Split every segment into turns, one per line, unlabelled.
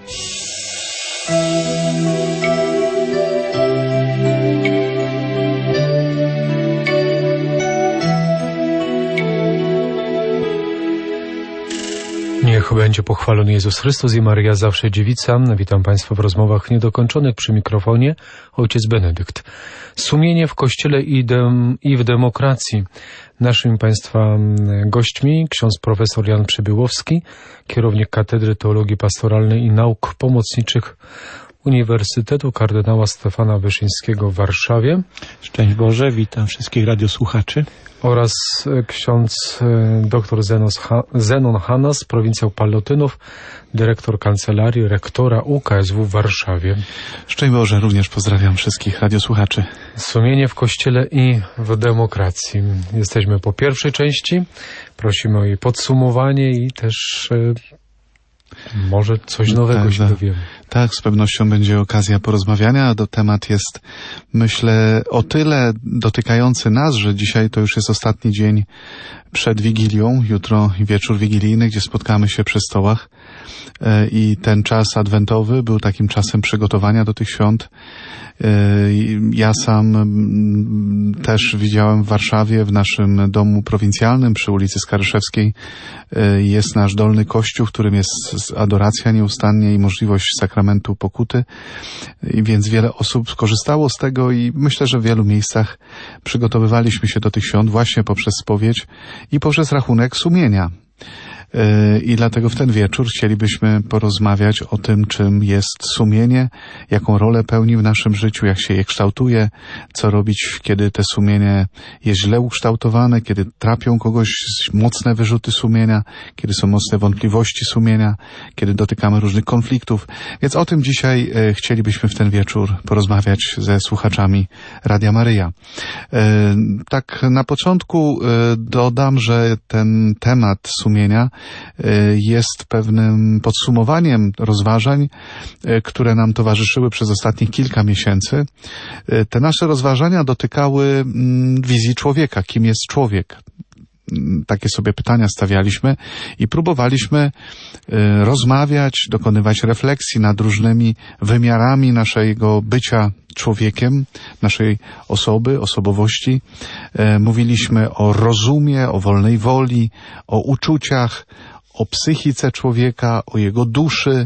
Niech będzie pochwalony Jezus Chrystus i Maryja zawsze dziewica. Witam Państwa w rozmowach niedokończonych przy mikrofonie ojciec Benedykt. Sumienie w Kościele i w demokracji. Naszymi Państwa gośćmi ksiądz profesor Jan Przybyłowski, kierownik Katedry Teologii Pastoralnej i Nauk Pomocniczych Uniwersytetu Kardynała Stefana Wyszyńskiego w Warszawie.
Szczęść Boże, witam wszystkich radiosłuchaczy.
Oraz ksiądz dr Zenon Hanas, prowincjał Pallotynów, dyrektor kancelarii rektora UKSW w Warszawie.
Szczęść Boże, również pozdrawiam wszystkich radiosłuchaczy.
Sumienie w Kościele i w demokracji. Jesteśmy po pierwszej części. Prosimy o jej podsumowanie i też może coś nowego się dowiemy.
Tak, z pewnością będzie okazja porozmawiania. Temat jest, myślę, o tyle dotykający nas, że dzisiaj to już jest ostatni dzień przed Wigilią, jutro wieczór wigilijny, gdzie spotkamy się przy stołach i ten czas adwentowy był takim czasem przygotowania do tych świąt. Ja sam też widziałem w Warszawie, w naszym domu prowincjalnym przy ulicy Skaryszewskiej jest nasz dolny kościół, w którym jest adoracja nieustannie i możliwość sakramentu pokuty, i więc wiele osób skorzystało z tego i myślę, że w wielu miejscach przygotowywaliśmy się do tych świąt właśnie poprzez spowiedź i poprzez rachunek sumienia. I dlatego w ten wieczór chcielibyśmy porozmawiać o tym, czym jest sumienie, jaką rolę pełni w naszym życiu, jak się je kształtuje, co robić, kiedy te sumienie jest źle ukształtowane, kiedy trapią kogoś mocne wyrzuty sumienia, kiedy są mocne wątpliwości sumienia, kiedy dotykamy różnych konfliktów. Więc o tym dzisiaj chcielibyśmy w ten wieczór porozmawiać ze słuchaczami Radia Maryja. Tak na początku dodam, że ten temat sumienia jest pewnym podsumowaniem rozważań, które nam towarzyszyły przez ostatnich kilka miesięcy. Te nasze rozważania dotykały wizji człowieka, kim jest człowiek. Takie sobie pytania stawialiśmy i próbowaliśmy rozmawiać, dokonywać refleksji nad różnymi wymiarami naszego bycia człowiekiem, naszej osoby, osobowości. Mówiliśmy o rozumie, o wolnej woli, o uczuciach, o psychice człowieka, o jego duszy,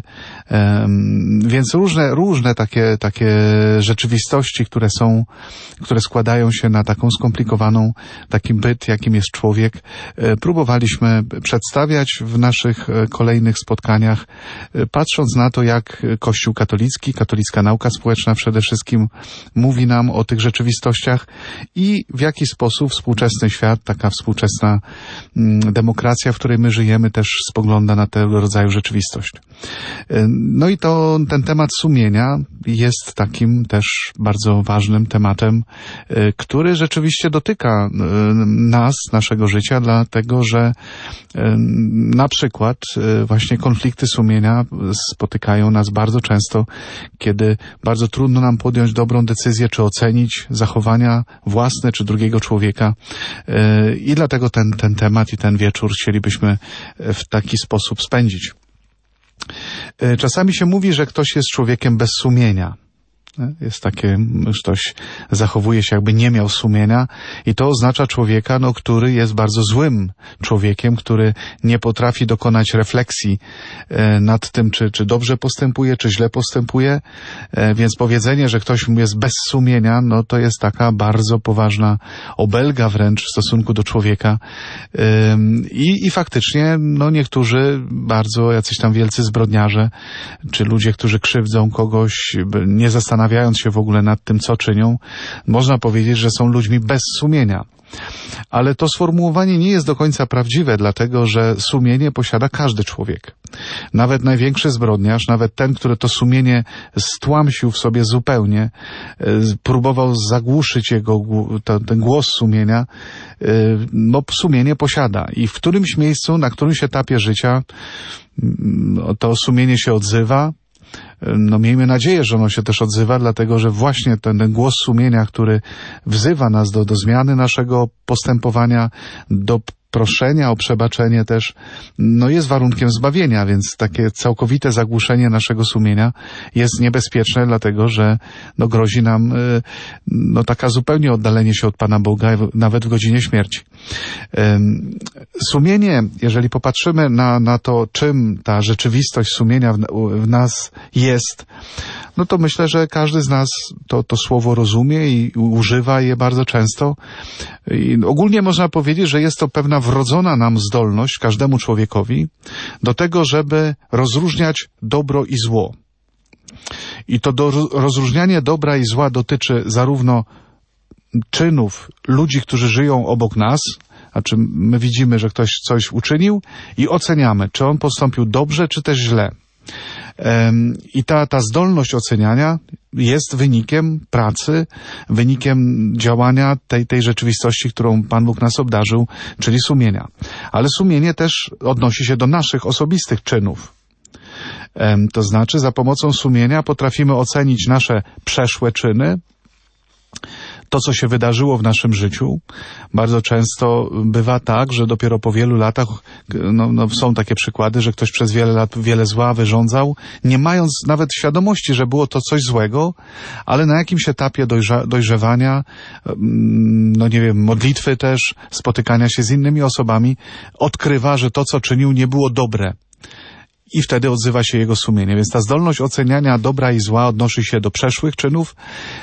więc różne takie rzeczywistości, które składają się na taką skomplikowaną, taki byt, jakim jest człowiek, próbowaliśmy przedstawiać w naszych kolejnych spotkaniach, patrząc na to, jak Kościół katolicki, katolicka nauka społeczna przede wszystkim mówi nam o tych rzeczywistościach i w jaki sposób współczesny świat, taka współczesna demokracja, w której my żyjemy, też spogląda na tego rodzaju rzeczywistość. No i ten temat sumienia jest takim też bardzo ważnym tematem, który rzeczywiście dotyka nas, naszego życia, dlatego że na przykład właśnie konflikty sumienia spotykają nas bardzo często, kiedy bardzo trudno nam podjąć dobrą decyzję, czy ocenić zachowania własne, czy drugiego człowieka. I dlatego ten temat i ten wieczór chcielibyśmy w taki sposób spędzić. Czasami się mówi, że ktoś jest człowiekiem bez sumienia. Jest takie, że ktoś zachowuje się, jakby nie miał sumienia, i to oznacza człowieka, który jest bardzo złym człowiekiem, który nie potrafi dokonać refleksji nad tym, czy dobrze postępuje, czy źle postępuje. Więc powiedzenie, że ktoś jest bez sumienia, to jest taka bardzo poważna obelga wręcz w stosunku do człowieka. I faktycznie, niektórzy bardzo jacyś tam wielcy zbrodniarze, czy ludzie, którzy krzywdzą kogoś, nie zastanawiając się w ogóle nad tym, co czynią, można powiedzieć, że są ludźmi bez sumienia. Ale to sformułowanie nie jest do końca prawdziwe, dlatego że sumienie posiada każdy człowiek. Nawet największy zbrodniarz, nawet ten, który to sumienie stłamsił w sobie zupełnie, próbował zagłuszyć ten głos sumienia, sumienie posiada. I w którymś miejscu, na którymś etapie życia to sumienie się odzywa. Miejmy nadzieję, że ono się też odzywa, dlatego że właśnie ten głos sumienia, który wzywa nas do zmiany naszego postępowania, do proszenia o przebaczenie też jest warunkiem zbawienia, więc takie całkowite zagłuszenie naszego sumienia jest niebezpieczne, dlatego że grozi nam taka zupełnie oddalenie się od Pana Boga, nawet w godzinie śmierci. Sumienie, jeżeli popatrzymy na to, czym ta rzeczywistość sumienia w nas jest, to myślę, że każdy z nas to słowo rozumie i używa je bardzo często. I ogólnie można powiedzieć, że jest to pewna wrodzona nam zdolność, każdemu człowiekowi, do tego, żeby rozróżniać dobro i zło. I to rozróżnianie dobra i zła dotyczy zarówno czynów ludzi, którzy żyją obok nas, znaczy my widzimy, że ktoś coś uczynił i oceniamy, czy on postąpił dobrze, czy też źle. I ta zdolność oceniania jest wynikiem pracy, wynikiem działania tej rzeczywistości, którą Pan Bóg nas obdarzył, czyli sumienia. Ale sumienie też odnosi się do naszych osobistych czynów. To znaczy, za pomocą sumienia potrafimy ocenić nasze przeszłe czyny, to, co się wydarzyło w naszym życiu. Bardzo często bywa tak, że dopiero po wielu latach, są takie przykłady, że ktoś przez wiele lat wiele zła wyrządzał, nie mając nawet świadomości, że było to coś złego, ale na jakimś etapie dojrzewania, modlitwy też, spotykania się z innymi osobami, odkrywa, że to, co czynił, nie było dobre. I wtedy odzywa się jego sumienie. Więc ta zdolność oceniania dobra i zła odnosi się do przeszłych czynów,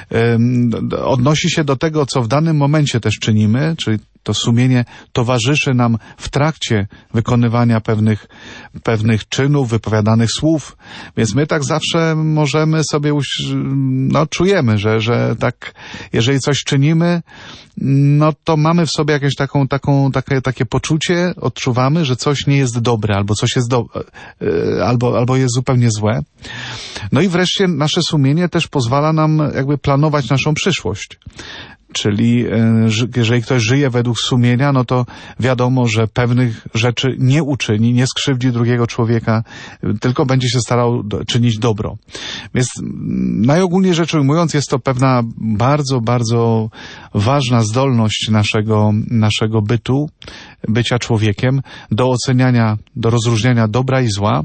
odnosi się do tego, co w danym momencie też czynimy, czyli to sumienie towarzyszy nam w trakcie wykonywania pewnych czynów, wypowiadanych słów. Więc my tak zawsze możemy sobie, czujemy, że tak, jeżeli coś czynimy, to mamy w sobie jakieś takie poczucie, odczuwamy, że coś nie jest dobre, albo coś jest albo jest zupełnie złe. I wreszcie nasze sumienie też pozwala nam jakby planować naszą przyszłość. Czyli jeżeli ktoś żyje według sumienia, to wiadomo, że pewnych rzeczy nie uczyni, nie skrzywdzi drugiego człowieka, tylko będzie się starał czynić dobro. Więc najogólniej rzecz ujmując, jest to pewna bardzo, bardzo ważna zdolność naszego bycia człowiekiem, do oceniania, do rozróżniania dobra i zła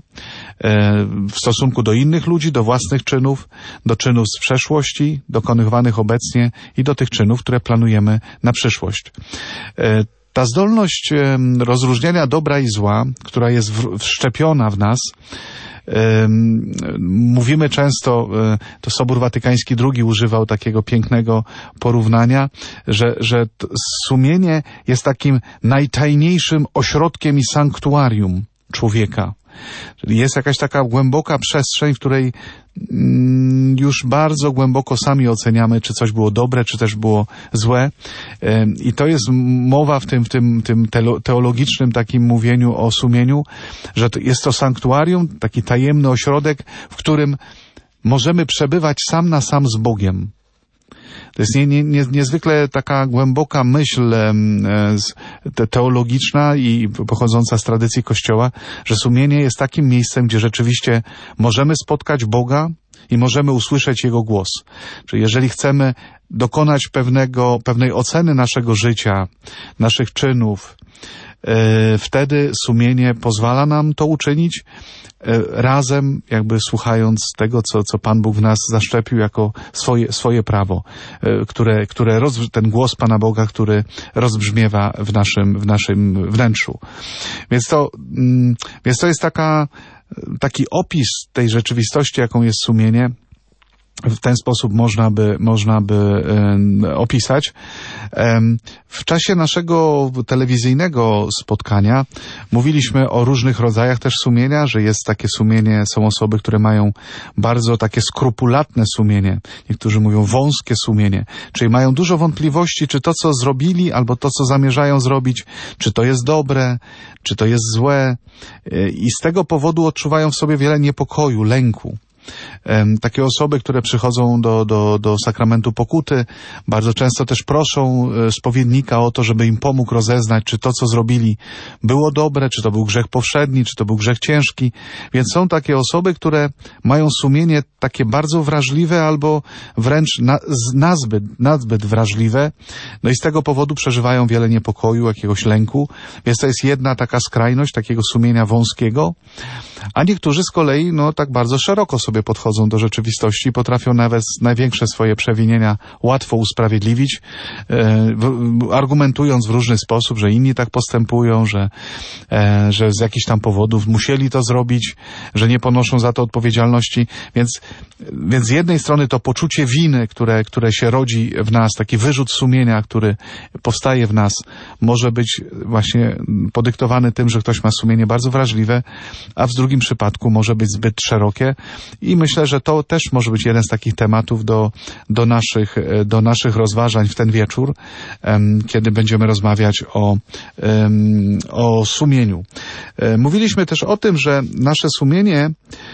w stosunku do innych ludzi, do własnych czynów, do czynów z przeszłości, dokonywanych obecnie i do tych czynów, które planujemy na przyszłość. Ta zdolność rozróżniania dobra i zła, która jest wszczepiona w nas, mówimy często, to Sobór Watykański II używał takiego pięknego porównania, że sumienie jest takim najtajniejszym ośrodkiem i sanktuarium człowieka. Czyli jest jakaś taka głęboka przestrzeń, w której już bardzo głęboko sami oceniamy, czy coś było dobre, czy też było złe. I to jest mowa w tym teologicznym takim mówieniu o sumieniu, że jest to sanktuarium, taki tajemny ośrodek, w którym możemy przebywać sam na sam z Bogiem. To jest niezwykle taka głęboka myśl teologiczna i pochodząca z tradycji Kościoła, że sumienie jest takim miejscem, gdzie rzeczywiście możemy spotkać Boga i możemy usłyszeć Jego głos. Czyli jeżeli chcemy dokonać pewnej oceny naszego życia, naszych czynów, wtedy sumienie pozwala nam to uczynić, razem jakby słuchając tego, co Pan Bóg w nas zaszczepił jako swoje prawo, ten głos Pana Boga, który rozbrzmiewa w naszym wnętrzu. Więc to jest taki opis tej rzeczywistości, jaką jest sumienie. W ten sposób można by opisać. W czasie naszego telewizyjnego spotkania mówiliśmy o różnych rodzajach też sumienia, że jest takie sumienie, są osoby, które mają bardzo takie skrupulatne sumienie. Niektórzy mówią wąskie sumienie, czyli mają dużo wątpliwości, czy to, co zrobili, albo to, co zamierzają zrobić, czy to jest dobre, czy to jest złe. I z tego powodu odczuwają w sobie wiele niepokoju, lęku. Takie osoby, które przychodzą do sakramentu pokuty, bardzo często też proszą spowiednika o to, żeby im pomógł rozeznać, czy to, co zrobili, było dobre, czy to był grzech powszedni, czy to był grzech ciężki. Więc są takie osoby, które mają sumienie takie bardzo wrażliwe albo wręcz nazbyt wrażliwe. No i z tego powodu przeżywają wiele niepokoju, jakiegoś lęku. Więc to jest jedna taka skrajność takiego sumienia wąskiego. A niektórzy z kolei, tak bardzo szeroko sobie podchodzą do rzeczywistości, potrafią nawet największe swoje przewinienia łatwo usprawiedliwić, argumentując w różny sposób, że inni tak postępują, że z jakichś tam powodów musieli to zrobić, że nie ponoszą za to odpowiedzialności. Więc z jednej strony to poczucie winy, które się rodzi w nas, taki wyrzut sumienia, który powstaje w nas, może być właśnie podyktowany tym, że ktoś ma sumienie bardzo wrażliwe, a w drugim przypadku może być zbyt szerokie i myślę, że to też może być jeden z takich tematów do naszych rozważań w ten wieczór, kiedy będziemy rozmawiać o sumieniu. Mówiliśmy też o tym, że nasze sumienie,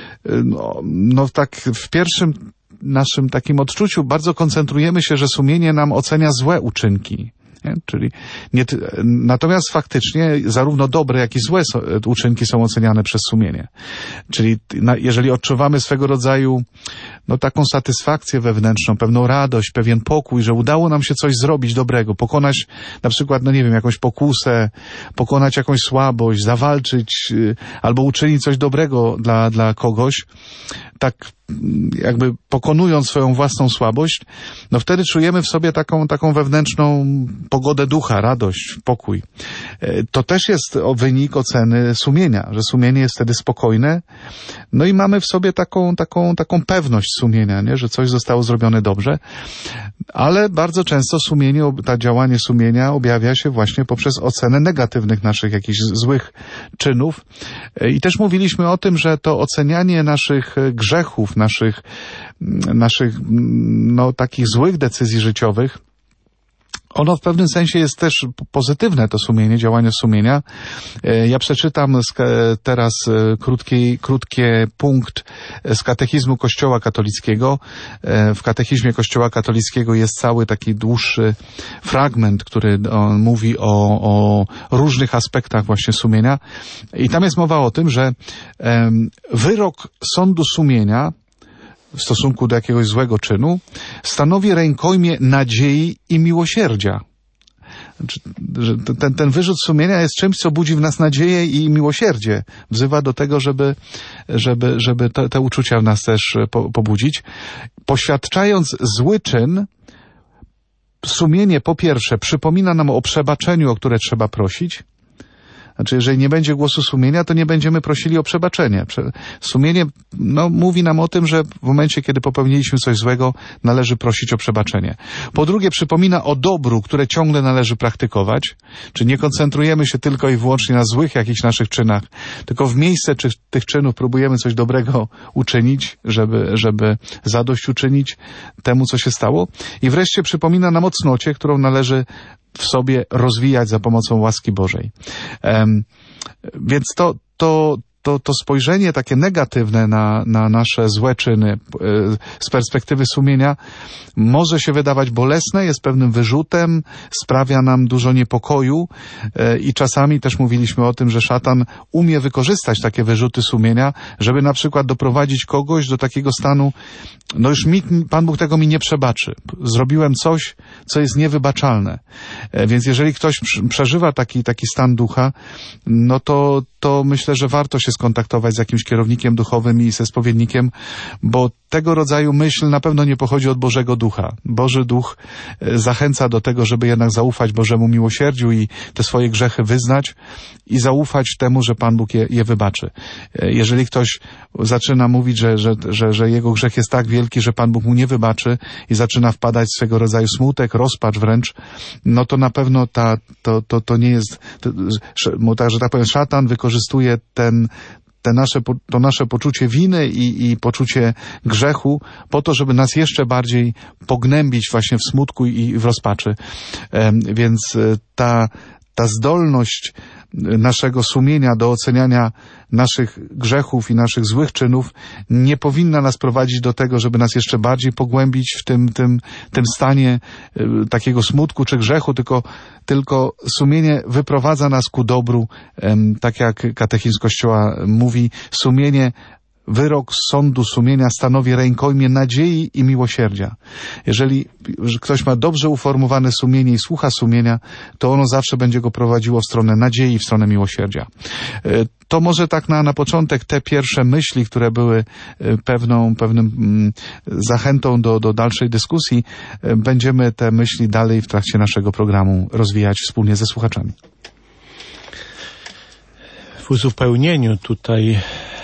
tak w pierwszym naszym takim odczuciu bardzo koncentrujemy się, że sumienie nam ocenia złe uczynki. Nie? Natomiast faktycznie zarówno dobre, jak i złe uczynki są oceniane przez sumienie. Czyli jeżeli odczuwamy swego rodzaju taką satysfakcję wewnętrzną, pewną radość, pewien pokój, że udało nam się coś zrobić dobrego, pokonać na przykład, jakąś pokusę, pokonać jakąś słabość, zawalczyć albo uczynić coś dobrego dla kogoś, tak jakby pokonując swoją własną słabość, wtedy czujemy w sobie taką wewnętrzną pogodę ducha, radość, pokój. To też jest wynik oceny sumienia, że sumienie jest wtedy spokojne, i mamy w sobie taką pewność sumienia, nie? Że coś zostało zrobione dobrze, ale bardzo często działanie sumienia objawia się właśnie poprzez ocenę negatywnych naszych jakichś złych czynów. I też mówiliśmy o tym, że to ocenianie naszych grzechów, naszych takich złych decyzji życiowych, ono w pewnym sensie jest też pozytywne, to sumienie, działanie sumienia. Ja przeczytam teraz krótki punkt z katechizmu Kościoła katolickiego. W katechizmie Kościoła katolickiego jest cały taki dłuższy fragment, który mówi o różnych aspektach właśnie sumienia. I tam jest mowa o tym, że wyrok sądu sumienia w stosunku do jakiegoś złego czynu stanowi rękojmię nadziei i miłosierdzia. Że ten wyrzut sumienia jest czymś, co budzi w nas nadzieję i miłosierdzie. Wzywa do tego, żeby te uczucia w nas też pobudzić. Poświadczając zły czyn, sumienie po pierwsze przypomina nam o przebaczeniu, o które trzeba prosić. Znaczy, jeżeli nie będzie głosu sumienia, to nie będziemy prosili o przebaczenie. Sumienie mówi nam o tym, że w momencie, kiedy popełniliśmy coś złego, należy prosić o przebaczenie. Po drugie, przypomina o dobru, które ciągle należy praktykować. Czyli nie koncentrujemy się tylko i wyłącznie na złych jakichś naszych czynach, tylko w miejsce tych czynów próbujemy coś dobrego uczynić, żeby zadośćuczynić temu, co się stało. I wreszcie przypomina nam o cnocie, którą należy w sobie rozwijać za pomocą łaski Bożej. Więc to spojrzenie takie negatywne na nasze złe czyny z perspektywy sumienia może się wydawać bolesne, jest pewnym wyrzutem, sprawia nam dużo niepokoju i czasami też mówiliśmy o tym, że szatan umie wykorzystać takie wyrzuty sumienia, żeby na przykład doprowadzić kogoś do takiego stanu, już Pan Bóg tego mi nie przebaczy. Zrobiłem coś, co jest niewybaczalne. Więc jeżeli ktoś przeżywa taki stan ducha, to myślę, że warto się skontaktować z jakimś kierownikiem duchowym i ze spowiednikiem, bo tego rodzaju myśl na pewno nie pochodzi od Bożego Ducha. Boży Duch zachęca do tego, żeby jednak zaufać Bożemu miłosierdziu i te swoje grzechy wyznać i zaufać temu, że Pan Bóg je wybaczy. Jeżeli ktoś zaczyna mówić, że jego grzech jest tak wielki, że Pan Bóg mu nie wybaczy i zaczyna wpadać w swego rodzaju smutek, rozpacz wręcz, to na pewno to nie jest, że tak powiem, szatan wykorzystuje to nasze poczucie winy i poczucie grzechu po to, żeby nas jeszcze bardziej pognębić właśnie w smutku i w rozpaczy. Więc ta zdolność naszego sumienia, do oceniania naszych grzechów i naszych złych czynów nie powinna nas prowadzić do tego, żeby nas jeszcze bardziej pogłębić w tym stanie takiego smutku czy grzechu, tylko sumienie wyprowadza nas ku dobru, tak jak katechizm Kościoła mówi, sumienie, wyrok sądu sumienia stanowi rękojmię nadziei i miłosierdzia. Jeżeli ktoś ma dobrze uformowane sumienie i słucha sumienia, to ono zawsze będzie go prowadziło w stronę nadziei, w stronę miłosierdzia. To może tak na początek te pierwsze myśli, które były pewnym zachętą do dalszej dyskusji. Będziemy te myśli dalej w trakcie naszego programu rozwijać wspólnie ze słuchaczami.
W uzupełnieniu tutaj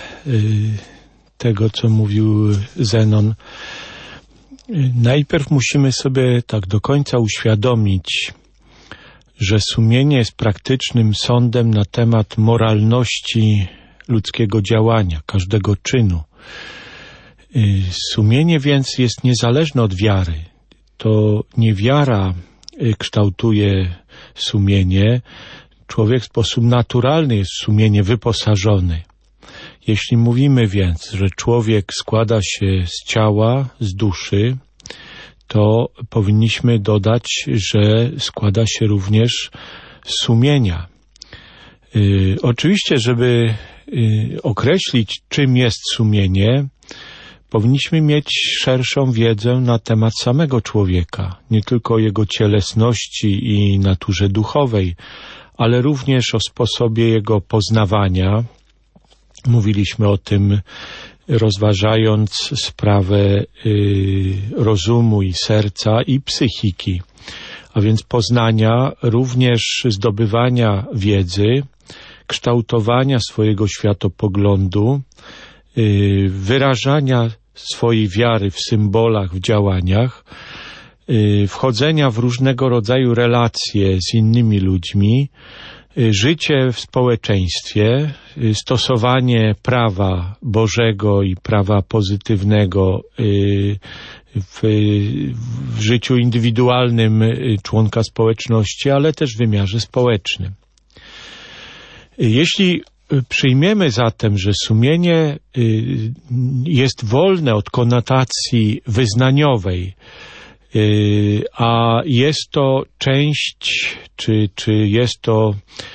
tego, co mówił Zenon, najpierw musimy sobie tak do końca uświadomić, że sumienie jest praktycznym sądem na temat moralności ludzkiego działania, każdego czynu. Sumienie więc jest niezależne od wiary. To nie wiara kształtuje sumienie. Człowiek w sposób naturalny jest w sumienie wyposażony. Jeśli mówimy więc, że człowiek składa się z ciała, z duszy, to powinniśmy dodać, że składa się również z sumienia. Oczywiście, żeby określić, czym jest sumienie, powinniśmy mieć szerszą wiedzę na temat samego człowieka, nie tylko o jego cielesności i naturze duchowej, ale również o sposobie jego poznawania. Mówiliśmy o tym, rozważając sprawę rozumu i serca i psychiki, a więc poznania, również zdobywania wiedzy, kształtowania swojego światopoglądu, wyrażania swojej wiary w symbolach, w działaniach, wchodzenia w różnego rodzaju relacje z innymi ludźmi, życie w społeczeństwie, stosowanie prawa Bożego i prawa pozytywnego w życiu indywidualnym członka społeczności, ale też w wymiarze społecznym. Jeśli przyjmiemy zatem, że sumienie jest wolne od konotacji wyznaniowej, a jest to część, czy jest to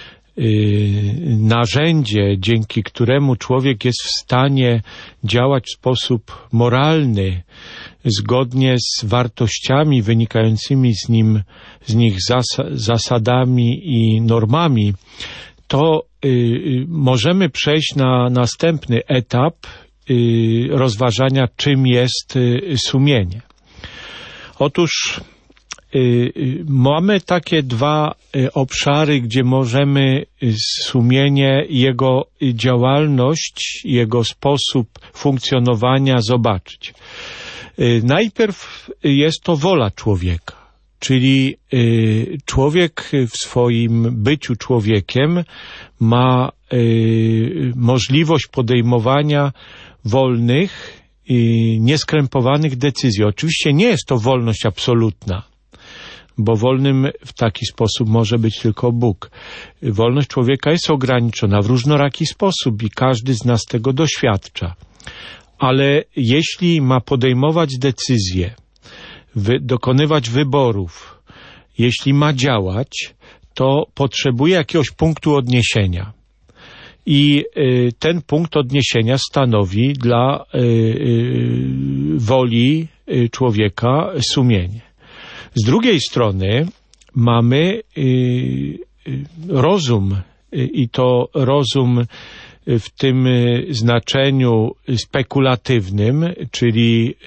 narzędzie, dzięki któremu człowiek jest w stanie działać w sposób moralny, zgodnie z wartościami wynikającymi z nich zasadami i normami, to możemy przejść na następny etap rozważania, czym jest sumienie. Otóż mamy takie dwa obszary, gdzie możemy sumienie, jego działalność, jego sposób funkcjonowania zobaczyć. Najpierw jest to wola człowieka, czyli człowiek w swoim byciu człowiekiem ma możliwość podejmowania wolnych i nieskrępowanych decyzji. Oczywiście nie jest to wolność absolutna, bo wolnym w taki sposób może być tylko Bóg. Wolność człowieka jest ograniczona w różnoraki sposób i każdy z nas tego doświadcza. Ale jeśli ma podejmować decyzje, dokonywać wyborów, jeśli ma działać, to potrzebuje jakiegoś punktu odniesienia. I ten punkt odniesienia stanowi dla woli człowieka sumienie. Z drugiej strony mamy rozum i to rozum w tym znaczeniu spekulatywnym, czyli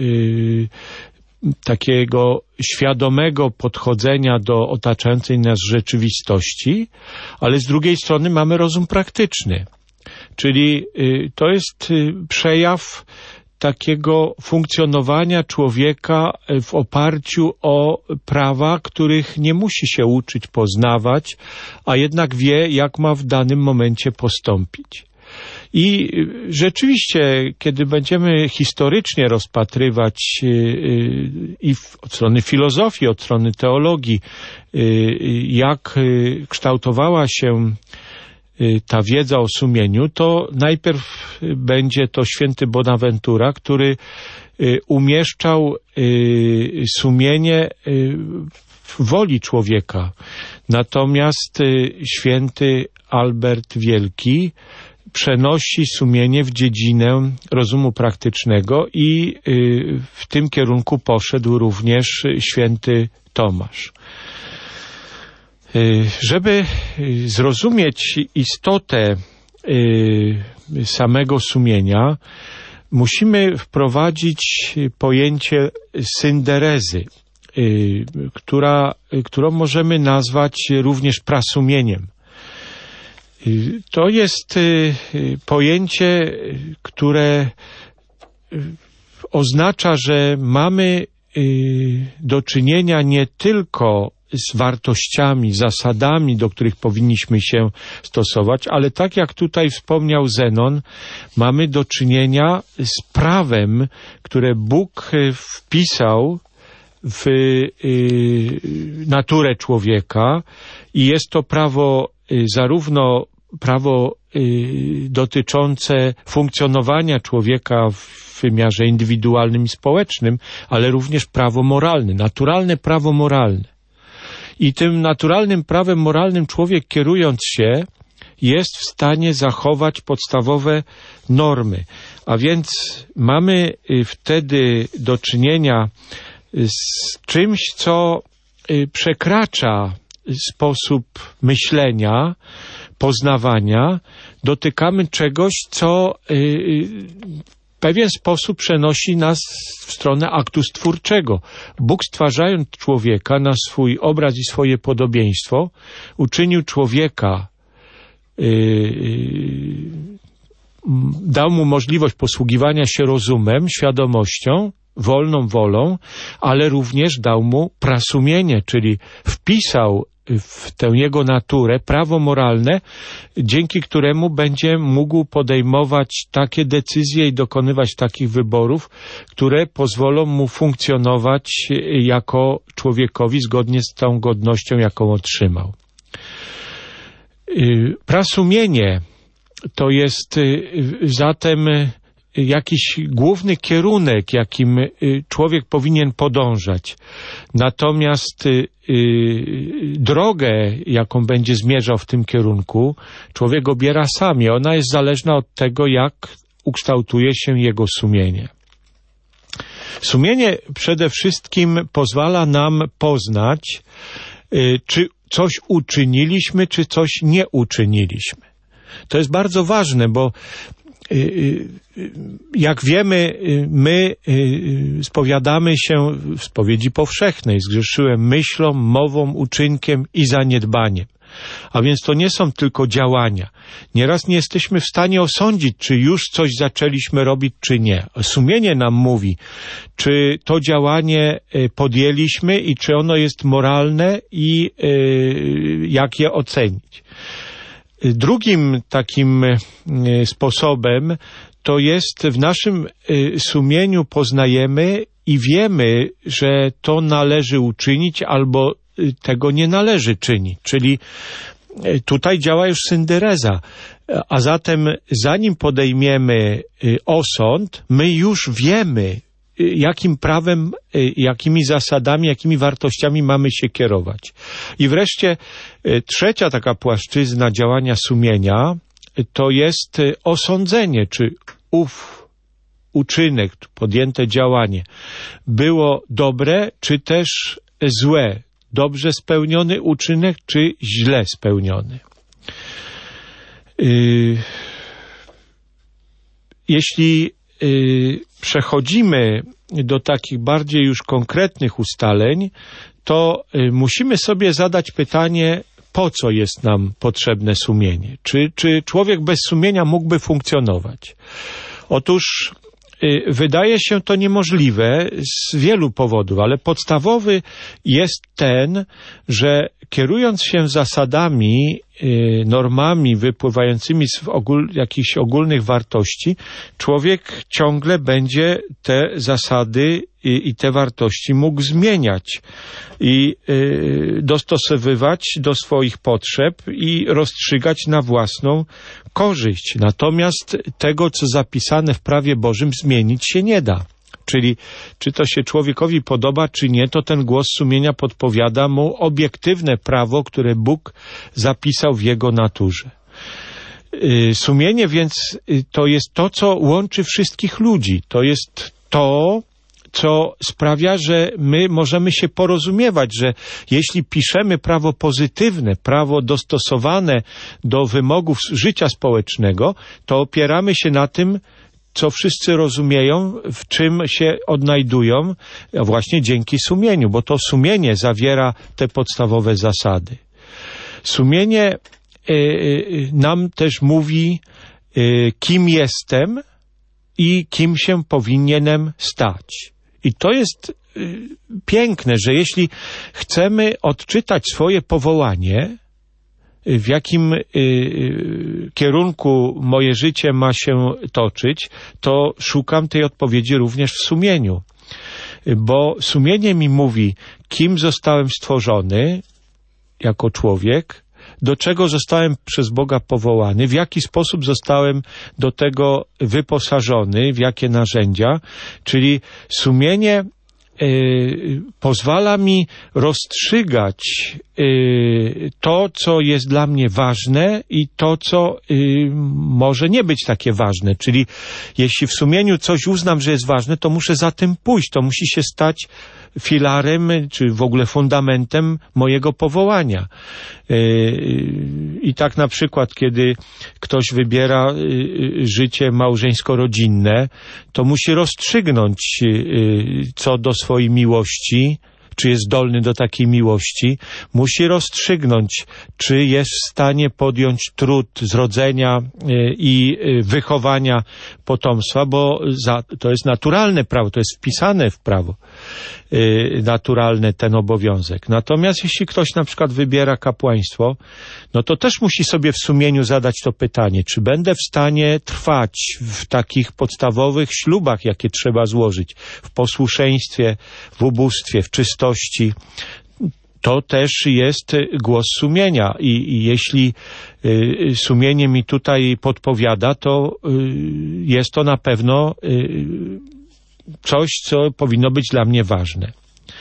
takiego świadomego podchodzenia do otaczającej nas rzeczywistości, ale z drugiej strony mamy rozum praktyczny, czyli to jest przejaw takiego funkcjonowania człowieka w oparciu o prawa, których nie musi się uczyć, poznawać, a jednak wie, jak ma w danym momencie postąpić. I rzeczywiście, kiedy będziemy historycznie rozpatrywać i od strony filozofii, od strony teologii, jak kształtowała się ta wiedza o sumieniu, to najpierw będzie to święty Bonaventura, który umieszczał sumienie w woli człowieka. Natomiast święty Albert Wielki przenosi sumienie w dziedzinę rozumu praktycznego i w tym kierunku poszedł również święty Tomasz. Żeby zrozumieć istotę samego sumienia, musimy wprowadzić pojęcie synderezy, którą możemy nazwać również prasumieniem. To jest pojęcie, które oznacza, że mamy do czynienia nie tylko z wartościami, zasadami, do których powinniśmy się stosować, ale tak jak tutaj wspomniał Zenon, mamy do czynienia z prawem, które Bóg wpisał w naturę człowieka i jest to prawo zarówno prawo dotyczące funkcjonowania człowieka w wymiarze indywidualnym i społecznym, ale również prawo moralne, naturalne prawo moralne. I tym naturalnym prawem moralnym człowiek, kierując się, jest w stanie zachować podstawowe normy. A więc mamy wtedy do czynienia z czymś, co przekracza sposób myślenia, poznawania. Dotykamy czegoś, co w pewien sposób przenosi nas w stronę aktu stwórczego. Bóg, stwarzając człowieka na swój obraz i swoje podobieństwo, uczynił człowieka, dał mu możliwość posługiwania się rozumem, świadomością, wolną wolą, ale również dał mu prasumienie, czyli wpisał w tę jego naturę prawo moralne, dzięki któremu będzie mógł podejmować takie decyzje i dokonywać takich wyborów, które pozwolą mu funkcjonować jako człowiekowi zgodnie z tą godnością, jaką otrzymał. Prasumienie to jest zatem jakiś główny kierunek, jakim człowiek powinien podążać. Natomiast drogę, jaką będzie zmierzał w tym kierunku, człowiek obiera sam i ona jest zależna od tego, jak ukształtuje się jego sumienie. Sumienie przede wszystkim pozwala nam poznać, czy coś uczyniliśmy, czy coś nie uczyniliśmy. To jest bardzo ważne, bo jak wiemy, my spowiadamy się w spowiedzi powszechnej. Zgrzeszyłem myślą, mową, uczynkiem i zaniedbaniem. A więc to nie są tylko działania. Nieraz nie jesteśmy w stanie osądzić, czy już coś zaczęliśmy robić, czy nie. Sumienie nam mówi, czy to działanie podjęliśmy i czy ono jest moralne i jak je ocenić. Drugim takim sposobem to jest w naszym sumieniu poznajemy i wiemy, że to należy uczynić albo tego nie należy czynić. Czyli tutaj działa już syndereza. A zatem zanim podejmiemy osąd, my już wiemy, jakim prawem, jakimi zasadami, jakimi wartościami mamy się kierować. I wreszcie trzecia taka płaszczyzna działania sumienia to jest osądzenie, czy ów uczynek, podjęte działanie było dobre, czy też złe. Dobrze spełniony uczynek, czy źle spełniony. Jeśli przechodzimy do takich bardziej już konkretnych ustaleń, to musimy sobie zadać pytanie, po co jest nam potrzebne sumienie? Czy człowiek bez sumienia mógłby funkcjonować? Otóż wydaje się to niemożliwe z wielu powodów, ale podstawowy jest ten, że kierując się zasadami, normami wypływającymi z jakichś ogólnych wartości, człowiek ciągle będzie te zasady i te wartości mógł zmieniać i dostosowywać do swoich potrzeb i rozstrzygać na własną korzyść. Natomiast tego, co zapisane w prawie Bożym, zmienić się nie da. Czyli czy to się człowiekowi podoba, czy nie, to ten głos sumienia podpowiada mu obiektywne prawo, które Bóg zapisał w jego naturze. Sumienie więc to jest to, co łączy wszystkich ludzi. To jest to, co sprawia, że my możemy się porozumiewać, że jeśli piszemy prawo pozytywne, prawo dostosowane do wymogów życia społecznego, to opieramy się na tym, co wszyscy rozumieją, w czym się odnajdują, a właśnie dzięki sumieniu, bo to sumienie zawiera te podstawowe zasady. Sumienie nam też mówi, kim jestem i kim się powinienem stać. I to jest piękne, że jeśli chcemy odczytać swoje powołanie, w jakim kierunku moje życie ma się toczyć, to szukam tej odpowiedzi również w sumieniu. Bo sumienie mi mówi, kim zostałem stworzony jako człowiek, do czego zostałem przez Boga powołany, w jaki sposób zostałem do tego wyposażony, w jakie narzędzia, czyli sumienie pozwala mi rozstrzygać to, co jest dla mnie ważne i to, co może nie być takie ważne. Czyli jeśli w sumieniu coś uznam, że jest ważne, to muszę za tym pójść. To musi się stać filarem, czy w ogóle fundamentem mojego powołania. I tak na przykład, kiedy ktoś wybiera życie małżeńsko-rodzinne, to musi rozstrzygnąć co do swojej miłości, czy jest zdolny do takiej miłości, musi rozstrzygnąć, czy jest w stanie podjąć trud zrodzenia i wychowania potomstwa, bo to jest naturalne prawo, to jest wpisane w prawo naturalne ten obowiązek. Natomiast jeśli ktoś na przykład wybiera kapłaństwo, no to też musi sobie w sumieniu zadać to pytanie, czy będę w stanie trwać w takich podstawowych ślubach, jakie trzeba złożyć, w posłuszeństwie, w ubóstwie, w czystości. To też jest głos sumienia i jeśli sumienie mi tutaj podpowiada, to jest to na pewno coś, co powinno być dla mnie ważne.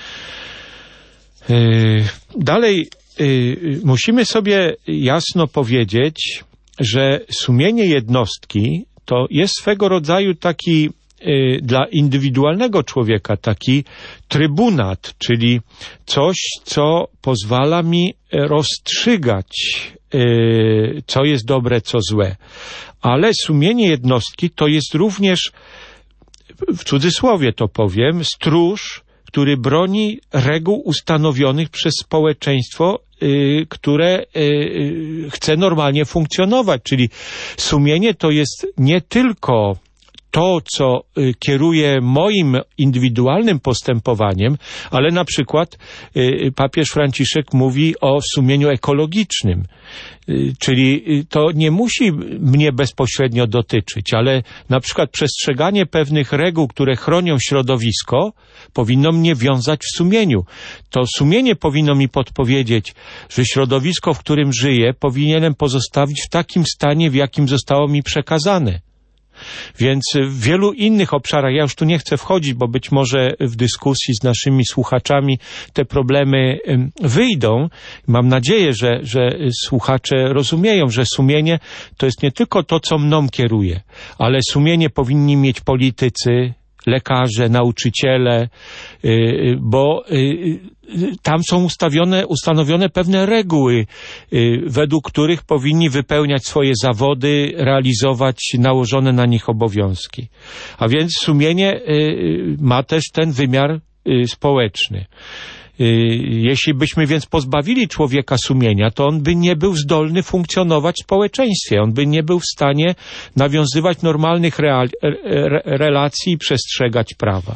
Dalej musimy sobie jasno powiedzieć, że sumienie jednostki to jest swego rodzaju taki dla indywidualnego człowieka taki trybunat, czyli coś, co pozwala mi rozstrzygać, co jest dobre, co złe. Ale sumienie jednostki to jest również, w cudzysłowie to powiem, stróż, który broni reguł ustanowionych przez społeczeństwo, które chce normalnie funkcjonować. Czyli sumienie to jest nie tylko to, co kieruje moim indywidualnym postępowaniem, ale na przykład papież Franciszek mówi o sumieniu ekologicznym. Czyli to nie musi mnie bezpośrednio dotyczyć, ale na przykład przestrzeganie pewnych reguł, które chronią środowisko, powinno mnie wiązać w sumieniu. To sumienie powinno mi podpowiedzieć, że środowisko, w którym żyję, powinienem pozostawić w takim stanie, w jakim zostało mi przekazane. Więc w wielu innych obszarach, ja już tu nie chcę wchodzić, bo być może w dyskusji z naszymi słuchaczami te problemy wyjdą. Mam nadzieję, że słuchacze rozumieją, że sumienie to jest nie tylko to, co mną kieruje, ale sumienie powinni mieć politycy, lekarze, nauczyciele, bo tam są ustanowione pewne reguły, według których powinni wypełniać swoje zawody, realizować nałożone na nich obowiązki. A więc sumienie ma też ten wymiar społeczny. Jeśli byśmy więc pozbawili człowieka sumienia, to on by nie był zdolny funkcjonować w społeczeństwie. On by nie był w stanie nawiązywać normalnych relacji i przestrzegać prawa.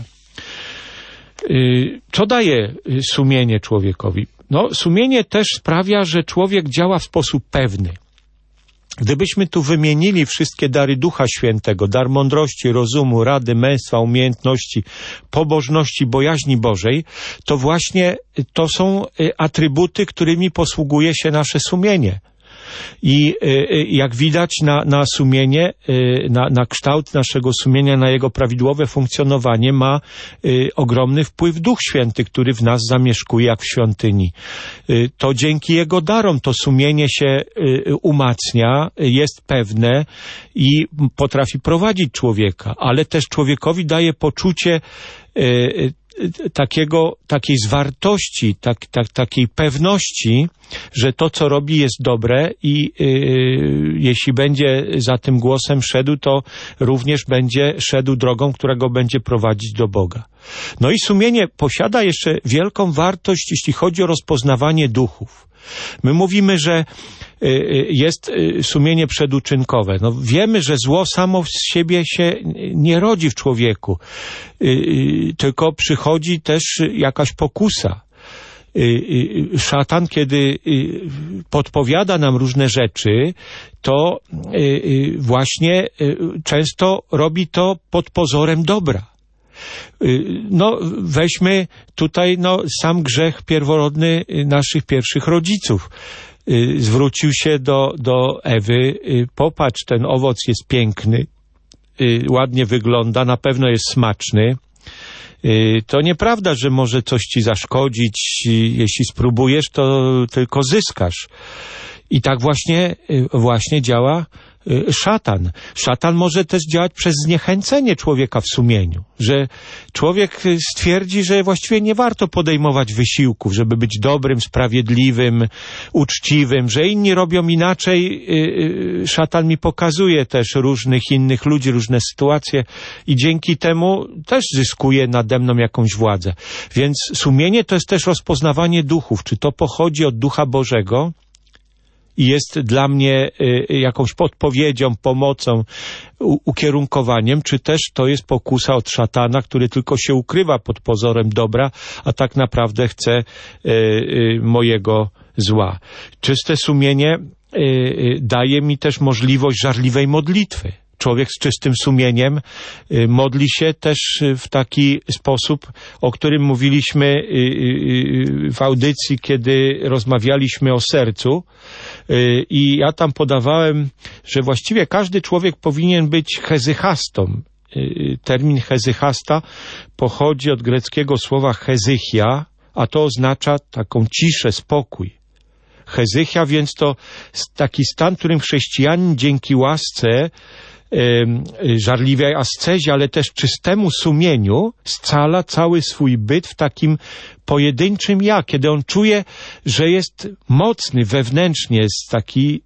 Co daje sumienie człowiekowi? No, sumienie też sprawia, że człowiek działa w sposób pewny. Gdybyśmy tu wymienili wszystkie dary Ducha Świętego, dar mądrości, rozumu, rady, męstwa, umiejętności, pobożności, bojaźni Bożej, to właśnie to są atrybuty, którymi posługuje się nasze sumienie. I jak widać na sumienie, na kształt naszego sumienia, na jego prawidłowe funkcjonowanie ma ogromny wpływ Duch Święty, który w nas zamieszkuje jak w świątyni. To dzięki jego darom to sumienie się umacnia, jest pewne i potrafi prowadzić człowieka, ale też człowiekowi daje poczucie takiej zwartości, takiej pewności, że to, co robi, jest dobre i jeśli będzie za tym głosem szedł, to również będzie szedł drogą, która go będzie prowadzić do Boga. No i sumienie posiada jeszcze wielką wartość, jeśli chodzi o rozpoznawanie duchów. My mówimy, że jest sumienie przeduczynkowe. No, wiemy, że zło samo z siebie się nie rodzi w człowieku, tylko przychodzi też jakaś pokusa. Szatan, kiedy podpowiada nam różne rzeczy, to właśnie często robi to pod pozorem dobra. No, weźmy tutaj sam grzech pierworodny naszych pierwszych rodziców. Zwrócił się do Ewy, popatrz, ten owoc jest piękny, ładnie wygląda, na pewno jest smaczny. To nieprawda, że może coś ci zaszkodzić, jeśli spróbujesz, to tylko zyskasz. I tak właśnie działa szatan. Szatan może też działać przez zniechęcenie człowieka w sumieniu, że człowiek stwierdzi, że właściwie nie warto podejmować wysiłków, żeby być dobrym, sprawiedliwym, uczciwym, że inni robią inaczej. Szatan mi pokazuje też różnych innych ludzi, różne sytuacje i dzięki temu też zyskuje nade mną jakąś władzę. Więc sumienie to jest też rozpoznawanie duchów, czy to pochodzi od Ducha Bożego i jest dla mnie jakąś podpowiedzią, pomocą, ukierunkowaniem, czy też to jest pokusa od szatana, który tylko się ukrywa pod pozorem dobra, a tak naprawdę chce mojego zła. Czyste sumienie daje mi też możliwość żarliwej modlitwy. Człowiek z czystym sumieniem modli się też w taki sposób, o którym mówiliśmy w audycji, kiedy rozmawialiśmy o sercu. I ja tam podawałem, że właściwie każdy człowiek powinien być hezychastą. Termin hezychasta pochodzi od greckiego słowa hezychia, a to oznacza taką ciszę, spokój. Hezychia więc to taki stan, w którym chrześcijanin dzięki łasce, żarliwej ascezie, ale też czystemu sumieniu scala cały swój byt w takim pojedynczym ja, kiedy on czuje, że jest mocny wewnętrznie, jest taki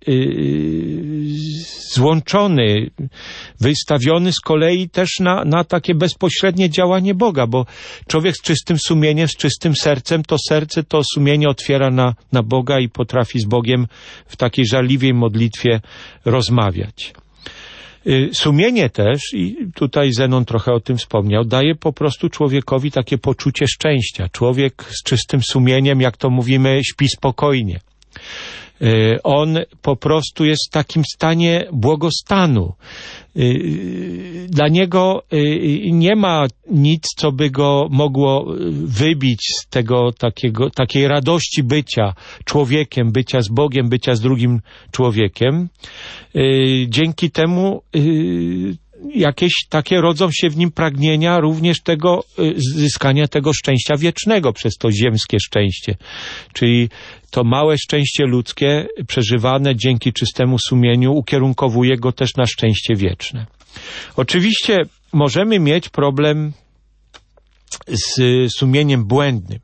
złączony, wystawiony z kolei też na takie bezpośrednie działanie Boga, bo człowiek z czystym sumieniem, z czystym sercem, to serce, to sumienie otwiera na Boga i potrafi z Bogiem w takiej żarliwej modlitwie rozmawiać. Sumienie też, i tutaj Zenon trochę o tym wspomniał, daje po prostu człowiekowi takie poczucie szczęścia. Człowiek z czystym sumieniem, jak to mówimy, śpi spokojnie. On po prostu jest w takim stanie błogostanu. Dla niego nie ma nic, co by go mogło wybić z takiej radości bycia człowiekiem, bycia z Bogiem, bycia z drugim człowiekiem. Dzięki temu jakieś takie rodzą się w nim pragnienia również tego zyskania tego szczęścia wiecznego przez to ziemskie szczęście. Czyli to małe szczęście ludzkie przeżywane dzięki czystemu sumieniu ukierunkowuje go też na szczęście wieczne. Oczywiście możemy mieć problem z sumieniem błędnym.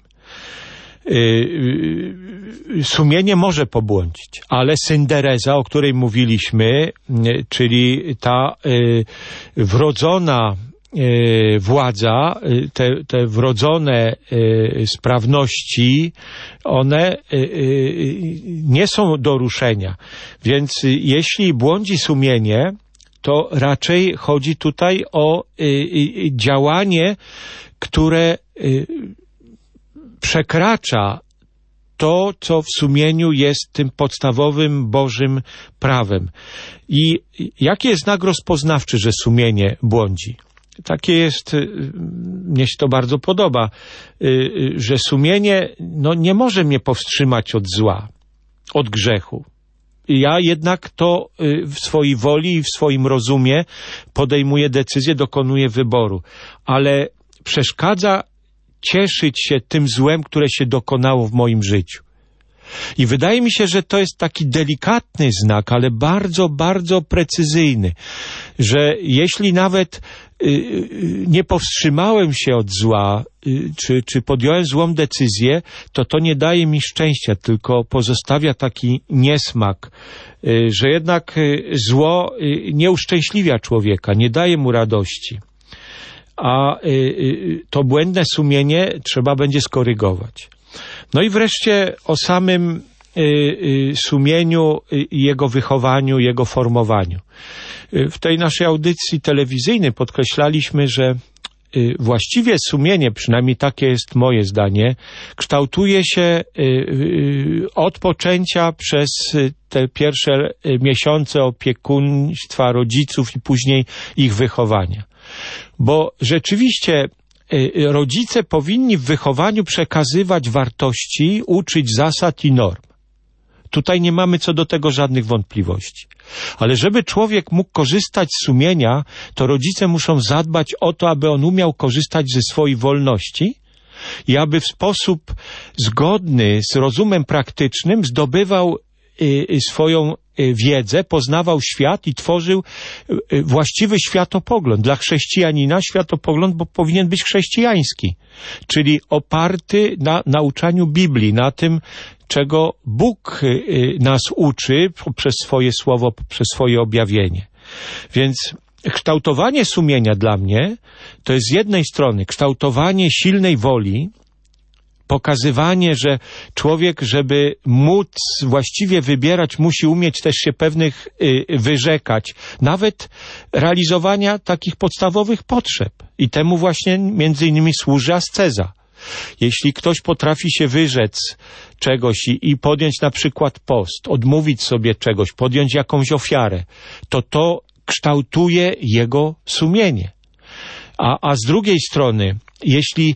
Sumienie może pobłądzić, ale syndereza, o której mówiliśmy, czyli ta wrodzona władza, te wrodzone sprawności, one nie są do ruszenia. Więc jeśli błądzi sumienie, to raczej chodzi tutaj o działanie, które przekracza to, co w sumieniu jest tym podstawowym Bożym prawem. I jaki jest znak rozpoznawczy, że sumienie błądzi? Takie jest, mnie się to bardzo podoba, że sumienie nie może mnie powstrzymać od zła, od grzechu. Ja jednak to w swojej woli i w swoim rozumie podejmuję decyzję, dokonuję wyboru. Ale przeszkadza cieszyć się tym złem, które się dokonało w moim życiu. I wydaje mi się, że to jest taki delikatny znak, ale bardzo, bardzo precyzyjny, że jeśli nawet nie powstrzymałem się od zła, czy podjąłem złą decyzję, to nie daje mi szczęścia, tylko pozostawia taki niesmak, że jednak zło nie uszczęśliwia człowieka, nie daje mu radości. A to błędne sumienie trzeba będzie skorygować. No i wreszcie o samym sumieniu, jego wychowaniu, jego formowaniu. W tej naszej audycji telewizyjnej podkreślaliśmy, że właściwie sumienie, przynajmniej takie jest moje zdanie, kształtuje się od poczęcia przez te pierwsze miesiące opiekuństwa rodziców i później ich wychowania. Bo rzeczywiście rodzice powinni w wychowaniu przekazywać wartości, uczyć zasad i norm. Tutaj nie mamy co do tego żadnych wątpliwości. Ale żeby człowiek mógł korzystać z sumienia, to rodzice muszą zadbać o to, aby on umiał korzystać ze swojej wolności i aby w sposób zgodny z rozumem praktycznym zdobywał swoją wiedzę, poznawał świat i tworzył właściwy światopogląd. Dla chrześcijanina światopogląd powinien być chrześcijański, czyli oparty na nauczaniu Biblii, na tym, czego Bóg nas uczy poprzez swoje słowo, poprzez swoje objawienie. Więc kształtowanie sumienia dla mnie to jest z jednej strony kształtowanie silnej woli, pokazywanie, że człowiek, żeby móc właściwie wybierać, musi umieć też się pewnych wyrzekać, nawet realizowania takich podstawowych potrzeb. I temu właśnie między innymi służy asceza. Jeśli ktoś potrafi się wyrzec czegoś i podjąć na przykład post, odmówić sobie czegoś, podjąć jakąś ofiarę, to kształtuje jego sumienie. A z drugiej strony, jeśli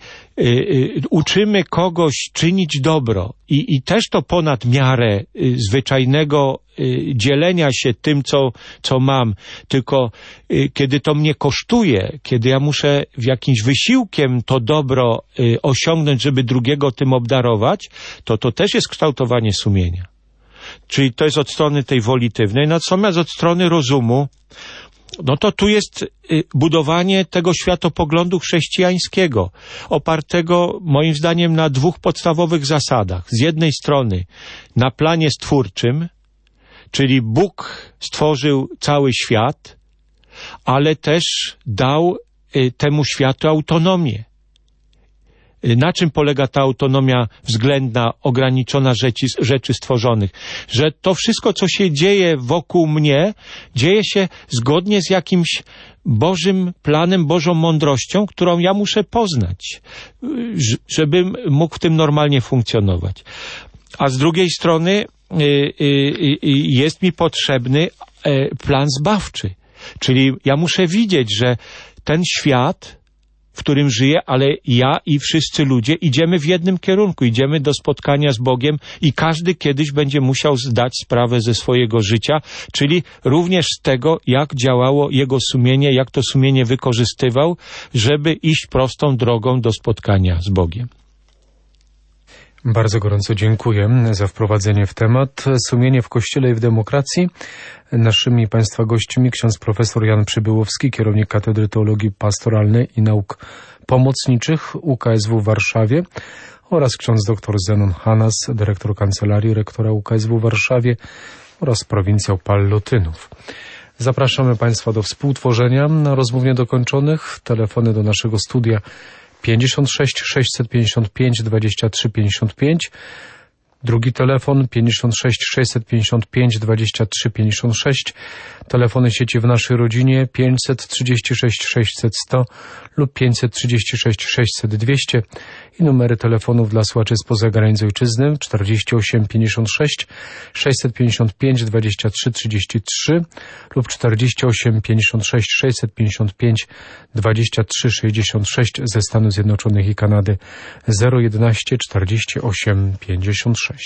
uczymy kogoś czynić dobro i też to ponad miarę zwyczajnego dzielenia się tym, co mam, tylko kiedy to mnie kosztuje, kiedy ja muszę jakimś wysiłkiem to dobro osiągnąć, żeby drugiego tym obdarować, to też jest kształtowanie sumienia. Czyli to jest od strony tej wolitywnej, natomiast od strony rozumu, to tu jest budowanie tego światopoglądu chrześcijańskiego, opartego moim zdaniem na dwóch podstawowych zasadach. Z jednej strony na planie stwórczym, czyli Bóg stworzył cały świat, ale też dał temu światu autonomię. Na czym polega ta autonomia względna, ograniczona rzeczy stworzonych? Że to wszystko, co się dzieje wokół mnie, dzieje się zgodnie z jakimś Bożym planem, Bożą mądrością, którą ja muszę poznać, żebym mógł w tym normalnie funkcjonować. A z drugiej strony jest mi potrzebny plan zbawczy. Czyli ja muszę widzieć, że ten świat, w którym żyję, ale ja i wszyscy ludzie idziemy w jednym kierunku, idziemy do spotkania z Bogiem i każdy kiedyś będzie musiał zdać sprawę ze swojego życia, czyli również z tego, jak działało jego sumienie, jak to sumienie wykorzystywał, żeby iść prostą drogą do spotkania z Bogiem.
Bardzo gorąco dziękuję za wprowadzenie w temat. Sumienie w Kościele i w demokracji. Naszymi Państwa gośćmi ksiądz profesor Jan Przybyłowski, kierownik Katedry Teologii Pastoralnej i Nauk Pomocniczych UKSW w Warszawie oraz ksiądz dr Zenon Hanas, dyrektor kancelarii rektora UKSW w Warszawie oraz prowincjał Pallotynów. Zapraszamy Państwa do współtworzenia rozmów niedokończonych. Telefony do naszego studia 56 655 23 55. Drugi telefon 56 655 23 56. Telefony sieci w naszej rodzinie 536 600 100 lub 536 600 200 i numery telefonów dla słuchaczy spoza granic ojczyzny 48 56 655 23 33 lub 48 56 655 23 66 ze Stanów Zjednoczonych i Kanady 011 48 56.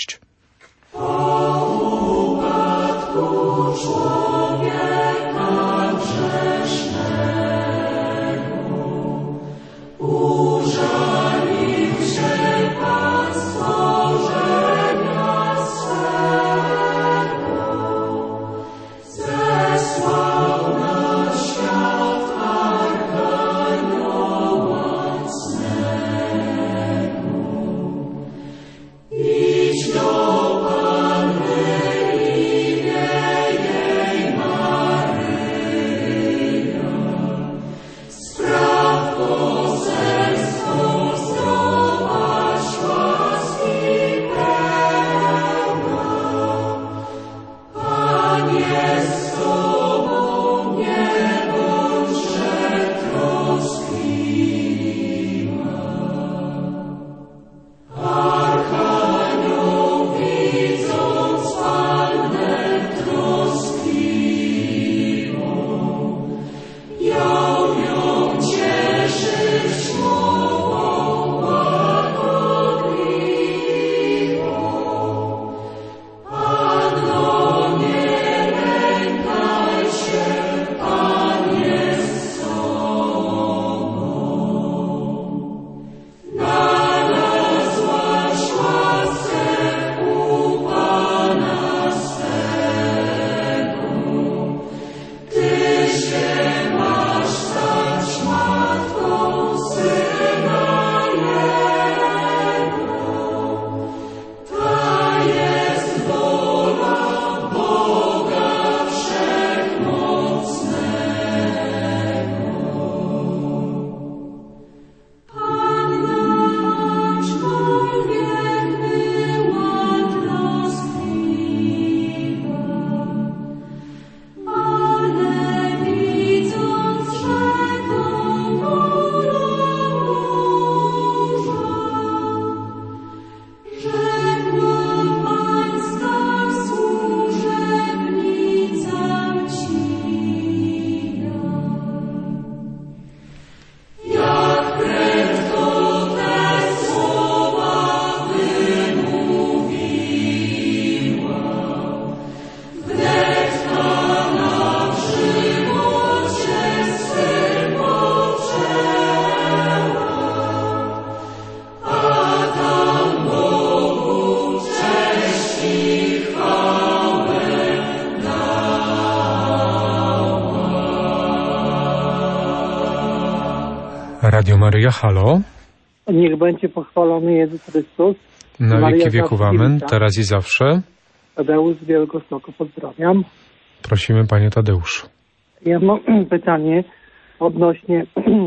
Radio Maryja, halo.
Niech będzie pochwalony Jezus Chrystus.
Na wieki wieków amen, teraz i zawsze.
Tadeusz z Białegostoku, pozdrawiam.
Prosimy, panie Tadeuszu.
Ja mam pytanie odnośnie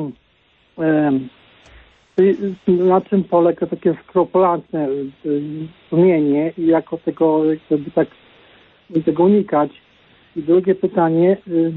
na czym polega takie skrupulatne sumienie i jako tego, żeby tak tego unikać. I drugie pytanie,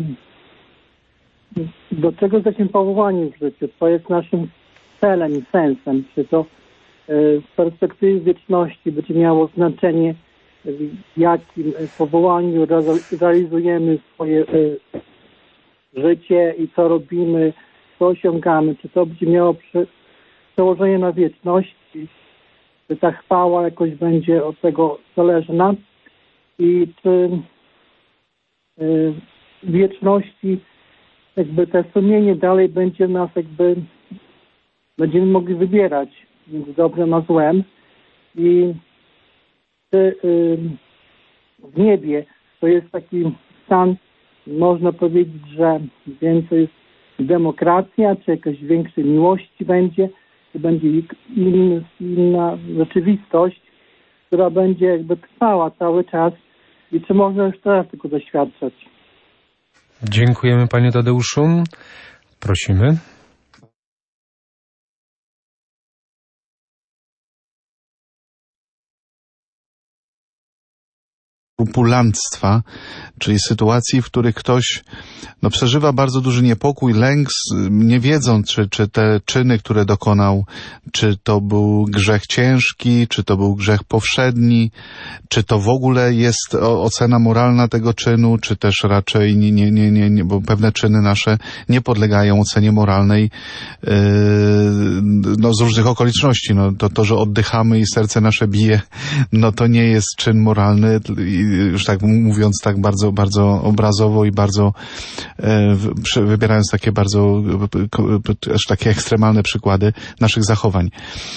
do czego jesteśmy powołani w życiu? Co jest naszym celem i sensem? Czy to z perspektywy wieczności będzie miało znaczenie, w jakim powołaniu realizujemy swoje życie i co robimy, co osiągamy? Czy to będzie miało przełożenie na wieczność? Czy ta chwała jakoś będzie od tego zależna? I czy w wieczności jakby te sumienie dalej będzie nas jakby, będziemy mogli wybierać między dobrem a złem i czy w niebie to jest taki stan, można powiedzieć, że więcej jest demokracja, czy jakaś większej miłości będzie, czy będzie inna rzeczywistość, która będzie jakby trwała cały czas i czy można już teraz tego doświadczać.
Dziękujemy, panie Tadeuszu. Prosimy.
Skrupulanstwa, czyli sytuacji, w których ktoś przeżywa bardzo duży niepokój, lęk, nie wiedząc, czy te czyny, które dokonał, czy to był grzech ciężki, czy to był grzech powszedni, czy to w ogóle jest ocena moralna tego czynu, czy też raczej nie, bo pewne czyny nasze nie podlegają ocenie moralnej z różnych okoliczności. To, że oddychamy i serce nasze bije, to nie jest czyn moralny, już tak mówiąc tak bardzo, bardzo obrazowo i bardzo wybierając takie bardzo aż takie ekstremalne przykłady naszych zachowań.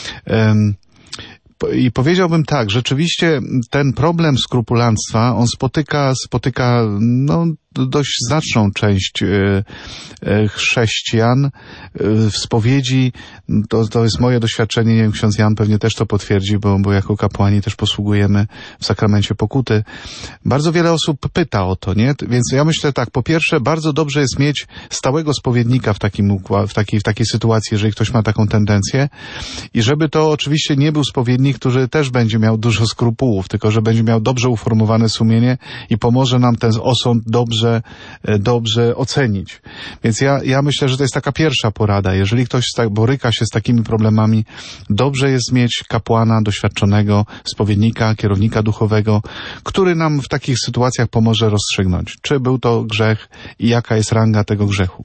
I powiedziałbym tak, rzeczywiście ten problem skrupulanstwa, on spotyka dość znaczną część chrześcijan w spowiedzi. To jest moje doświadczenie, nie wiem, ksiądz Jan pewnie też to potwierdzi, bo jako kapłani też posługujemy w sakramencie pokuty. Bardzo wiele osób pyta o to, nie? Więc ja myślę tak, po pierwsze, bardzo dobrze jest mieć stałego spowiednika w takiej sytuacji, jeżeli ktoś ma taką tendencję, i żeby to oczywiście nie był spowiednik, który też będzie miał dużo skrupułów, tylko że będzie miał dobrze uformowane sumienie i pomoże nam ten osąd dobrze ocenić. Więc ja myślę, że to jest taka pierwsza porada. Jeżeli ktoś boryka się z takimi problemami, dobrze jest mieć kapłana doświadczonego, spowiednika, kierownika duchowego, który nam w takich sytuacjach pomoże rozstrzygnąć, czy był to grzech i jaka jest ranga tego grzechu.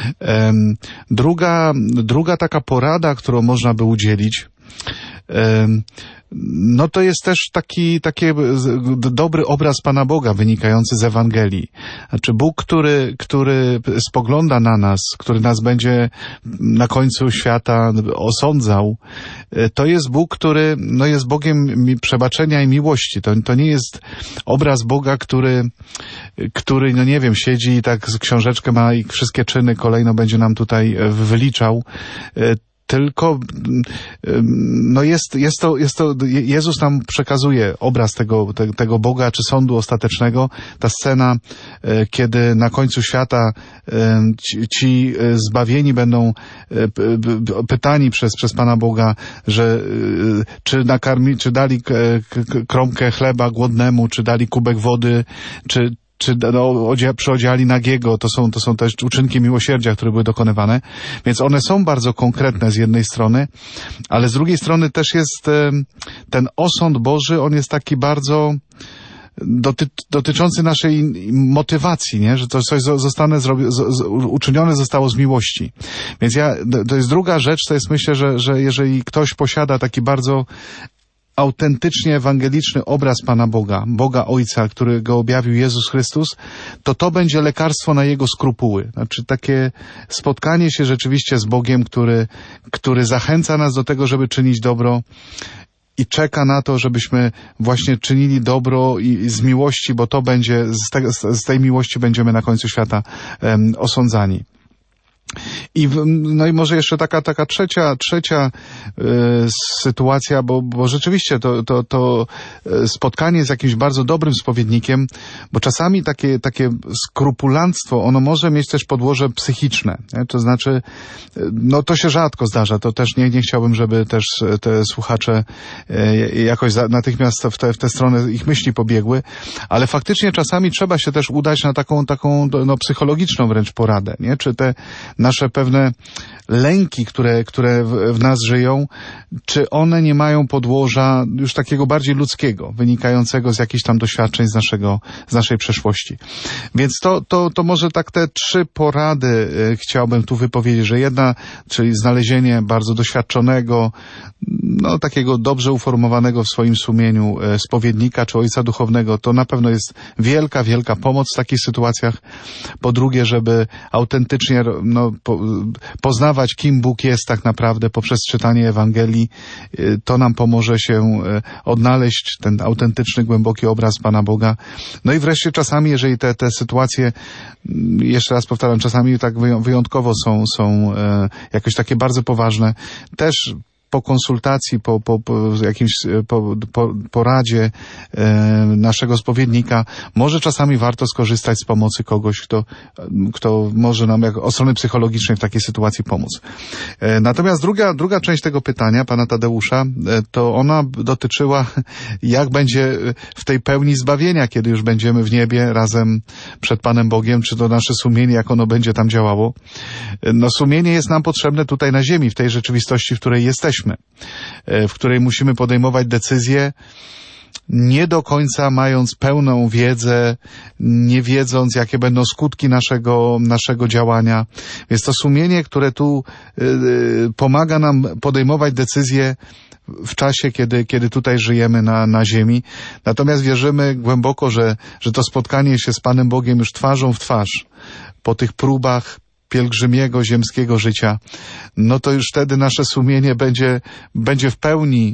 Druga taka porada, którą można by udzielić, to jest też taki dobry obraz Pana Boga wynikający z Ewangelii. Znaczy Bóg, który spogląda na nas, który nas będzie na końcu świata osądzał, to jest Bóg, który jest Bogiem przebaczenia i miłości. To nie jest obraz Boga, który nie wiem, siedzi i tak z książeczkę ma i wszystkie czyny kolejno będzie nam tutaj wyliczał. Tylko Jezus nam przekazuje obraz tego Boga czy sądu ostatecznego. Ta scena, kiedy na końcu świata ci zbawieni będą pytani przez Pana Boga, że czy dali kromkę chleba głodnemu, czy dali kubek wody, czy przyodziali nagiego. To są też uczynki miłosierdzia, które były dokonywane. Więc one są bardzo konkretne z jednej strony, ale z drugiej strony też jest ten osąd Boży, on jest taki bardzo dotyczący naszej motywacji, nie? Że to coś uczynione zostało z miłości. Więc to jest druga rzecz, to jest, myślę, że jeżeli ktoś posiada taki bardzo autentycznie ewangeliczny obraz Pana Boga, Boga Ojca, którego objawił Jezus Chrystus, to będzie lekarstwo na jego skrupuły. Znaczy takie spotkanie się rzeczywiście z Bogiem, który zachęca nas do tego, żeby czynić dobro i czeka na to, żebyśmy właśnie czynili dobro i z miłości, bo to będzie, z tej miłości będziemy na końcu świata osądzani. I może jeszcze taka trzecia sytuacja, bo rzeczywiście to spotkanie z jakimś bardzo dobrym spowiednikiem, bo czasami takie skrupulanstwo, ono może mieć też podłoże psychiczne, nie? To znaczy, to się rzadko zdarza, to też nie chciałbym, żeby też te słuchacze jakoś natychmiast w tę stronę ich myśli pobiegły, ale faktycznie czasami trzeba się też udać na taką psychologiczną wręcz poradę, nie? Czy te nasze pewne lęki, które w nas żyją, czy one nie mają podłoża już takiego bardziej ludzkiego, wynikającego z jakichś tam doświadczeń z naszej przeszłości. Więc to może tak te 3 porady chciałbym tu wypowiedzieć, że jedna, czyli znalezienie bardzo doświadczonego, takiego dobrze uformowanego w swoim sumieniu spowiednika czy ojca duchownego, to na pewno jest wielka, wielka pomoc w takich sytuacjach. Po drugie, żeby autentycznie poznawać, kim Bóg jest tak naprawdę poprzez czytanie Ewangelii, to nam pomoże się odnaleźć ten autentyczny, głęboki obraz Pana Boga. I wreszcie czasami, jeżeli te sytuacje, jeszcze raz powtarzam, czasami tak wyjątkowo są jakoś takie bardzo poważne, też po konsultacji, po jakimś poradzie naszego spowiednika, może czasami warto skorzystać z pomocy kogoś, kto może nam od strony psychologicznej w takiej sytuacji pomóc. Natomiast druga część tego pytania pana Tadeusza, to ona dotyczyła, jak będzie w tej pełni zbawienia, kiedy już będziemy w niebie razem przed Panem Bogiem, czy to nasze sumienie, jak ono będzie tam działało. No sumienie jest nam potrzebne tutaj na ziemi, w tej rzeczywistości, w której jesteśmy, w której musimy podejmować decyzje, nie do końca mając pełną wiedzę, nie wiedząc, jakie będą skutki naszego działania. Jest to sumienie, które tu pomaga nam podejmować decyzje w czasie, kiedy tutaj żyjemy na ziemi. Natomiast wierzymy głęboko, że to spotkanie się z Panem Bogiem już twarzą w twarz po tych próbach pielgrzymiego, ziemskiego życia, no to już wtedy nasze sumienie będzie w pełni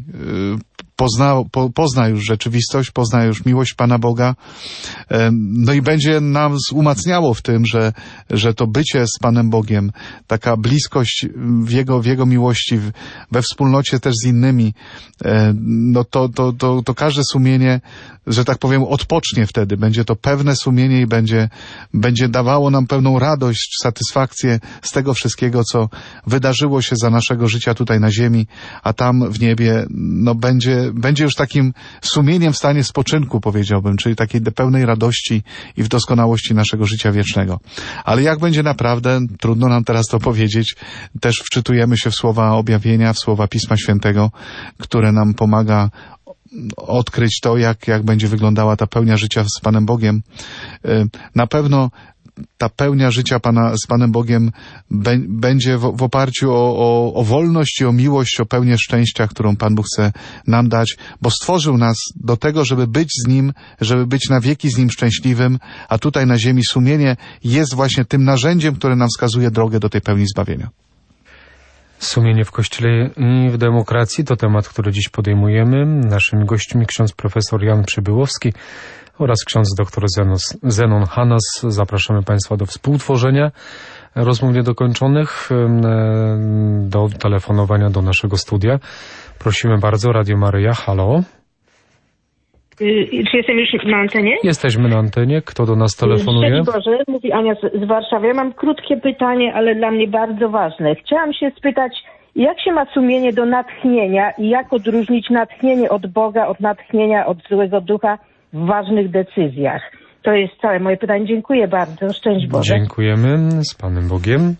pozna już rzeczywistość, pozna już miłość Pana Boga, no i będzie nam umacniało w tym, że to bycie z Panem Bogiem, taka bliskość w Jego miłości, we wspólnocie też z innymi, no to każde sumienie, że tak powiem, odpocznie wtedy. Będzie to pewne sumienie i będzie dawało nam pewną radość, satysfakcję z tego wszystkiego, co wydarzyło się za naszego życia tutaj na ziemi, a tam w niebie, no będzie już takim sumieniem w stanie spoczynku, powiedziałbym, czyli takiej pełnej radości i w doskonałości naszego życia wiecznego. Ale jak będzie naprawdę, trudno nam teraz to powiedzieć. Też wczytujemy się w słowa objawienia, w słowa Pisma Świętego, które nam pomaga odkryć to, jak będzie wyglądała ta pełnia życia z Panem Bogiem. Na pewno ta pełnia życia z Panem Bogiem będzie w oparciu o wolność i o miłość, o pełnię szczęścia, którą Pan Bóg chce nam dać, bo stworzył nas do tego, żeby być z Nim, żeby być na wieki z Nim szczęśliwym, a tutaj na ziemi sumienie jest właśnie tym narzędziem, które nam wskazuje drogę do tej pełni zbawienia.
Sumienie w Kościele i w demokracji to temat, który dziś podejmujemy. Naszymi gośćmi ksiądz profesor Jan Przybyłowski oraz ksiądz dr Zenon Hanas. Zapraszamy Państwa do współtworzenia rozmów niedokończonych, do telefonowania do naszego studia. Prosimy bardzo, Radio Maryja, halo.
Czy jestem już na antenie?
Jesteśmy na antenie. Kto do nas telefonuje?
Szczęść Boże, mówi Ania z Warszawy. Ja mam krótkie pytanie, ale dla mnie bardzo ważne. Chciałam się spytać, jak się ma sumienie do natchnienia i jak odróżnić natchnienie od Boga, od natchnienia od złego ducha w ważnych decyzjach? To jest całe moje pytanie. Dziękuję bardzo. Szczęść Boże.
Dziękujemy. Z Panem Bogiem.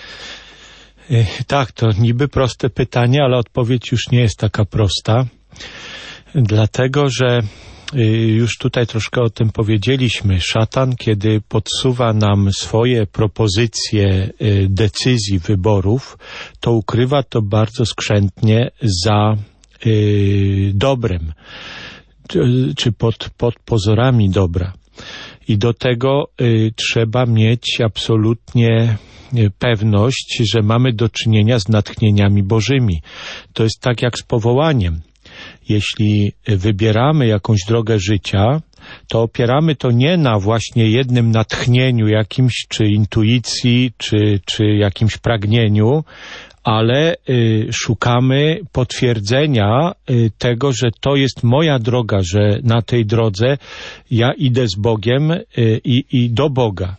Tak, to niby proste pytanie, ale odpowiedź już nie jest taka prosta. Dlatego, że już tutaj troszkę o tym powiedzieliśmy. Szatan, kiedy podsuwa nam swoje propozycje decyzji, wyborów, to ukrywa to bardzo skrzętnie za dobrem, czy pod pozorami dobra. I do tego trzeba mieć absolutnie pewność, że mamy do czynienia z natchnieniami bożymi. To jest tak jak z powołaniem. Jeśli wybieramy jakąś drogę życia, to opieramy to nie na właśnie jednym natchnieniu jakimś, czy intuicji, czy jakimś pragnieniu, ale szukamy potwierdzenia tego, że to jest moja droga, że na tej drodze ja idę z Bogiem i do Boga.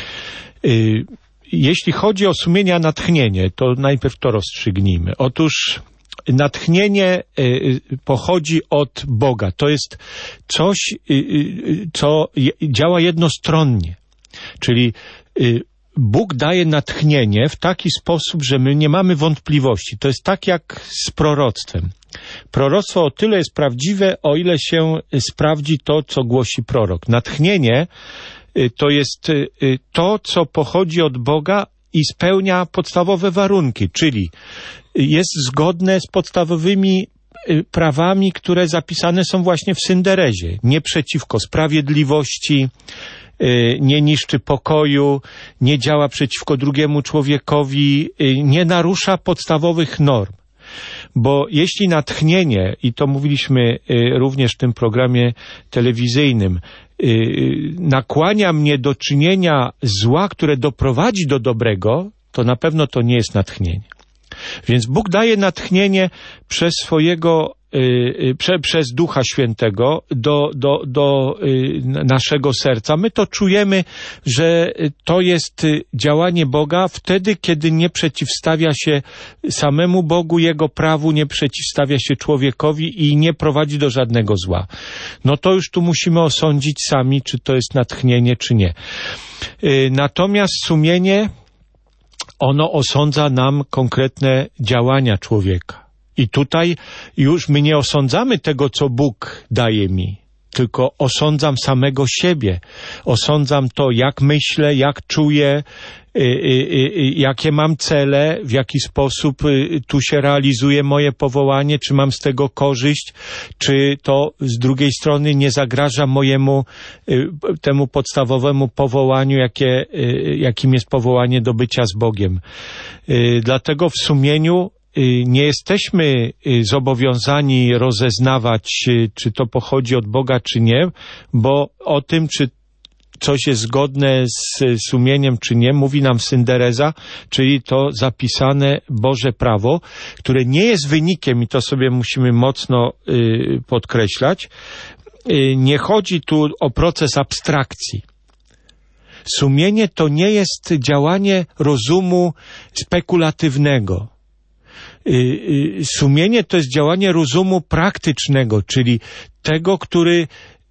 Jeśli chodzi o sumienia natchnienie, to najpierw to rozstrzygnijmy. Otóż natchnienie pochodzi od Boga. To jest coś, co działa jednostronnie. Czyli Bóg daje natchnienie w taki sposób, że my nie mamy wątpliwości. To jest tak jak z proroctwem. Proroctwo o tyle jest prawdziwe, o ile się sprawdzi to, co głosi prorok. Natchnienie to jest to, co pochodzi od Boga i spełnia podstawowe warunki, czyli jest zgodne z podstawowymi prawami, które zapisane są właśnie w synderezie. Nie przeciwko sprawiedliwości, nie niszczy pokoju, nie działa przeciwko drugiemu człowiekowi, nie narusza podstawowych norm. Bo jeśli natchnienie, i to mówiliśmy również w tym programie telewizyjnym, nakłania mnie do czynienia zła, które doprowadzi do dobrego, to na pewno to nie jest natchnienie. Więc Bóg daje natchnienie przez swojego przez Ducha Świętego do naszego serca. My to czujemy, że to jest działanie Boga wtedy, kiedy nie przeciwstawia się samemu Bogu, Jego prawu, nie przeciwstawia się człowiekowi i nie prowadzi do żadnego zła. No to już tu musimy osądzić sami, czy to jest natchnienie, czy nie. Natomiast sumienie, ono osądza nam konkretne działania człowieka. I tutaj już my nie osądzamy tego, co Bóg daje mi, tylko osądzam samego siebie. Osądzam to, jak myślę, jak czuję, jakie mam cele, w jaki sposób tu się realizuje moje powołanie, czy mam z tego korzyść, czy to z drugiej strony nie zagraża mojemu temu podstawowemu powołaniu, jakim jest powołanie do bycia z Bogiem. Dlatego w sumieniu nie jesteśmy zobowiązani rozeznawać, czy to pochodzi od Boga, czy nie, bo o tym, czy coś jest zgodne z sumieniem, czy nie, mówi nam Syndereza, czyli to zapisane Boże prawo, które nie jest wynikiem, i to sobie musimy mocno podkreślać, nie chodzi tu o proces abstrakcji. Sumienie to nie jest działanie rozumu spekulatywnego. Sumienie to jest działanie rozumu praktycznego, czyli tego, który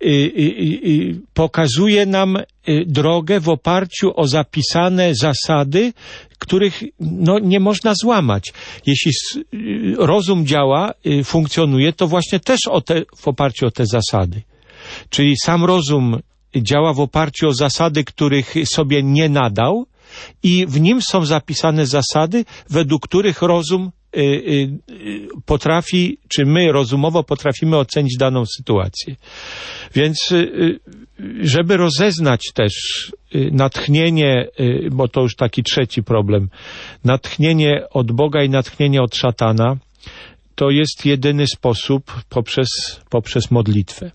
pokazuje nam drogę w oparciu o zapisane zasady, których nie można złamać. Jeśli rozum działa, funkcjonuje, to właśnie też w oparciu o te zasady. Czyli sam rozum działa w oparciu o zasady, których sobie nie nadał i w nim są zapisane zasady, według których rozum potrafi, czy my rozumowo potrafimy ocenić daną sytuację. Więc żeby rozeznać też natchnienie, bo to już taki trzeci problem, natchnienie od Boga i natchnienie od szatana, to jest jedyny sposób poprzez modlitwę.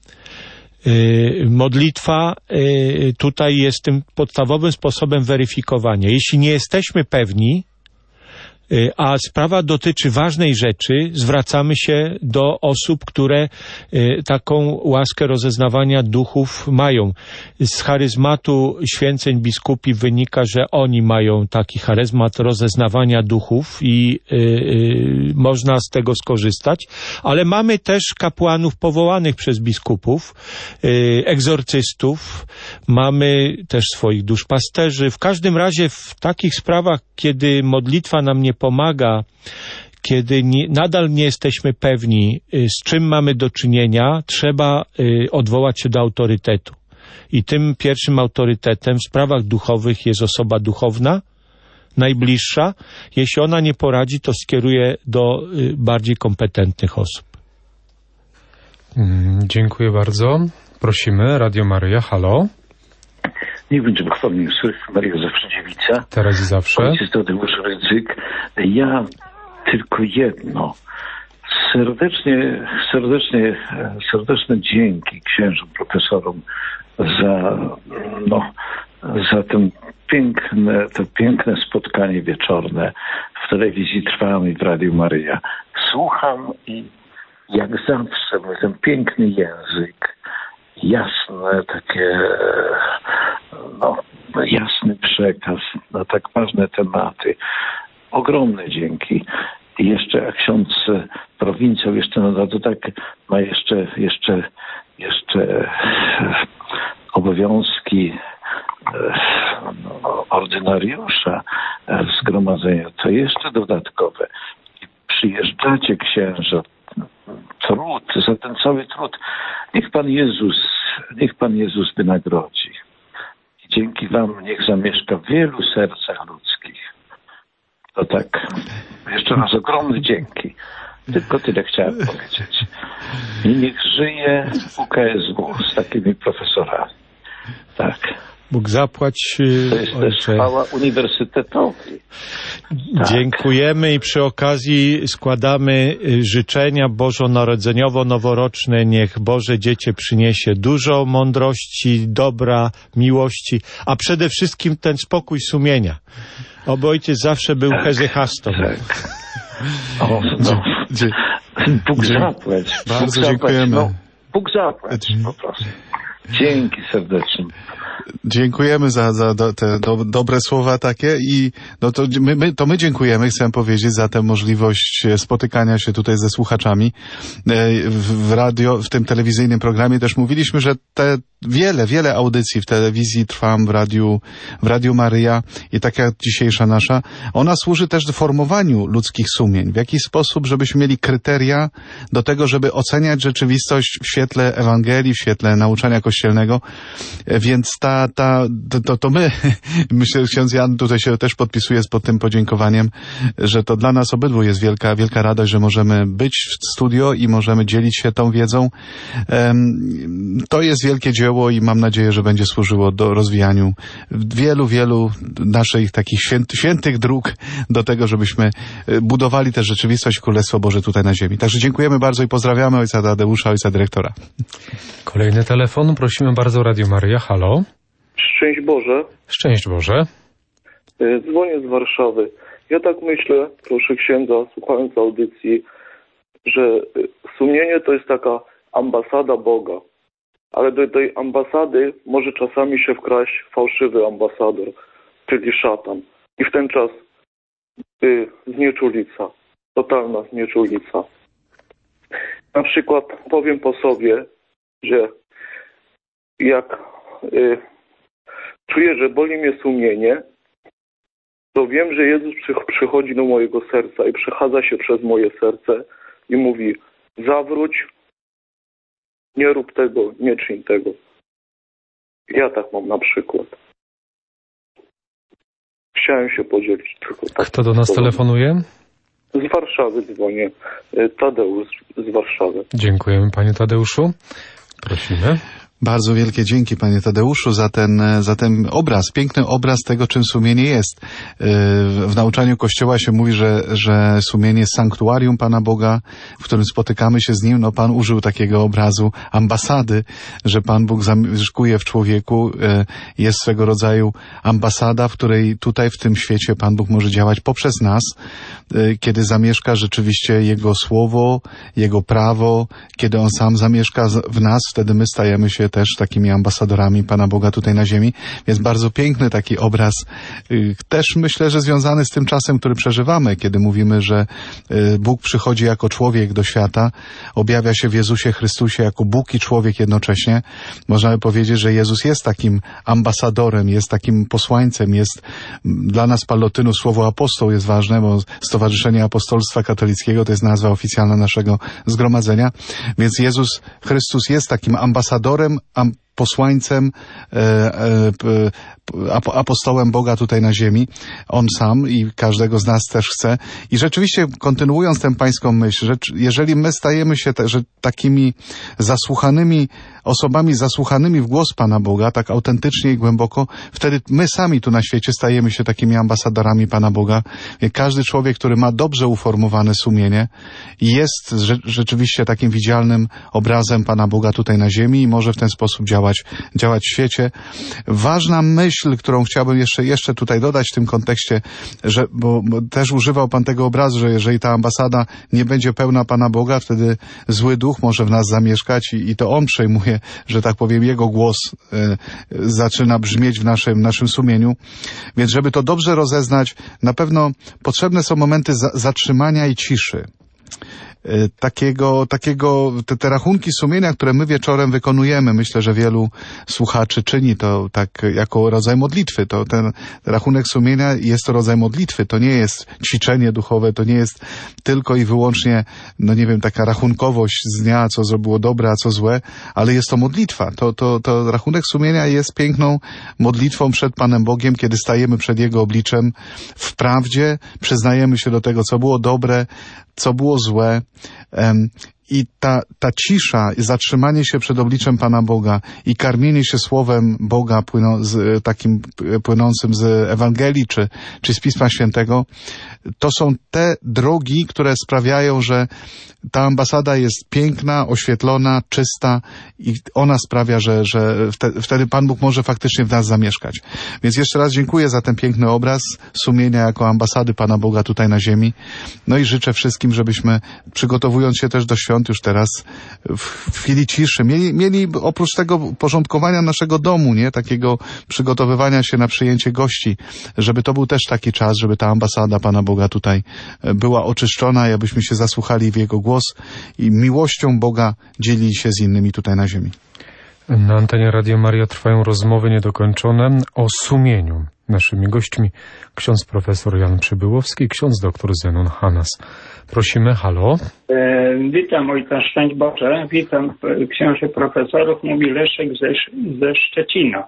Modlitwa tutaj jest tym podstawowym sposobem weryfikowania. Jeśli nie jesteśmy pewni, a sprawa dotyczy ważnej rzeczy, zwracamy się do osób, które taką łaskę rozeznawania duchów mają. Z charyzmatu święceń biskupi wynika, że oni mają taki charyzmat rozeznawania duchów i można z tego skorzystać, ale mamy też kapłanów powołanych przez biskupów, egzorcystów, mamy też swoich duszpasterzy. W każdym razie w takich sprawach, kiedy modlitwa nam nie pomaga, kiedy nadal nie jesteśmy pewni, z czym mamy do czynienia, trzeba odwołać się do autorytetu. I tym pierwszym autorytetem w sprawach duchowych jest osoba duchowna, najbliższa. Jeśli ona nie poradzi, to skieruje do bardziej kompetentnych osób.
Dziękuję bardzo. Prosimy, Radio Maryja, halo.
Niech będzie pochwalony Jezus, Maria zawsze dziewica.
Teraz i zawsze.
Ojciec Tadeusz Rydzyk. Ja tylko jedno. Serdeczne dzięki księżom, profesorom za to piękne spotkanie wieczorne w telewizji Trwam i w Radiu Maryja. Słucham i jak zawsze ten piękny język, jasne takie, jasny przekaz na tak ważne tematy. Ogromne dzięki. I jeszcze jak ksiądz prowincjał jeszcze na dodatek ma jeszcze obowiązki ordynariusza zgromadzenia, to jeszcze dodatkowe. I przyjeżdżacie księża, za ten cały trud. Niech Pan Jezus wynagrodzi. I dzięki Wam niech zamieszka w wielu sercach ludzkich. To tak, jeszcze raz ogromne dzięki. Tylko tyle chciałem powiedzieć. I niech żyje UKSW z takimi profesorami. Tak.
Bóg zapłać,
To jest też chwała uniwersytetowi. Tak.
Dziękujemy i przy okazji składamy życzenia bożonarodzeniowo-noworoczne. Niech Boże Dziecię przyniesie dużo mądrości, dobra, miłości, a przede wszystkim ten spokój sumienia. Oby ojciec zawsze był hezychastą.
Tak. O, no. Bóg zapłać.
Bardzo dziękujemy.
No, Bóg zapłać po prostu. Dzięki serdecznie.
Dziękujemy za te dobre słowa takie i no to my dziękujemy, chcę powiedzieć, za tę możliwość spotykania się tutaj ze słuchaczami. W radio, w tym telewizyjnym programie też mówiliśmy, że te wiele audycji w telewizji Trwam, w Radiu Maryja i taka jak dzisiejsza nasza, ona służy też do formowaniu ludzkich sumień. W jaki sposób, żebyśmy mieli kryteria do tego, żeby oceniać rzeczywistość w świetle Ewangelii, w świetle nauczania kościelnego. Więc to my, myślę, że ksiądz Jan tutaj się też podpisuje pod tym podziękowaniem, że to dla nas obydwu jest wielka radość, że możemy być w studio i możemy dzielić się tą wiedzą. To jest wielkie dzieło i mam nadzieję, że będzie służyło do rozwijaniu wielu naszych takich świętych dróg do tego, żebyśmy budowali też rzeczywistość Królestwo Boże tutaj na ziemi. Także dziękujemy bardzo i pozdrawiamy ojca Tadeusza, ojca dyrektora.
Kolejny telefon. Prosimy bardzo, Radio Maryja. Halo.
Szczęść Boże.
Szczęść Boże.
Dzwonię z Warszawy. Ja tak myślę, proszę księdza, słuchając audycji, że sumienie to jest taka ambasada Boga. Ale do tej ambasady może czasami się wkraść fałszywy ambasador, czyli szatan. I w ten czas znieczulica, totalna znieczulica. Na przykład powiem po sobie, że jak czuję, że boli mnie sumienie, to wiem, że Jezus przychodzi do mojego serca i przechadza się przez moje serce i mówi: zawróć, nie rób tego, nie czyń tego. Ja tak mam na przykład. Chciałem się podzielić tylko tak.
Kto do nas telefonuje?
Z Warszawy dzwonię. Tadeusz z Warszawy.
Dziękujemy, panie Tadeuszu. Prosimy.
Bardzo wielkie dzięki, panie Tadeuszu, za ten obraz, piękny obraz tego, czym sumienie jest. W nauczaniu Kościoła się mówi, że sumienie jest sanktuarium Pana Boga, w którym spotykamy się z Nim. No, Pan użył takiego obrazu ambasady, że Pan Bóg zamieszkuje w człowieku. Jest swego rodzaju ambasada, w której tutaj w tym świecie Pan Bóg może działać poprzez nas, kiedy zamieszka rzeczywiście Jego Słowo, Jego prawo, kiedy On sam zamieszka w nas, wtedy my stajemy się też takimi ambasadorami Pana Boga tutaj na ziemi. Więc bardzo piękny taki obraz, też myślę, że związany z tym czasem, który przeżywamy, kiedy mówimy, że Bóg przychodzi jako człowiek do świata, objawia się w Jezusie Chrystusie jako Bóg i człowiek jednocześnie. Można by powiedzieć, że Jezus jest takim ambasadorem, jest takim posłańcem, jest dla nas Pallotynu słowo apostoł jest ważne, bo Stowarzyszenie Apostolstwa Katolickiego to jest nazwa oficjalna naszego zgromadzenia. Więc Jezus Chrystus jest takim ambasadorem, posłańcem, apostołem Boga tutaj na ziemi. On sam i każdego z nas też chce. I rzeczywiście, kontynuując tę pańską myśl, że jeżeli my stajemy się takimi zasłuchanymi osobami, zasłuchanymi w głos Pana Boga, tak autentycznie i głęboko, wtedy my sami tu na świecie stajemy się takimi ambasadorami Pana Boga. Każdy człowiek, który ma dobrze uformowane sumienie, jest rzeczywiście takim widzialnym obrazem Pana Boga tutaj na ziemi i może w ten sposób działać w świecie. Ważna myśl, którą chciałbym jeszcze tutaj dodać w tym kontekście, bo też używał Pan tego obrazu, że jeżeli ta ambasada nie będzie pełna Pana Boga, wtedy zły duch może w nas zamieszkać i to On przejmuje, że tak powiem, Jego głos zaczyna brzmieć w naszym sumieniu. Więc żeby to dobrze rozeznać, na pewno potrzebne są momenty zatrzymania i ciszy. Te rachunki sumienia, które my wieczorem wykonujemy, myślę, że wielu słuchaczy czyni to tak jako rodzaj modlitwy. Ten rachunek sumienia jest to rodzaj modlitwy. To nie jest ćwiczenie duchowe, to nie jest tylko i wyłącznie, taka rachunkowość z dnia, co było dobre, a co złe, ale jest to modlitwa. To rachunek sumienia jest piękną modlitwą przed Panem Bogiem, kiedy stajemy przed Jego obliczem w prawdzie, przyznajemy się do tego, co było dobre, co było złe I ta cisza, zatrzymanie się przed obliczem Pana Boga i karmienie się słowem Boga takim płynącym z Ewangelii czy z Pisma Świętego, to są te drogi, które sprawiają, że ta ambasada jest piękna, oświetlona, czysta i ona sprawia, że wtedy Pan Bóg może faktycznie w nas zamieszkać. Więc jeszcze raz dziękuję za ten piękny obraz sumienia jako ambasady Pana Boga tutaj na ziemi. No i życzę wszystkim, żebyśmy, przygotowując się też do świąt już teraz, w chwili ciszy, mieli oprócz tego porządkowania naszego domu, nie? Takiego przygotowywania się na przyjęcie gości, żeby to był też taki czas, żeby ta ambasada Pana Boga tutaj była oczyszczona i abyśmy się zasłuchali w Jego głos i miłością Boga dzielili się z innymi tutaj na ziemi.
Na antenie Radio Maria trwają rozmowy niedokończone o sumieniu. Naszymi gośćmi ksiądz profesor Jan Przybyłowski i ksiądz doktor Zenon Hanas. Prosimy, halo.
Witam, ojca, szczęść Boże. Witam księży profesorów. Mówi Leszek ze Szczecina.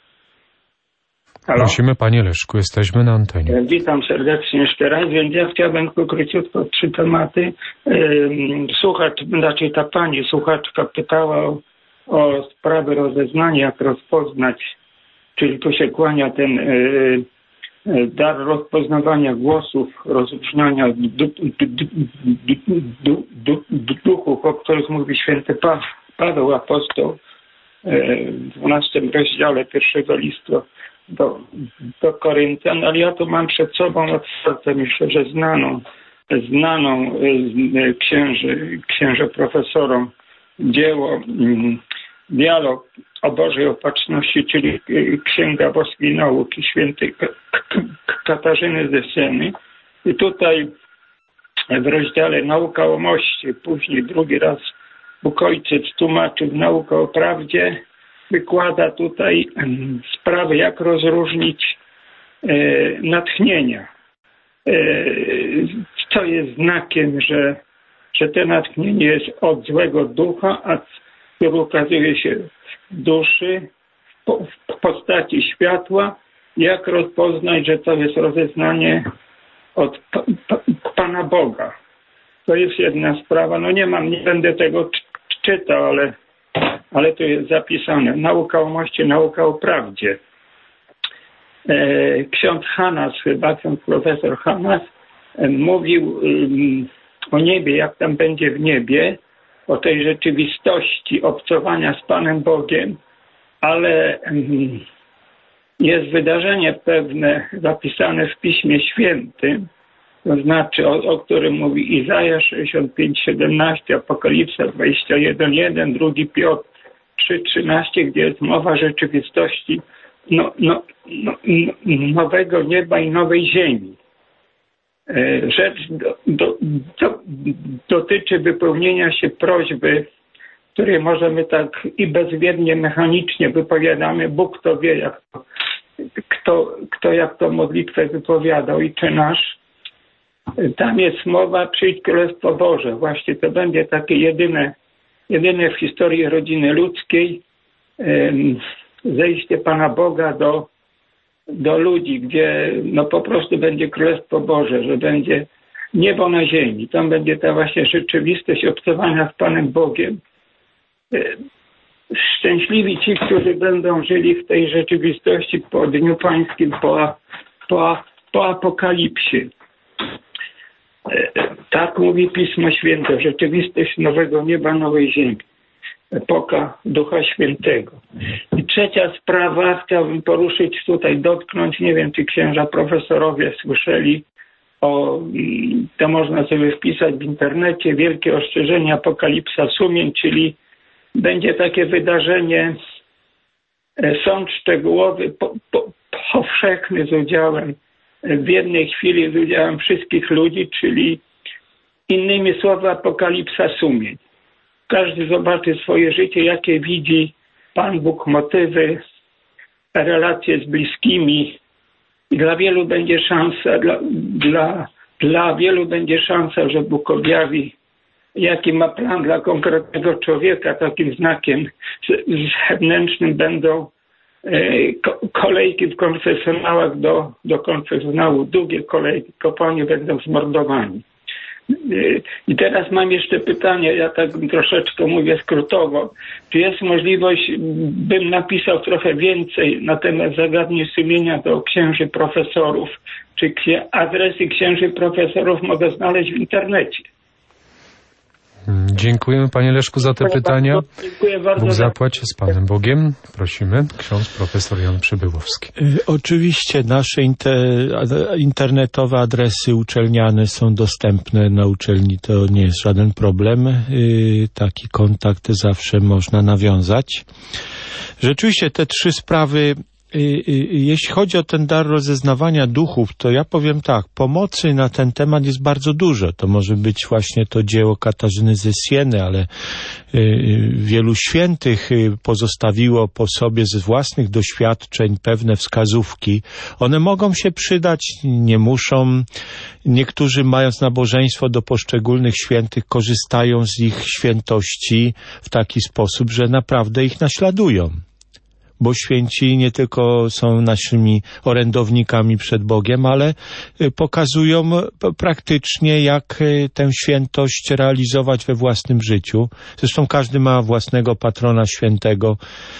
Halo?
Prosimy, panie Leszku, jesteśmy na antenie.
Witam serdecznie jeszcze raz, więc ja chciałbym króciutko 3 tematy. Ta pani słuchaczka pytała o sprawy rozeznania, jak rozpoznać, czyli tu się kłania ten dar rozpoznawania głosów, rozróżniania duchów, o których mówi święty Paweł apostoł w 12 rozdziale 1 listu do Koryntian, ale ja tu mam przed sobą otwarte, myślę, że znaną księży profesorom dzieło Dialog o Bożej Opatrzności, czyli Księga Boskiej Nauki świętej Katarzyny ze Sieny. I tutaj w rozdziale Nauka o moście, później drugi raz Bóg Ojciec tłumaczył Naukę o prawdzie, wykłada tutaj sprawę, jak rozróżnić natchnienia. Co jest znakiem, że to natchnienie jest od złego ducha, a który ukazuje się w duszy, w postaci światła. Jak rozpoznać, że to jest rozeznanie od Pana Boga. To jest jedna sprawa. No nie będę tego czytał, ale to jest zapisane. Nauka o moście, nauka o prawdzie. Ksiądz Hanas, chyba ksiądz profesor Hanas, mówił o niebie, jak tam będzie w niebie, o tej rzeczywistości obcowania z Panem Bogiem, ale jest wydarzenie pewne zapisane w Piśmie Świętym, to znaczy o którym mówi Izajasz 65:17, Apokalipsa 21:1, 2 Piotr 3:13, gdzie jest mowa rzeczywistości nowego nieba i nowej ziemi. Rzecz dotyczy wypełnienia się prośby, której możemy tak i bezwiednie, mechanicznie wypowiadamy. Bóg to wie, jak to modlitwę wypowiada, Ojcze nasz. Tam jest mowa, przyjdź Królestwo Boże. Właśnie to będzie takie jedyne w historii rodziny ludzkiej zejście Pana Boga do ludzi, gdzie po prostu będzie Królestwo Boże, że będzie niebo na ziemi. Tam będzie ta właśnie rzeczywistość obcowania z Panem Bogiem. Szczęśliwi ci, którzy będą żyli w tej rzeczywistości po Dniu Pańskim, po Apokalipsie. Tak mówi Pismo Święte, rzeczywistość nowego nieba, nowej ziemi. Epoka Ducha Świętego. I trzecia sprawa, chciałbym poruszyć tutaj, dotknąć, nie wiem, czy księża profesorowie słyszeli to można sobie wpisać w internecie, wielkie ostrzeżenie Apokalipsa Sumień, czyli będzie takie wydarzenie, sąd szczegółowy, powszechny z udziałem, w jednej chwili z udziałem wszystkich ludzi, czyli innymi słowy Apokalipsa Sumień. Każdy zobaczy swoje życie, jakie widzi Pan Bóg, motywy, relacje z bliskimi. I dla wielu będzie szansa, dla wielu będzie szansa, że Bóg objawi, jaki ma plan dla konkretnego człowieka. Takim znakiem zewnętrznym będą kolejki w konfesjonałach do konfesjonału, długie kolejki, kapłani będą zmordowani. I teraz mam jeszcze pytanie, ja tak troszeczkę mówię skrótowo. Czy jest możliwość, bym napisał trochę więcej na temat zagadnień sumienia do księży profesorów? Czy adresy księży profesorów mogę znaleźć w internecie?
Dziękujemy panie Leszku za te pytania.
Dziękuję bardzo.
Bóg zapłać, z Panem Bogiem. Prosimy, ksiądz profesor Jan Przybyłowski.
Oczywiście nasze internetowe adresy uczelniane są dostępne na uczelni, to nie jest żaden problem. Taki kontakt zawsze można nawiązać. Rzeczywiście te 3 sprawy, jeśli chodzi o ten dar rozeznawania duchów, to ja powiem tak, pomocy na ten temat jest bardzo dużo. To może być właśnie to dzieło Katarzyny ze Sieny, ale wielu świętych pozostawiło po sobie ze własnych doświadczeń pewne wskazówki. One mogą się przydać, nie muszą. Niektórzy, mając nabożeństwo do poszczególnych świętych, korzystają z ich świętości w taki sposób, że naprawdę ich naśladują. Bo święci nie tylko są naszymi orędownikami przed Bogiem, ale pokazują praktycznie, jak tę świętość realizować we własnym życiu. Zresztą każdy ma własnego patrona świętego.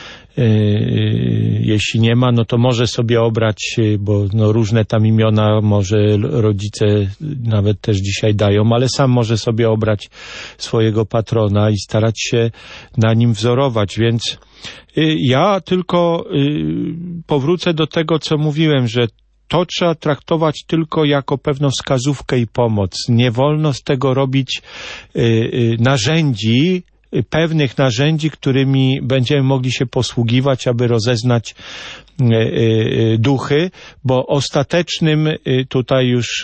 Jeśli nie ma, no to może sobie obrać, bo no różne tam imiona może rodzice nawet też dzisiaj dają, ale sam może sobie obrać swojego patrona i starać się na nim wzorować, więc ja tylko powrócę do tego, co mówiłem, że to trzeba traktować tylko jako pewną wskazówkę i pomoc. Nie wolno z tego robić narzędzi, pewnych narzędzi, którymi będziemy mogli się posługiwać, aby rozeznać duchy, bo ostatecznym, tutaj już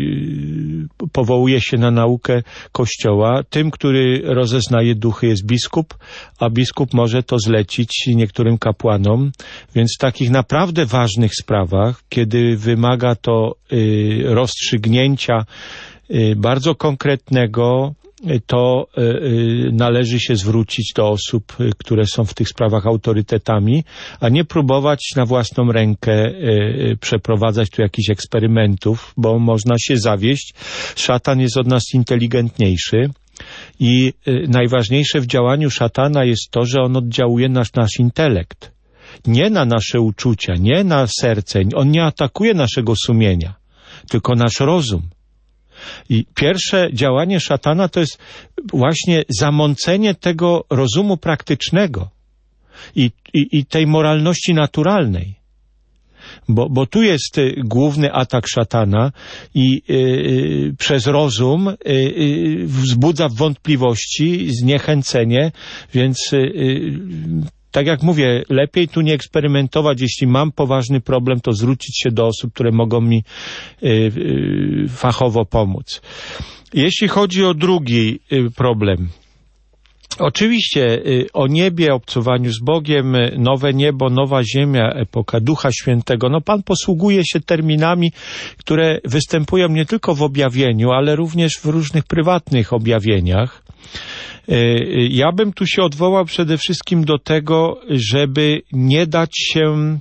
powołuje się na naukę Kościoła, tym, który rozeznaje duchy, jest biskup, a biskup może to zlecić niektórym kapłanom, więc w takich naprawdę ważnych sprawach, kiedy wymaga to rozstrzygnięcia bardzo konkretnego, to należy się zwrócić do osób, które są w tych sprawach autorytetami, a nie próbować na własną rękę przeprowadzać tu jakichś eksperymentów, bo można się zawieść. Szatan jest od nas inteligentniejszy i najważniejsze w działaniu szatana jest to, że on oddziałuje na nasz intelekt. Nie na nasze uczucia, nie na serce. On nie atakuje naszego sumienia, tylko nasz rozum. I pierwsze działanie szatana to jest właśnie zamącenie tego rozumu praktycznego i tej moralności naturalnej. Bo tu jest główny atak szatana i przez rozum wzbudza wątpliwości, zniechęcenie, więc tak jak mówię, lepiej tu nie eksperymentować. Jeśli mam poważny problem, to zwrócić się do osób, które mogą mi fachowo pomóc. Jeśli chodzi o drugi problem, oczywiście o niebie, obcowaniu z Bogiem, nowe niebo, nowa ziemia, epoka Ducha Świętego. No Pan posługuje się terminami, które występują nie tylko w objawieniu, ale również w różnych prywatnych objawieniach. Ja bym tu się odwołał przede wszystkim do tego, żeby nie dać się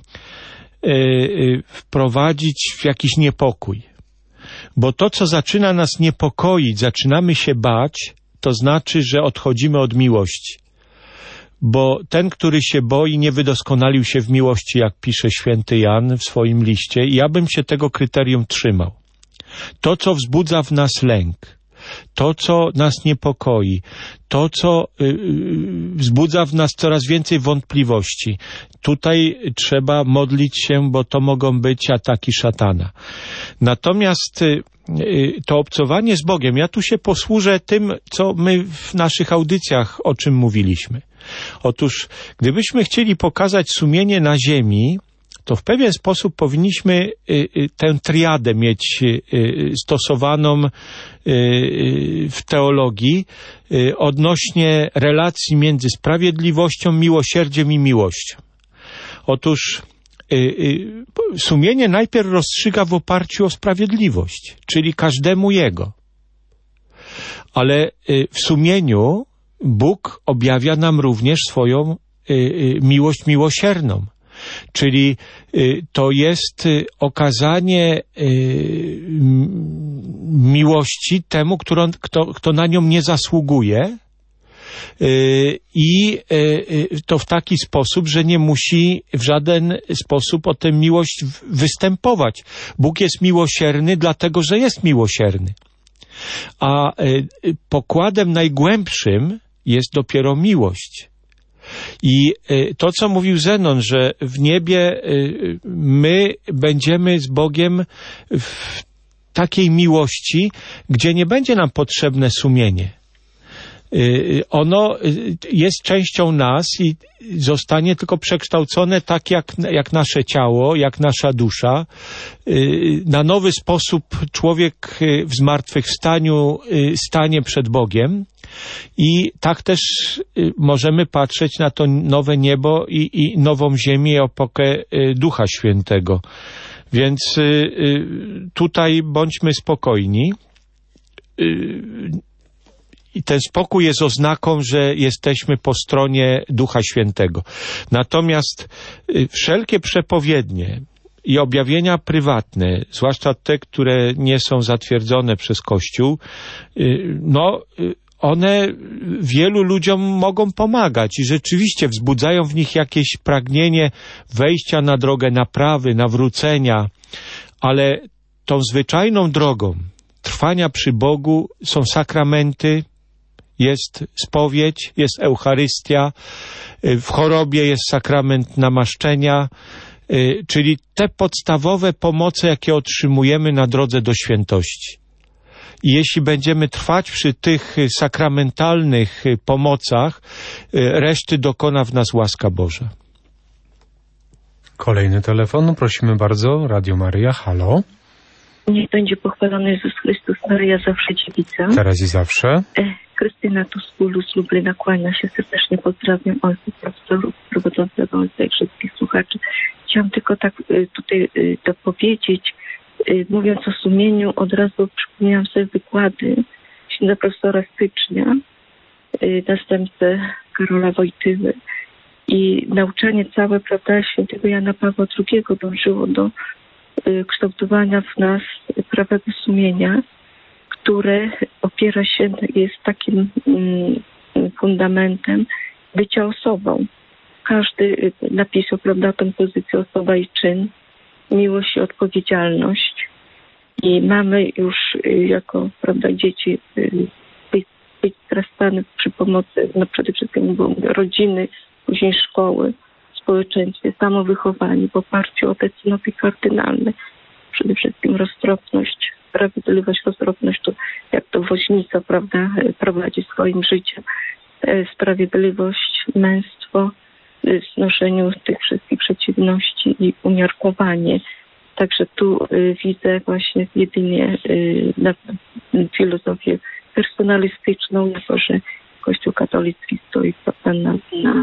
wprowadzić w jakiś niepokój. Bo to, co zaczyna nas niepokoić, zaczynamy się bać, to znaczy, że odchodzimy od miłości. Bo ten, który się boi, nie wydoskonalił się w miłości, jak pisze święty Jan w swoim liście. I ja bym się tego kryterium trzymał. To, co wzbudza w nas lęk, to, co nas niepokoi, to, co wzbudza w nas coraz więcej wątpliwości. Tutaj trzeba modlić się, bo to mogą być ataki szatana. Natomiast to obcowanie z Bogiem, ja tu się posłużę tym, co my w naszych audycjach, o czym mówiliśmy. Otóż, gdybyśmy chcieli pokazać sumienie na ziemi, to w pewien sposób powinniśmy tę triadę mieć stosowaną w teologii odnośnie relacji między sprawiedliwością, miłosierdziem i miłością. Otóż sumienie najpierw rozstrzyga w oparciu o sprawiedliwość, czyli każdemu jego. Ale w sumieniu Bóg objawia nam również swoją miłość miłosierną. Czyli to jest okazanie miłości temu, kto na nią nie zasługuje, i to w taki sposób, że nie musi w żaden sposób o tę miłość występować. Bóg jest miłosierny, dlatego że jest miłosierny. A pokładem najgłębszym jest dopiero miłość. I to, co mówił Zenon, że w niebie my będziemy z Bogiem w takiej miłości, gdzie nie będzie nam potrzebne sumienie. Ono jest częścią nas i zostanie tylko przekształcone tak jak nasze ciało, jak nasza dusza. Na nowy sposób człowiek w zmartwychwstaniu stanie przed Bogiem i tak też możemy patrzeć na to nowe niebo i nową ziemię i epokę Ducha Świętego. Więc tutaj bądźmy spokojni. I ten spokój jest oznaką, że jesteśmy po stronie Ducha Świętego. Natomiast wszelkie przepowiednie i objawienia prywatne, zwłaszcza te, które nie są zatwierdzone przez Kościół, one wielu ludziom mogą pomagać i rzeczywiście wzbudzają w nich jakieś pragnienie wejścia na drogę naprawy, nawrócenia, ale tą zwyczajną drogą trwania przy Bogu są sakramenty, jest spowiedź, jest Eucharystia, w chorobie jest sakrament namaszczenia, czyli te podstawowe pomoce, jakie otrzymujemy na drodze do świętości. I jeśli będziemy trwać przy tych sakramentalnych pomocach, reszty dokona w nas łaska Boża.
Kolejny telefon, prosimy bardzo, Radio Maryja, halo.
Niech będzie pochwalony Jezus Chrystus, Maryja zawsze dziewica.
Teraz i zawsze.
Krystyna Tuskulu z Lublina kłania się, serdecznie pozdrawiam ojców, profesorów, prowadzącego ojca i wszystkich słuchaczy. Chciałam tylko tak tutaj dopowiedzieć, mówiąc o sumieniu, od razu przypomniałam sobie wykłady księdza profesora Stycznia, następcę Karola Wojtyły i nauczanie całe, prawda, świętego Jana Pawła II dążyło do kształtowania w nas prawego sumienia, które opiera się, jest takim fundamentem bycia osobą. Każdy napisał, prawda, tę pozycję osoba i czyn, miłość i odpowiedzialność. I mamy już jako, prawda, dzieci być wzrastane przy pomocy, no przede wszystkim rodziny, później szkoły, społeczeństwie, samowychowanie, w oparciu o te cnoty kardynalne. Przede wszystkim roztropność, sprawiedliwość, roztropność, to jak to woźnica, prawda, prowadzi swoim życiem. Sprawiedliwość, męstwo, w znoszeniu tych wszystkich przeciwności i umiarkowanie. Także tu widzę właśnie jedynie filozofię personalistyczną, jako że Kościół katolicki stoi na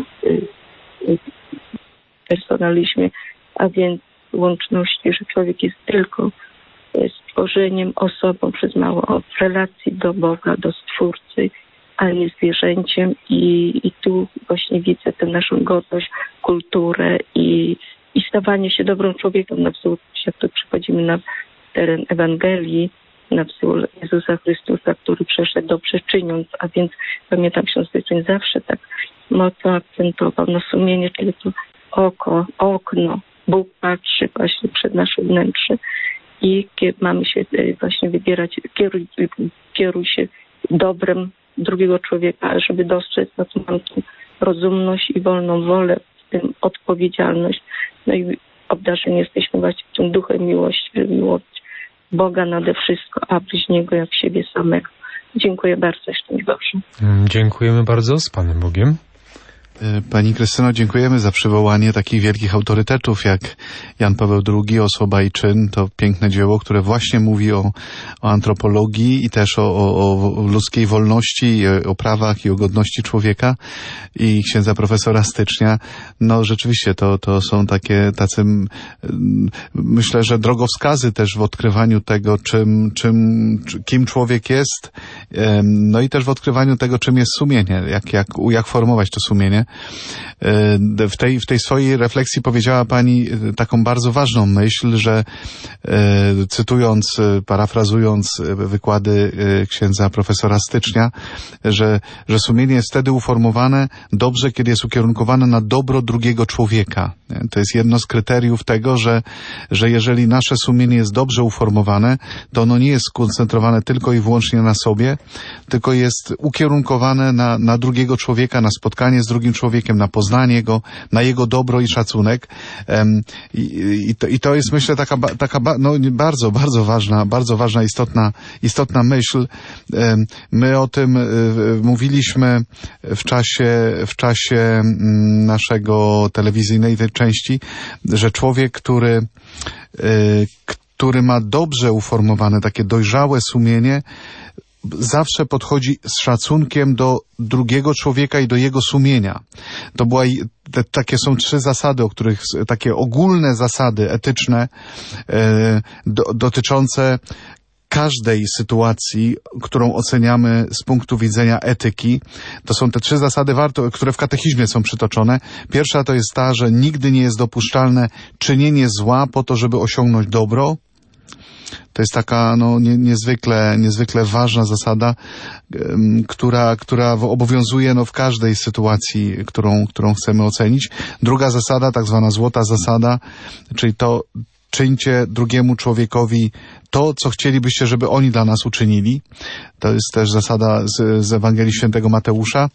personalizmie, a więc łączności, że człowiek jest tylko stworzeniem, osobą przez mało w relacji do Boga, do Stwórcy, a nie zwierzęciem i tu właśnie widzę tę naszą godność, kulturę i stawanie się dobrym człowiekiem na wzór, jak to przychodzimy na teren Ewangelii, na wzór Jezusa Chrystusa, który przeszedł dobrze czyniąc, a więc pamiętam ksiądz Styczeń zawsze tak mocno akcentował na sumienie, czyli to okno, Bóg patrzy właśnie przed nasze wnętrze i mamy się właśnie wybierać, kieruj się dobrem drugiego człowieka, żeby dostrzec, no to mam tu rozumność i wolną wolę, w tym odpowiedzialność, no i obdarzeni jesteśmy właśnie tym duchem miłości, żeby miłować Boga nade wszystko, a bliźniego jak siebie samego. Dziękuję bardzo, szczęść Boże.
Dziękujemy bardzo, z Panem Bogiem.
Pani Krystyno, dziękujemy za przywołanie takich wielkich autorytetów jak Jan Paweł II, Osoba i czyn. To piękne dzieło, które właśnie mówi o antropologii i też o ludzkiej wolności, o prawach i o godności człowieka. I księdza profesora Stycznia. No rzeczywiście to są tacy myślę, że drogowskazy też w odkrywaniu tego, kim człowiek jest, no i też w odkrywaniu tego, czym jest sumienie, jak formować to sumienie. sumienie. W tej swojej refleksji powiedziała Pani taką bardzo ważną myśl, że cytując, parafrazując wykłady księdza profesora Stycznia, że sumienie jest wtedy uformowane dobrze, kiedy jest ukierunkowane na dobro drugiego człowieka. To jest jedno z kryteriów tego, że jeżeli nasze sumienie jest dobrze uformowane, to ono nie jest skoncentrowane tylko i wyłącznie na sobie, tylko jest ukierunkowane na drugiego człowieka, na spotkanie z drugim człowiekiem, na poznanie go, na jego dobro i szacunek. I to jest, myślę, taka bardzo ważna, istotna myśl. My o tym mówiliśmy w czasie naszego telewizyjnej tej części, że człowiek, który ma dobrze uformowane, takie dojrzałe sumienie, zawsze podchodzi z szacunkiem do drugiego człowieka i do jego sumienia. Takie są 3 zasady, takie ogólne zasady etyczne, dotyczące każdej sytuacji, którą oceniamy z punktu widzenia etyki. To są te 3 zasady, które w katechizmie są przytoczone. Pierwsza to jest ta, że nigdy nie jest dopuszczalne czynienie zła po to, żeby osiągnąć dobro. To jest taka niezwykle ważna zasada, która obowiązuje w każdej sytuacji, którą chcemy ocenić. Druga zasada, tak zwana złota zasada, czyli to czyńcie drugiemu człowiekowi to, co chcielibyście, żeby oni dla nas uczynili. To jest też zasada z Ewangelii Świętego Mateusza.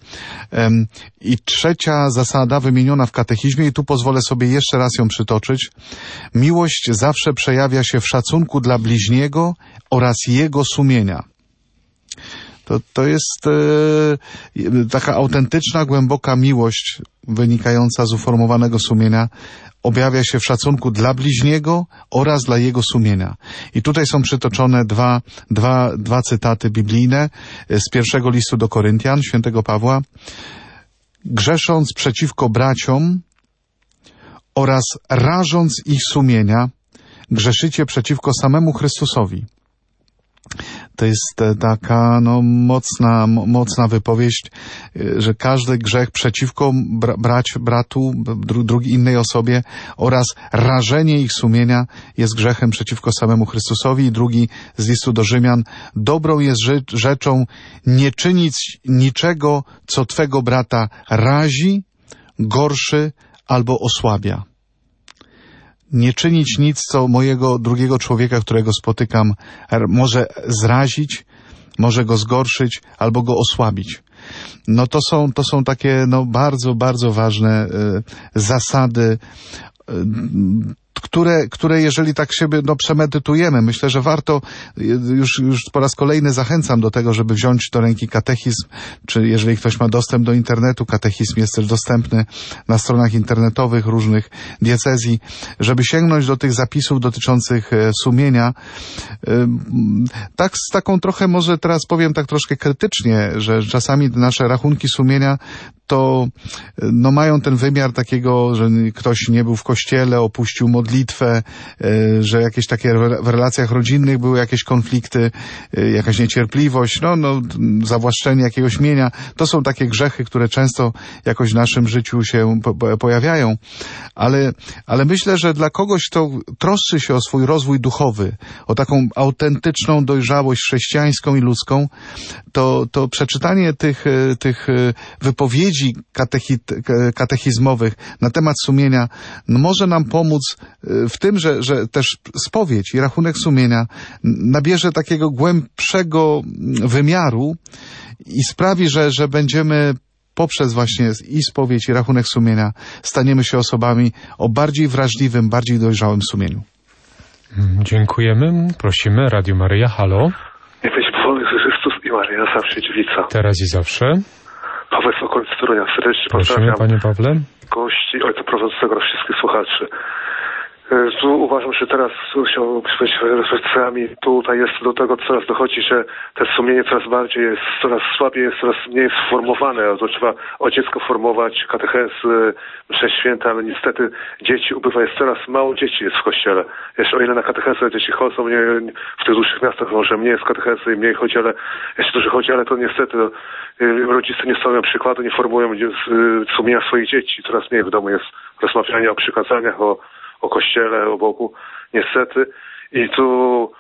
I trzecia zasada wymieniona w katechizmie, i tu pozwolę sobie jeszcze raz ją przytoczyć. Miłość zawsze przejawia się w szacunku dla bliźniego oraz jego sumienia. To jest taka autentyczna, głęboka miłość wynikająca z uformowanego sumienia. Objawia się w szacunku dla bliźniego oraz dla jego sumienia. I tutaj są przytoczone dwa cytaty biblijne z pierwszego listu do Koryntian, świętego Pawła. Grzesząc przeciwko braciom oraz rażąc ich sumienia, grzeszycie przeciwko samemu Chrystusowi. To jest taka mocna wypowiedź, że każdy grzech przeciwko bratu, drugiej innej osobie oraz rażenie ich sumienia jest grzechem przeciwko samemu Chrystusowi. I drugi z listu do Rzymian. Dobrą jest rzeczą nie czynić niczego, co twego brata razi, gorszy albo osłabia. Nie czynić nic, co mojego drugiego człowieka, którego spotykam, może zrazić, może go zgorszyć albo go osłabić. To są takie bardzo, bardzo ważne zasady, które jeżeli tak siebie przemedytujemy, myślę, że warto, już po raz kolejny zachęcam do tego, żeby wziąć do ręki katechizm, czy jeżeli ktoś ma dostęp do internetu, katechizm jest też dostępny na stronach internetowych różnych diecezji, żeby sięgnąć do tych zapisów dotyczących sumienia. Tak z taką trochę, może teraz powiem tak troszkę krytycznie, że czasami nasze rachunki sumienia to mają ten wymiar takiego, że ktoś nie był w kościele, opuścił modlitwę, że jakieś takie w relacjach rodzinnych były jakieś konflikty, jakaś niecierpliwość, zawłaszczenie jakiegoś mienia. To są takie grzechy, które często jakoś w naszym życiu się pojawiają. Ale myślę, że dla kogoś, kto troszczy się o swój rozwój duchowy, o taką autentyczną dojrzałość chrześcijańską i ludzką, to przeczytanie tych wypowiedzi katechizmowych na temat sumienia może nam pomóc w tym, że też spowiedź i rachunek sumienia nabierze takiego głębszego wymiaru i sprawi, że będziemy poprzez właśnie i spowiedź i rachunek sumienia staniemy się osobami o bardziej wrażliwym, bardziej dojrzałym sumieniu.
Dziękujemy. Prosimy. Radio Maryja, halo.
Niech będzie pochwalony Jezus Chrystus i Maryja, zawsze dziewica.
Teraz i zawsze.
Paweł z okolic Torunia. Serdecznie
prosimy,
pozdrawiam
panie Pawle.
gości, ojca prowadzącego oraz wszystkich słuchaczy. Tu uważam, że teraz się refleksjami tutaj jest do tego coraz dochodzi, że te sumienie coraz bardziej jest, coraz słabiej jest, coraz mniej sformowane. To trzeba o dziecko formować, katechezy, msze święte, ale niestety dzieci ubywa, jest coraz mało dzieci jest w kościele. Jeszcze o ile na katechezę dzieci chodzą, w tych dużych miastach może mniej jest katechezy i mniej chodzi, ale jeśli dużo chodzi, ale to niestety rodzice nie stawiają przykładu, nie formują sumienia swoich dzieci. Coraz mniej w domu jest rozmawiania o przykazaniach, o Kościele, o Bogu, niestety. I tu,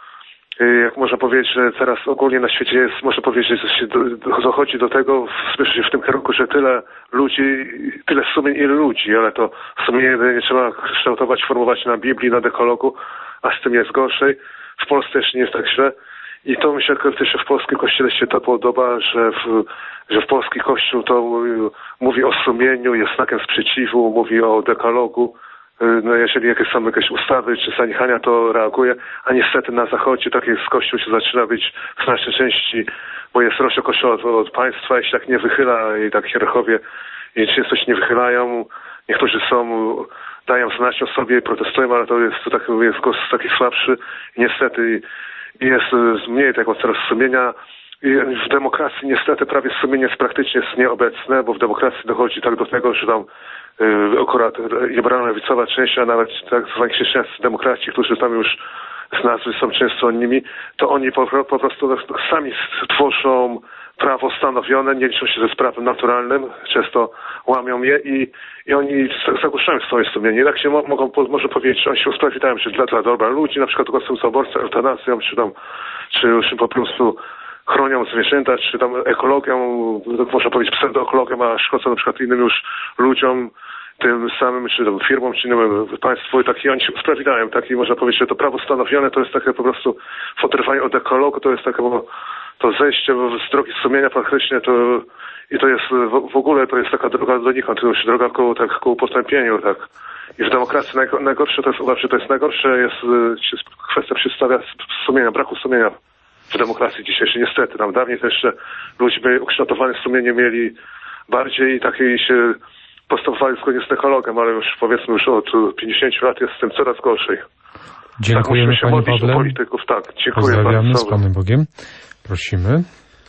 jak można powiedzieć, że teraz ogólnie na świecie jest, można powiedzieć, że się dochodzi do tego, w tym kierunku, że tyle ludzi, tyle sumień, ile ludzi, ale to sumienie nie trzeba kształtować, formować na Biblii, na dekalogu, a z tym jest gorzej. W Polsce też nie jest tak źle. I to myślę, że też w polskim kościele się to podoba, że w polski kościół to mówi o sumieniu, jest znakiem sprzeciwu, mówi o dekalogu. No jeżeli są jakieś ustawy czy zaniechania, to reaguje, a niestety na zachodzie taki kościół się zaczyna być w znacznej części, bo jest rośnie kościoła od państwa, jeśli tak nie wychyla i tak hierarchowie i często się nie wychylają, niektórzy dają znać o sobie, protestują, ale to jest głos taki słabszy i niestety jest mniej tego coraz sumienia. I w demokracji niestety prawie sumienie praktycznie jest nieobecne, bo w demokracji dochodzi tak do tego, że tam akurat liberalno-lewicowa część, a nawet tak zwani chrześcijańscy demokraci, którzy tam już z nazwy są często nimi, to oni po prostu sami tworzą prawo stanowione, nie liczą się ze prawem naturalnym, często łamią je i oni zagłuszają swoje sumienie. Tak się może powiedzieć, że oni się usprawiedliwiają, że dla dobra ludzi, na przykład głosują za aborcją, eutanazją, czy po prostu chronią zwierzęta, czy tam ekologią, można powiedzieć pseudoekologią, a szkodzą na przykład innym już ludziom, tym samym, czy tam firmom, czy innemu państwu, i taki oni się usprawiedliwiają. Taki można powiedzieć, że to prawo stanowione to jest takie po prostu w oderwaniu od ekologu, to jest takie to zejście z drogi sumienia praktycznie, to jest w ogóle to jest taka droga donikąd, to już droga ku potępieniu, tak. I w demokracji najgorsze to jest, uważam, że to jest najgorsze się kwestia przedstawia sumienia, braku sumienia w demokracji dzisiejszej, niestety. Tam dawniej też ludzie by ukształtowane sumienie mieli bardziej i takiej się postępowali zgodnie z dekalogiem, ale już powiedzmy już od 50 lat jest z tym coraz gorzej.
Dziękujemy,
tak,
panie Pawle.
Polityków. Tak, dziękuję.
Pozdrawiamy z Panem Bogiem. Prosimy.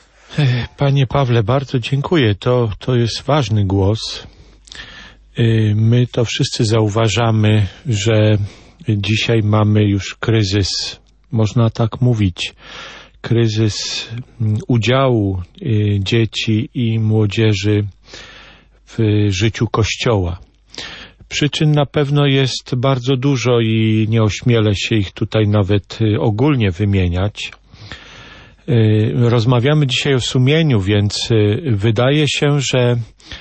Panie Pawle, bardzo dziękuję. To jest ważny głos. My to wszyscy zauważamy, że dzisiaj mamy już kryzys, można tak mówić, kryzys udziału dzieci i młodzieży w życiu Kościoła. Przyczyn na pewno jest bardzo dużo i nie ośmielę się ich tutaj nawet ogólnie wymieniać. Rozmawiamy dzisiaj o sumieniu, więc wydaje się, że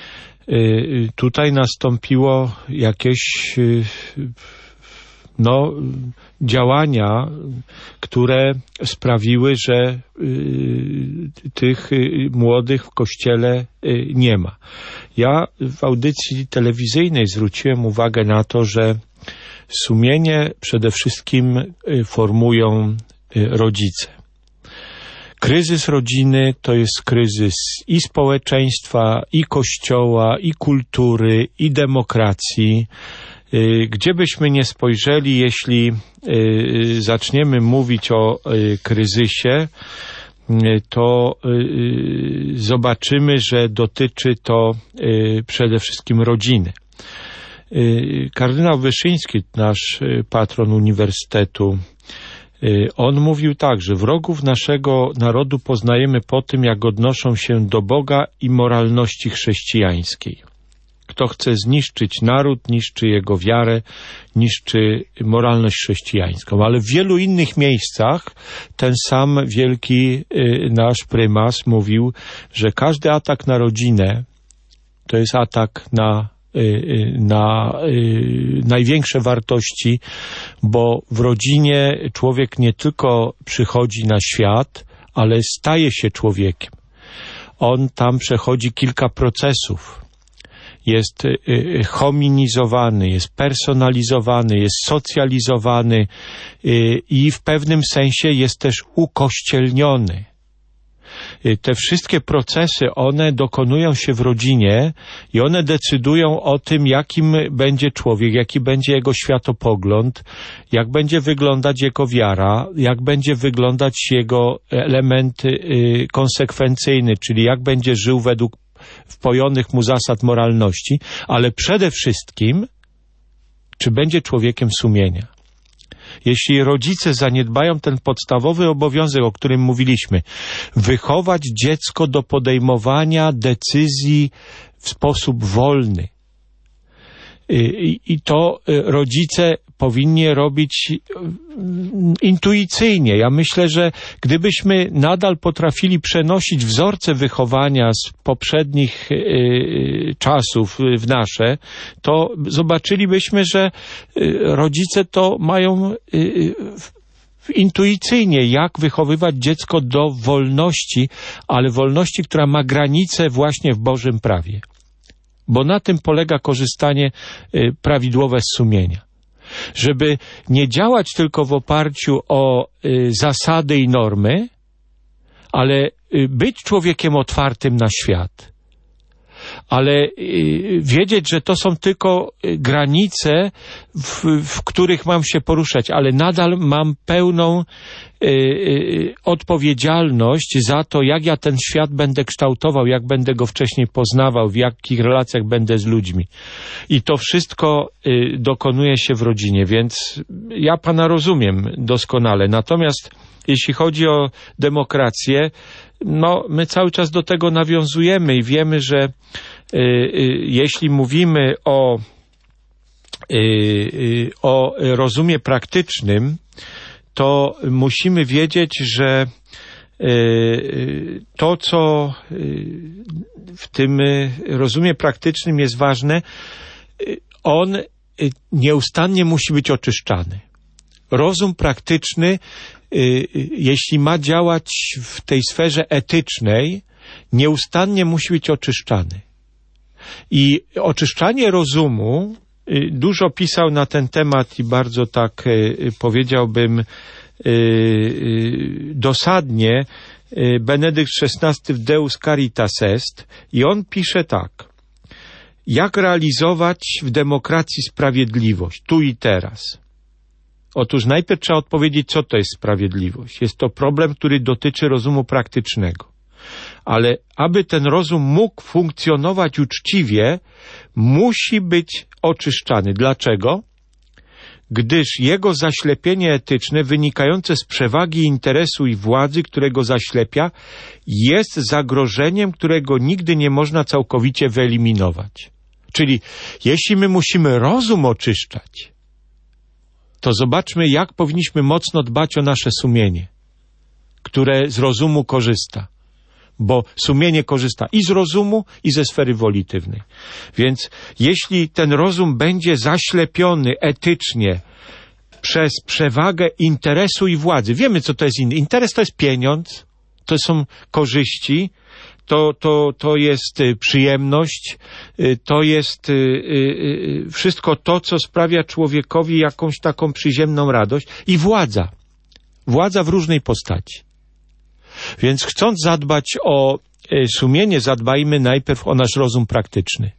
tutaj nastąpiło jakieś działania, które sprawiły, że tych młodych w Kościele nie ma. Ja w audycji telewizyjnej zwróciłem uwagę na to, że sumienie przede wszystkim formują rodzice. Kryzys rodziny to jest kryzys i społeczeństwa, i Kościoła, i kultury, i demokracji. Gdzie byśmy nie spojrzeli, jeśli zaczniemy mówić o kryzysie, to zobaczymy, że dotyczy to przede wszystkim rodziny. Kardynał Wyszyński, nasz patron uniwersytetu, on mówił tak, że wrogów naszego narodu poznajemy po tym, jak odnoszą się do Boga i moralności chrześcijańskiej. Kto chce zniszczyć naród, niszczy jego wiarę, niszczy moralność chrześcijańską. Ale w wielu innych miejscach ten sam wielki nasz prymas mówił, że każdy atak na rodzinę to jest atak na największe wartości, bo w rodzinie człowiek nie tylko przychodzi na świat, ale staje się człowiekiem. On tam przechodzi kilka procesów. Jest hominizowany, jest personalizowany, jest socjalizowany i w pewnym sensie jest też ukościelniony. te wszystkie procesy, one dokonują się w rodzinie i one decydują o tym, jakim będzie człowiek, jaki będzie jego światopogląd, jak będzie wyglądać jego wiara, jak będzie wyglądać jego element konsekwencyjny, czyli jak będzie żył według wpojonych mu zasad moralności, ale przede wszystkim, czy będzie człowiekiem sumienia. Jeśli rodzice zaniedbają ten podstawowy obowiązek, o którym mówiliśmy, wychować dziecko do podejmowania decyzji w sposób wolny, i to rodzice powinni robić intuicyjnie. Ja myślę, że gdybyśmy nadal potrafili przenosić wzorce wychowania z poprzednich czasów w nasze, to zobaczylibyśmy, że rodzice to mają intuicyjnie, jak wychowywać dziecko do wolności, ale wolności, która ma granice właśnie w Bożym prawie. Bo na tym polega korzystanie prawidłowe z sumienia. Żeby nie działać tylko w oparciu o zasady i normy, ale być człowiekiem otwartym na świat. Ale wiedzieć, że to są tylko granice, w których mam się poruszać, ale nadal mam pełną odpowiedzialność za to, jak ja ten świat będę kształtował, jak będę go wcześniej poznawał, w jakich relacjach będę z ludźmi. I to wszystko dokonuje się w rodzinie, więc ja Pana rozumiem doskonale. Natomiast jeśli chodzi o demokrację, no my cały czas do tego nawiązujemy i wiemy, że jeśli mówimy o rozumie praktycznym, to musimy wiedzieć, że to, co w tym rozumie praktycznym jest ważne, on nieustannie musi być oczyszczany. Rozum praktyczny, jeśli ma działać w tej sferze etycznej, nieustannie musi być oczyszczany. I oczyszczanie rozumu, dużo pisał na ten temat i bardzo tak powiedziałbym dosadnie Benedykt XVI w Deus Caritas Est, i on pisze tak: jak realizować w demokracji sprawiedliwość, tu i teraz? Otóż najpierw trzeba odpowiedzieć, co to jest sprawiedliwość. Jest to problem, który dotyczy rozumu praktycznego. Ale aby ten rozum mógł funkcjonować uczciwie, musi być oczyszczany. Dlaczego? Gdyż jego zaślepienie etyczne, wynikające z przewagi interesu i władzy, którego zaślepia, jest zagrożeniem, którego nigdy nie można całkowicie wyeliminować. Czyli jeśli my musimy rozum oczyszczać, to zobaczmy, jak powinniśmy mocno dbać o nasze sumienie, które z rozumu korzysta. Bo sumienie korzysta i z rozumu, i ze sfery wolitywnej. Więc jeśli ten rozum będzie zaślepiony etycznie przez przewagę interesu i władzy, wiemy, co to jest inny. Interes to jest pieniądz, to są korzyści, to jest przyjemność, to jest wszystko to, co sprawia człowiekowi jakąś taką przyziemną radość, i władza. Władza w różnej postaci. Więc chcąc zadbać o sumienie, zadbajmy najpierw o nasz rozum praktyczny.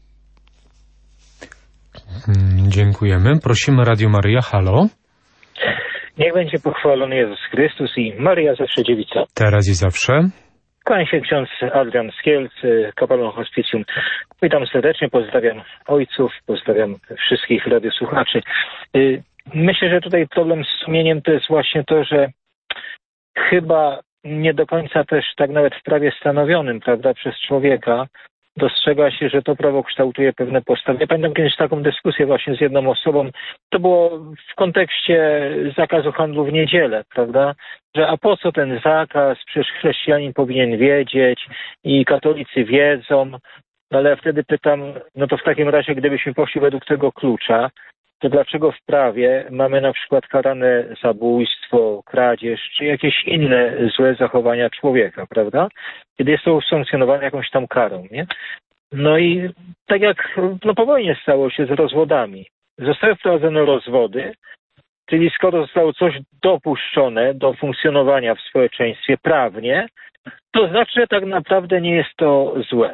Dziękujemy. Prosimy Radio Maryja. Halo.
Niech będzie pochwalony Jezus Chrystus i Maryja zawsze dziewica.
Teraz i zawsze.
Kłania się ksiądz Adrian z Kielc, kapelon hospicjum. Witam serdecznie, pozdrawiam ojców, pozdrawiam wszystkich radiosłuchaczy. Myślę, że tutaj problem z sumieniem to jest właśnie to, że chyba nie do końca też tak nawet w prawie stanowionym, prawda, przez człowieka dostrzega się, że to prawo kształtuje pewne postawy. Ja pamiętam kiedyś taką dyskusję właśnie z jedną osobą. To było w kontekście zakazu handlu w niedzielę, prawda? Że a po co ten zakaz? Przecież chrześcijanin powinien wiedzieć i katolicy wiedzą. Ale ja wtedy pytam, no to w takim razie, gdybyśmy poszli według tego klucza, to dlaczego w prawie mamy na przykład karane zabójstwo, kradzież, czy jakieś inne złe zachowania człowieka, prawda? Kiedy jest to usankcjonowane jakąś tam karą, nie? No i tak jak po wojnie stało się z rozwodami. Zostały wprowadzone rozwody, czyli skoro zostało coś dopuszczone do funkcjonowania w społeczeństwie prawnie, to znaczy, że tak naprawdę nie jest to złe.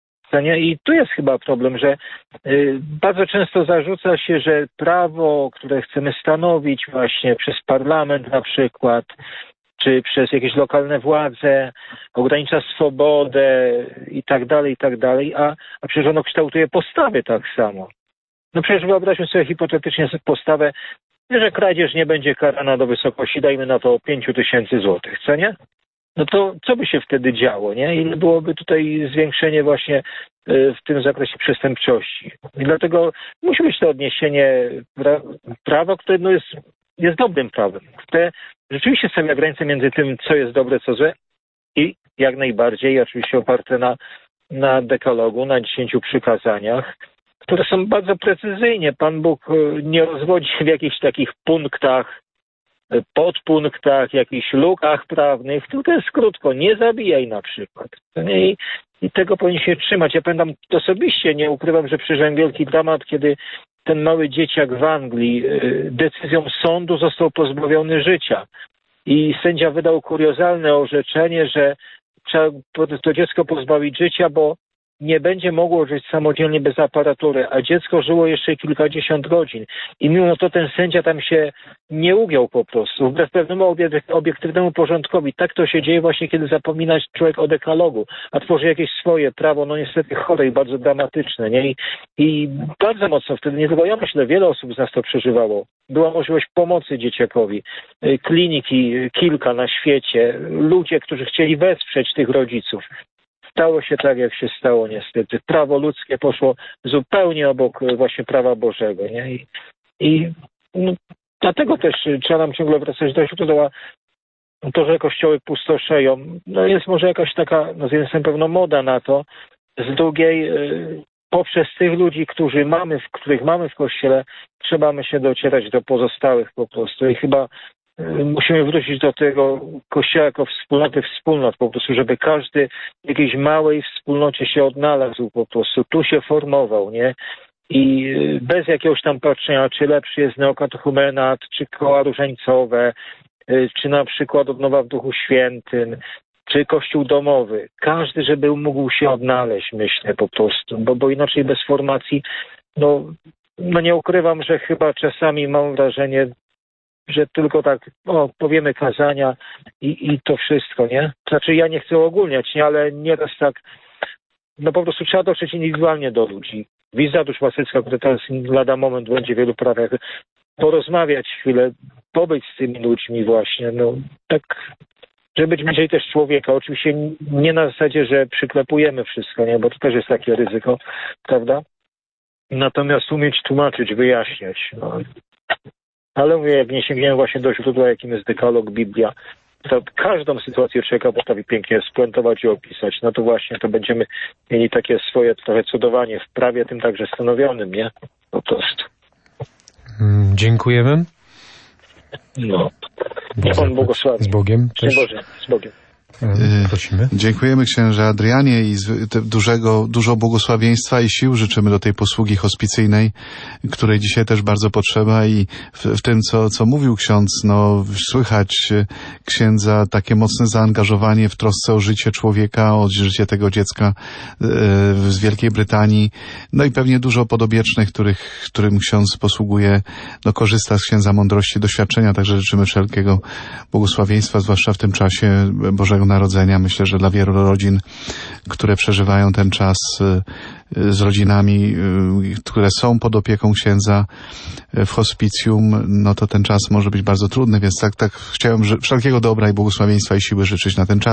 I tu jest chyba problem, że bardzo często zarzuca się, że prawo, które chcemy stanowić właśnie przez parlament na przykład, czy przez jakieś lokalne władze, ogranicza swobodę i tak dalej, a przecież ono kształtuje postawy tak samo. No przecież wyobraźmy sobie hipotetycznie postawę, że kradzież nie będzie karana do wysokości, dajmy na to 5,000 złotych, co nie? No to co by się wtedy działo, nie? Ile byłoby tutaj zwiększenie właśnie w tym zakresie przestępczości. I dlatego musi być to odniesienie prawa, które jest dobrym prawem, które rzeczywiście stawia granicę między tym, co jest dobre, co złe i jak najbardziej oczywiście oparte na dekalogu, na 10 przykazaniach, które są bardzo precyzyjnie. Pan Bóg nie rozwodzi w jakichś takich punktach, podpunktach, jakichś lukach prawnych, tylko jest krótko, nie zabijaj na przykład. I tego powinien się trzymać. Ja pamiętam osobiście, nie ukrywam, że przeżyłem wielki dramat, kiedy ten mały dzieciak w Anglii decyzją sądu został pozbawiony życia. I sędzia wydał kuriozalne orzeczenie, że trzeba to dziecko pozbawić życia, bo nie będzie mogło żyć samodzielnie bez aparatury, a dziecko żyło jeszcze kilkadziesiąt godzin. I mimo to ten sędzia tam się nie ugiął po prostu, wbrew pewnemu obiektywnemu porządkowi. Tak to się dzieje właśnie, kiedy zapomina człowiek o dekalogu, a tworzy jakieś swoje prawo, no niestety chore i bardzo dramatyczne, nie? I bardzo mocno wtedy, nie tylko ja myślę, wiele osób z nas to przeżywało. Była możliwość pomocy dzieciakowi, kliniki kilka na świecie, ludzie, którzy chcieli wesprzeć tych rodziców. Stało się tak, jak się stało niestety. Prawo ludzkie poszło zupełnie obok właśnie prawa Bożego. Nie? I dlatego też trzeba nam ciągle wracać do źródła. To, że kościoły pustoszeją, no jest może jakaś taka, no z jednej strony pewno moda na to, z drugiej poprzez tych ludzi, których mamy w kościele, trzeba się docierać do pozostałych po prostu. I chyba musimy wrócić do tego kościoła jako wspólnot po prostu, żeby każdy w jakiejś małej wspólnocie się odnalazł po prostu, tu się formował, nie? I bez jakiegoś tam patrzenia, czy lepszy jest neokatechumenat, czy koła różańcowe, czy na przykład odnowa w Duchu Świętym, czy kościół domowy. Każdy, żeby mógł się odnaleźć, myślę po prostu, bo inaczej bez formacji, no nie ukrywam, że chyba czasami mam wrażenie, że tylko tak, powiemy kazania i to wszystko, nie? Znaczy ja nie chcę ogólniać, nie, ale nieraz tak, no po prostu trzeba dotrzeć indywidualnie do ludzi. Wizyta duszpasterska, która teraz lada moment będzie w wielu prawach, porozmawiać chwilę, pobyć z tymi ludźmi właśnie, no tak, żeby być bliżej też człowieka. Oczywiście nie na zasadzie, że przyklepujemy wszystko, nie, bo to też jest takie ryzyko, prawda? Natomiast umieć tłumaczyć, wyjaśniać, no. Ale mówię, jak nie sięgniemy właśnie do źródła, jakim jest dekalog, Biblia, to każdą sytuację człowieka potrafi pięknie spuentować i opisać. No to właśnie, to będziemy mieli takie swoje trochę cudowanie w prawie, tym także stanowionym, nie? Po prostu.
Dziękujemy.
No. Niech Pan błogosławi.
Z Bogiem też.
Boże, z Bogiem.
Prosimy.
Dziękujemy księże Adrianie i dużo błogosławieństwa i sił życzymy do tej posługi hospicyjnej, której dzisiaj też bardzo potrzeba i w tym, co mówił ksiądz, no słychać księdza takie mocne zaangażowanie w trosce o życie człowieka, o życie tego dziecka z Wielkiej Brytanii, no i pewnie dużo podobiecznych, którym ksiądz posługuje, no korzysta z księdza mądrości, doświadczenia, także życzymy wszelkiego błogosławieństwa, zwłaszcza w tym czasie Bożego Narodzenia. Myślę, że dla wielu rodzin, które przeżywają ten czas z rodzinami, które są pod opieką księdza w hospicjum, no to ten czas może być bardzo trudny, więc tak chciałem wszelkiego dobra i błogosławieństwa i siły życzyć na ten czas.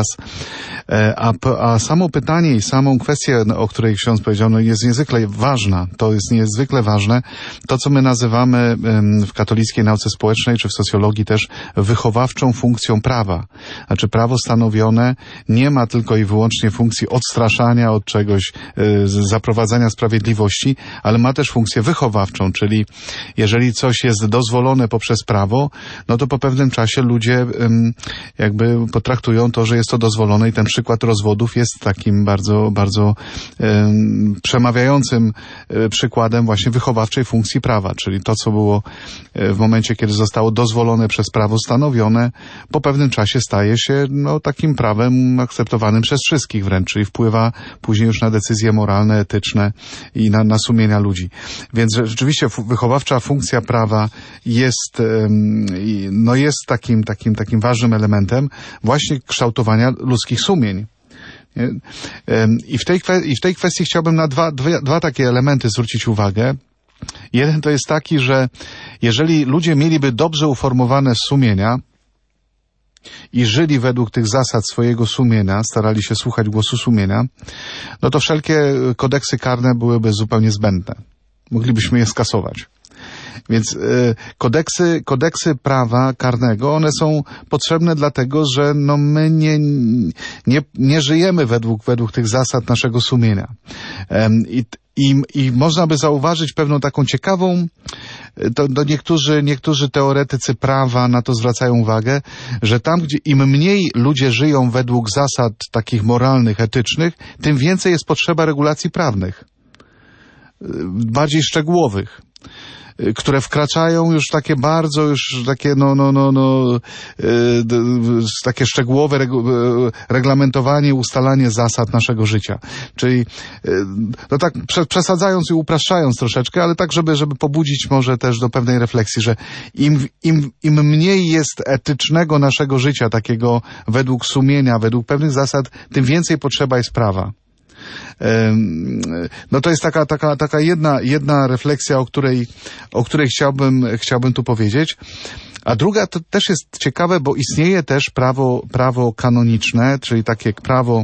A samo pytanie i samą kwestię, o której ksiądz powiedział, no jest niezwykle ważna. To jest niezwykle ważne. To, co my nazywamy w katolickiej nauce społecznej, czy w socjologii też wychowawczą funkcją prawa. Znaczy prawo stanowione nie ma tylko i wyłącznie funkcji odstraszania od czegoś, wprowadzania sprawiedliwości, ale ma też funkcję wychowawczą, czyli jeżeli coś jest dozwolone poprzez prawo, no to po pewnym czasie ludzie jakby potraktują to, że jest to dozwolone i ten przykład rozwodów jest takim bardzo, bardzo przemawiającym przykładem właśnie wychowawczej funkcji prawa, czyli to, co było w momencie, kiedy zostało dozwolone przez prawo stanowione, po pewnym czasie staje się takim prawem akceptowanym przez wszystkich wręcz, czyli wpływa później już na decyzje moralne, etyczne i na sumienia ludzi. Więc rzeczywiście wychowawcza funkcja prawa jest takim ważnym elementem właśnie kształtowania ludzkich sumień. I w tej kwestii chciałbym na dwa takie elementy zwrócić uwagę. Jeden to jest taki, że jeżeli ludzie mieliby dobrze uformowane sumienia i żyli według tych zasad swojego sumienia, starali się słuchać głosu sumienia, no to wszelkie kodeksy karne byłyby zupełnie zbędne. Moglibyśmy je skasować. Więc kodeksy prawa karnego, one są potrzebne dlatego, że my nie żyjemy według tych zasad naszego sumienia. I można by zauważyć pewną taką ciekawą, niektórzy teoretycy prawa na to zwracają uwagę, że tam, gdzie im mniej ludzie żyją według zasad takich moralnych, etycznych, tym więcej jest potrzeba regulacji prawnych, bardziej szczegółowych, które wkraczają już takie bardzo, takie szczegółowe reglamentowanie, ustalanie zasad naszego życia. Czyli, tak przesadzając i upraszczając troszeczkę, ale tak, żeby pobudzić może też do pewnej refleksji, że im mniej jest etycznego naszego życia, takiego według sumienia, według pewnych zasad, tym więcej potrzeba jest prawa. To jest taka jedna refleksja, o której chciałbym tu powiedzieć. A druga to też jest ciekawe, bo istnieje też prawo kanoniczne, czyli takie prawo,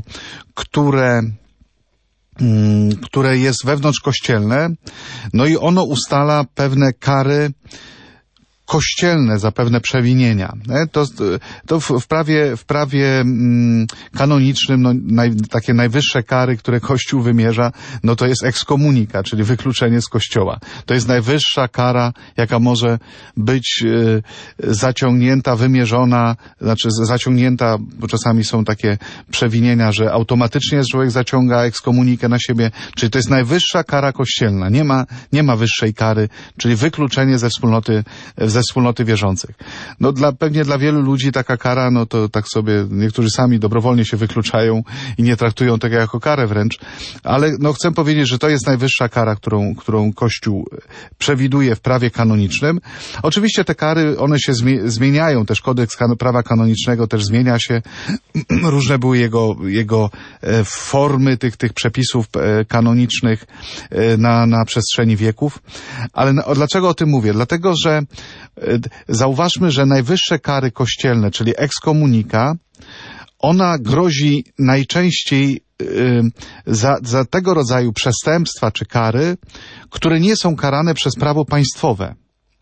które jest wewnątrzkościelne, no i ono ustala pewne kary kościelne za pewne przewinienia. To w prawie kanonicznym takie najwyższe kary, które Kościół wymierza, to jest ekskomunika, czyli wykluczenie z Kościoła. To jest najwyższa kara, jaka może być zaciągnięta, wymierzona, zaciągnięta, bo czasami są takie przewinienia, że automatycznie człowiek zaciąga ekskomunikę na siebie, czyli to jest najwyższa kara kościelna. Nie ma wyższej kary, czyli wykluczenie ze wspólnoty wierzących. Pewnie dla wielu ludzi taka kara, to tak sobie niektórzy sami dobrowolnie się wykluczają i nie traktują tego jako karę wręcz, ale chcę powiedzieć, że to jest najwyższa kara, którą Kościół przewiduje w prawie kanonicznym. Oczywiście te kary, one się zmieniają, też kodeks prawa kanonicznego też zmienia się. Różne były jego formy tych przepisów kanonicznych na przestrzeni wieków. Ale dlaczego o tym mówię? Dlatego, że zauważmy, że najwyższe kary kościelne, czyli ekskomunika, ona grozi najczęściej za tego rodzaju przestępstwa czy kary, które nie są karane przez prawo państwowe.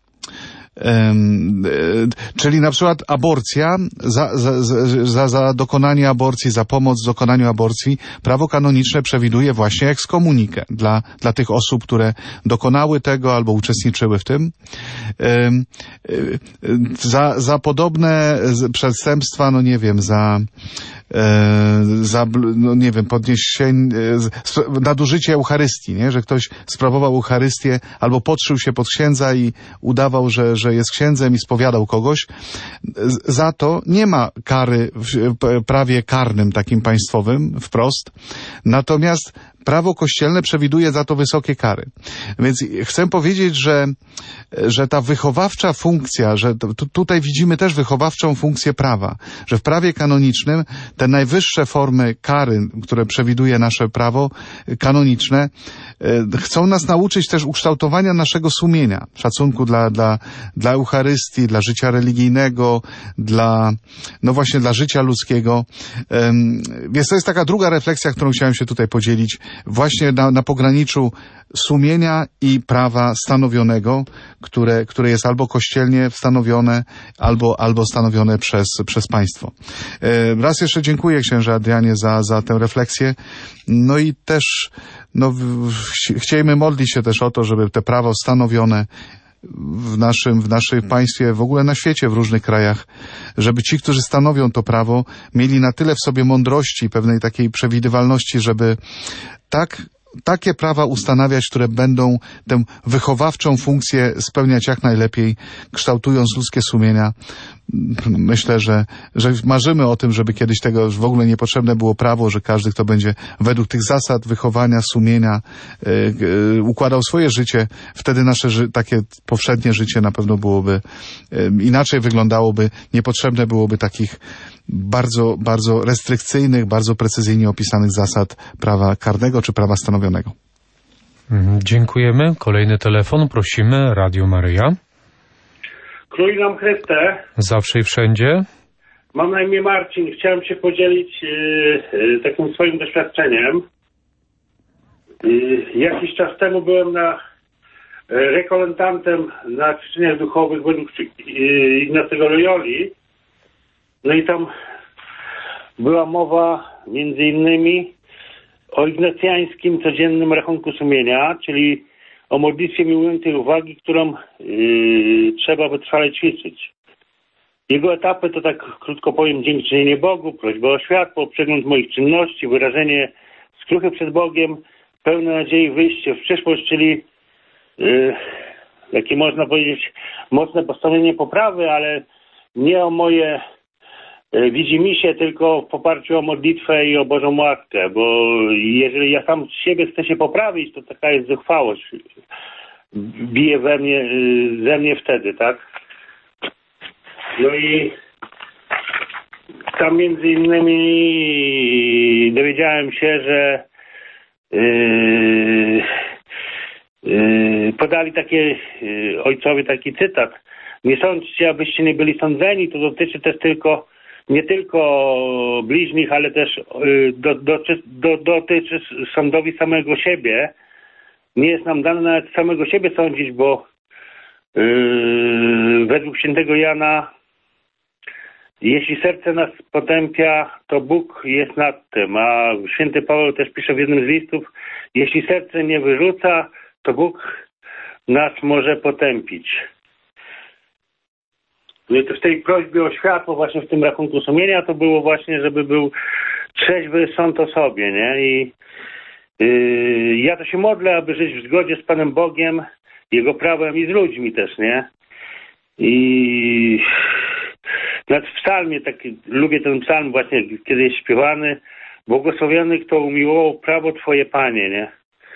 Czyli na przykład aborcja, za dokonanie aborcji, za pomoc w dokonaniu aborcji, prawo kanoniczne przewiduje właśnie ekskomunikę dla tych osób, które dokonały tego albo uczestniczyły w tym. Za podobne przestępstwa, nadużycie Eucharystii, nie? Że ktoś sprawował Eucharystię albo podszył się pod księdza i udawał, że jest księdzem i spowiadał kogoś. Za to nie ma kary w prawie karnym takim państwowym wprost. Natomiast prawo kościelne przewiduje za to wysokie kary. Więc chcę powiedzieć, że ta wychowawcza funkcja, że tutaj widzimy też wychowawczą funkcję prawa, że w prawie kanonicznym te najwyższe formy kary, które przewiduje nasze prawo kanoniczne, chcą nas nauczyć też ukształtowania naszego sumienia, szacunku dla Eucharystii, dla życia religijnego, właśnie dla życia ludzkiego. Więc to jest taka druga refleksja, którą chciałem się tutaj podzielić, właśnie na pograniczu sumienia i prawa stanowionego, które jest albo kościelnie stanowione, albo stanowione przez państwo. Raz jeszcze dziękuję księże Adrianie za tę refleksję. No i też chcielibyśmy modlić się też o to, żeby te prawo stanowione w naszym państwie, w ogóle na świecie, w różnych krajach, żeby ci, którzy stanowią to prawo, mieli na tyle w sobie mądrości, pewnej takiej przewidywalności, żeby takie prawa ustanawiać, które będą tę wychowawczą funkcję spełniać jak najlepiej, kształtując ludzkie sumienia. Myślę, że marzymy o tym, żeby kiedyś tego już w ogóle niepotrzebne było prawo, że każdy, kto będzie według tych zasad wychowania, sumienia układał swoje życie, wtedy nasze takie powszednie życie na pewno byłoby inaczej wyglądałoby, niepotrzebne byłoby takich bardzo, bardzo restrykcyjnych, bardzo precyzyjnie opisanych zasad prawa karnego czy prawa stanowionego.
Dziękujemy. Kolejny telefon. Prosimy. Radio Maryja.
Krój nam Chryste.
Zawsze i wszędzie.
Mam na imię Marcin. Chciałem się podzielić takim swoim doświadczeniem. Jakiś czas temu byłem rekolentantem na ćwiczeniach duchowych według Ignacego Loyoli. No i tam była mowa między innymi o ignacjańskim codziennym rachunku sumienia, czyli o modlitwie miłującej uwagi, którą trzeba wytrwale ćwiczyć. Jego etapy to, tak krótko powiem, dziękczynienie Bogu, prośba o światło, przegląd moich czynności, wyrażenie skruchy przed Bogiem, pełne nadziei wyjście w przyszłość, czyli takie można powiedzieć mocne postawienie poprawy, ale nie o moje widzimisię, tylko w poparciu o modlitwę i o Bożą łaskę, bo jeżeli ja sam siebie chcę się poprawić, to taka jest zuchwałość. Bije ze mnie wtedy, tak? No i tam między innymi dowiedziałem się, że podali ojcowie taki cytat: nie sądźcie, abyście nie byli sądzeni. To dotyczy też nie tylko bliźnich, ale też dotyczy sądowi samego siebie. Nie jest nam dane nawet samego siebie sądzić, bo według świętego Jana, jeśli serce nas potępia, to Bóg jest nad tym. A święty Paweł też pisze w jednym z listów: jeśli serce nie wyrzuca, to Bóg nas może potępić. W tej prośbie o światło, właśnie w tym rachunku sumienia, to było właśnie, żeby był trzeźwy sąd o sobie, nie? I ja to się modlę, aby żyć w zgodzie z Panem Bogiem, Jego prawem i z ludźmi też, nie? I nawet w psalmie, lubię ten psalm właśnie, kiedy jest śpiewany: błogosławiony, kto umiłował prawo Twoje, Panie, nie?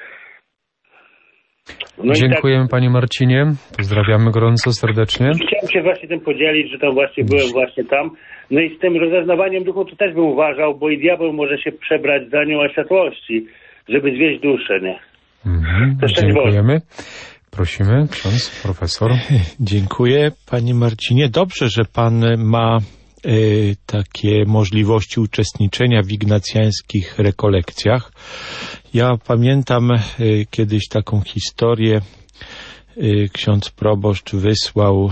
No
dziękujemy Panie Marcinie, pozdrawiamy gorąco, serdecznie.
Chciałem się właśnie tym podzielić, że tam właśnie byłem właśnie tam. No i z tym rozeznawaniem duchu to też bym uważał, bo i diabeł może się przebrać za anioła światłości, żeby zwieść duszę, nie?
Dziękujemy. Prosimy, ksiądz, profesor.
Dziękuję, Panie Marcinie. Dobrze, że Pan ma takie możliwości uczestniczenia w ignacjańskich rekolekcjach. Ja pamiętam kiedyś taką historię. Ksiądz proboszcz wysłał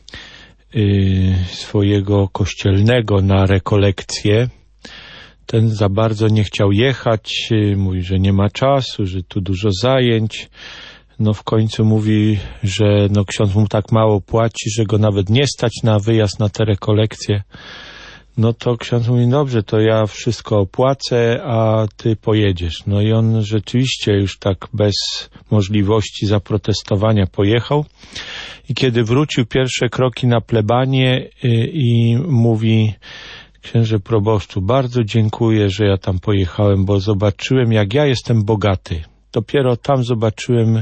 swojego kościelnego na rekolekcję. Ten za bardzo nie chciał jechać, mówi, że nie ma czasu, że tu dużo zajęć. No w końcu mówi, że ksiądz mu tak mało płaci, że go nawet nie stać na wyjazd na te rekolekcje. No to ksiądz mówi: dobrze, to ja wszystko opłacę, a ty pojedziesz. No i on rzeczywiście już tak bez możliwości zaprotestowania pojechał. I kiedy wrócił, pierwsze kroki na plebanię i mówi: księże proboszczu, bardzo dziękuję, że ja tam pojechałem, bo zobaczyłem, jak ja jestem bogaty. Dopiero tam zobaczyłem,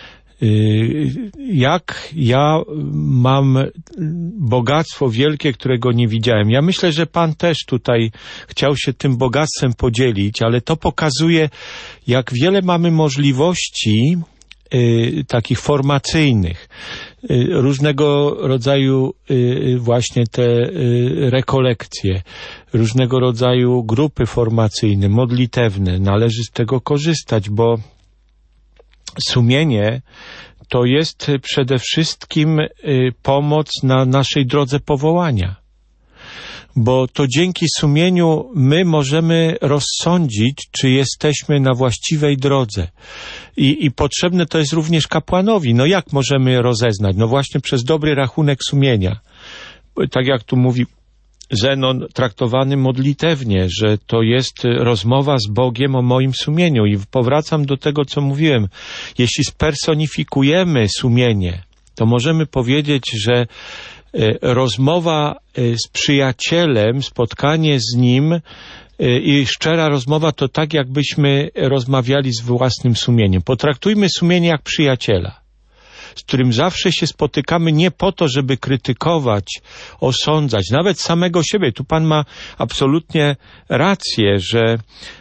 jak ja mam bogactwo wielkie, którego nie widziałem. Ja myślę, że Pan też tutaj chciał się tym bogactwem podzielić, ale to pokazuje, jak wiele mamy możliwości takich formacyjnych. różnego rodzaju właśnie te rekolekcje, różnego rodzaju grupy formacyjne, modlitewne. Należy z tego korzystać, bo sumienie to jest przede wszystkim pomoc na naszej drodze powołania. Bo to dzięki sumieniu my możemy rozsądzić, czy jesteśmy na właściwej drodze. I potrzebne to jest również kapłanowi. No jak możemy rozeznać? No właśnie przez dobry rachunek sumienia. Tak jak tu mówi Zenon, traktowany modlitewnie, że to jest rozmowa z Bogiem o moim sumieniu. I powracam do tego, co mówiłem. Jeśli spersonifikujemy sumienie, to możemy powiedzieć, że rozmowa z przyjacielem, spotkanie z nim i szczera rozmowa to tak, jakbyśmy rozmawiali z własnym sumieniem. Potraktujmy sumienie jak przyjaciela, z którym zawsze się spotykamy nie po to, żeby krytykować, osądzać, nawet samego siebie. Tu Pan ma absolutnie rację, że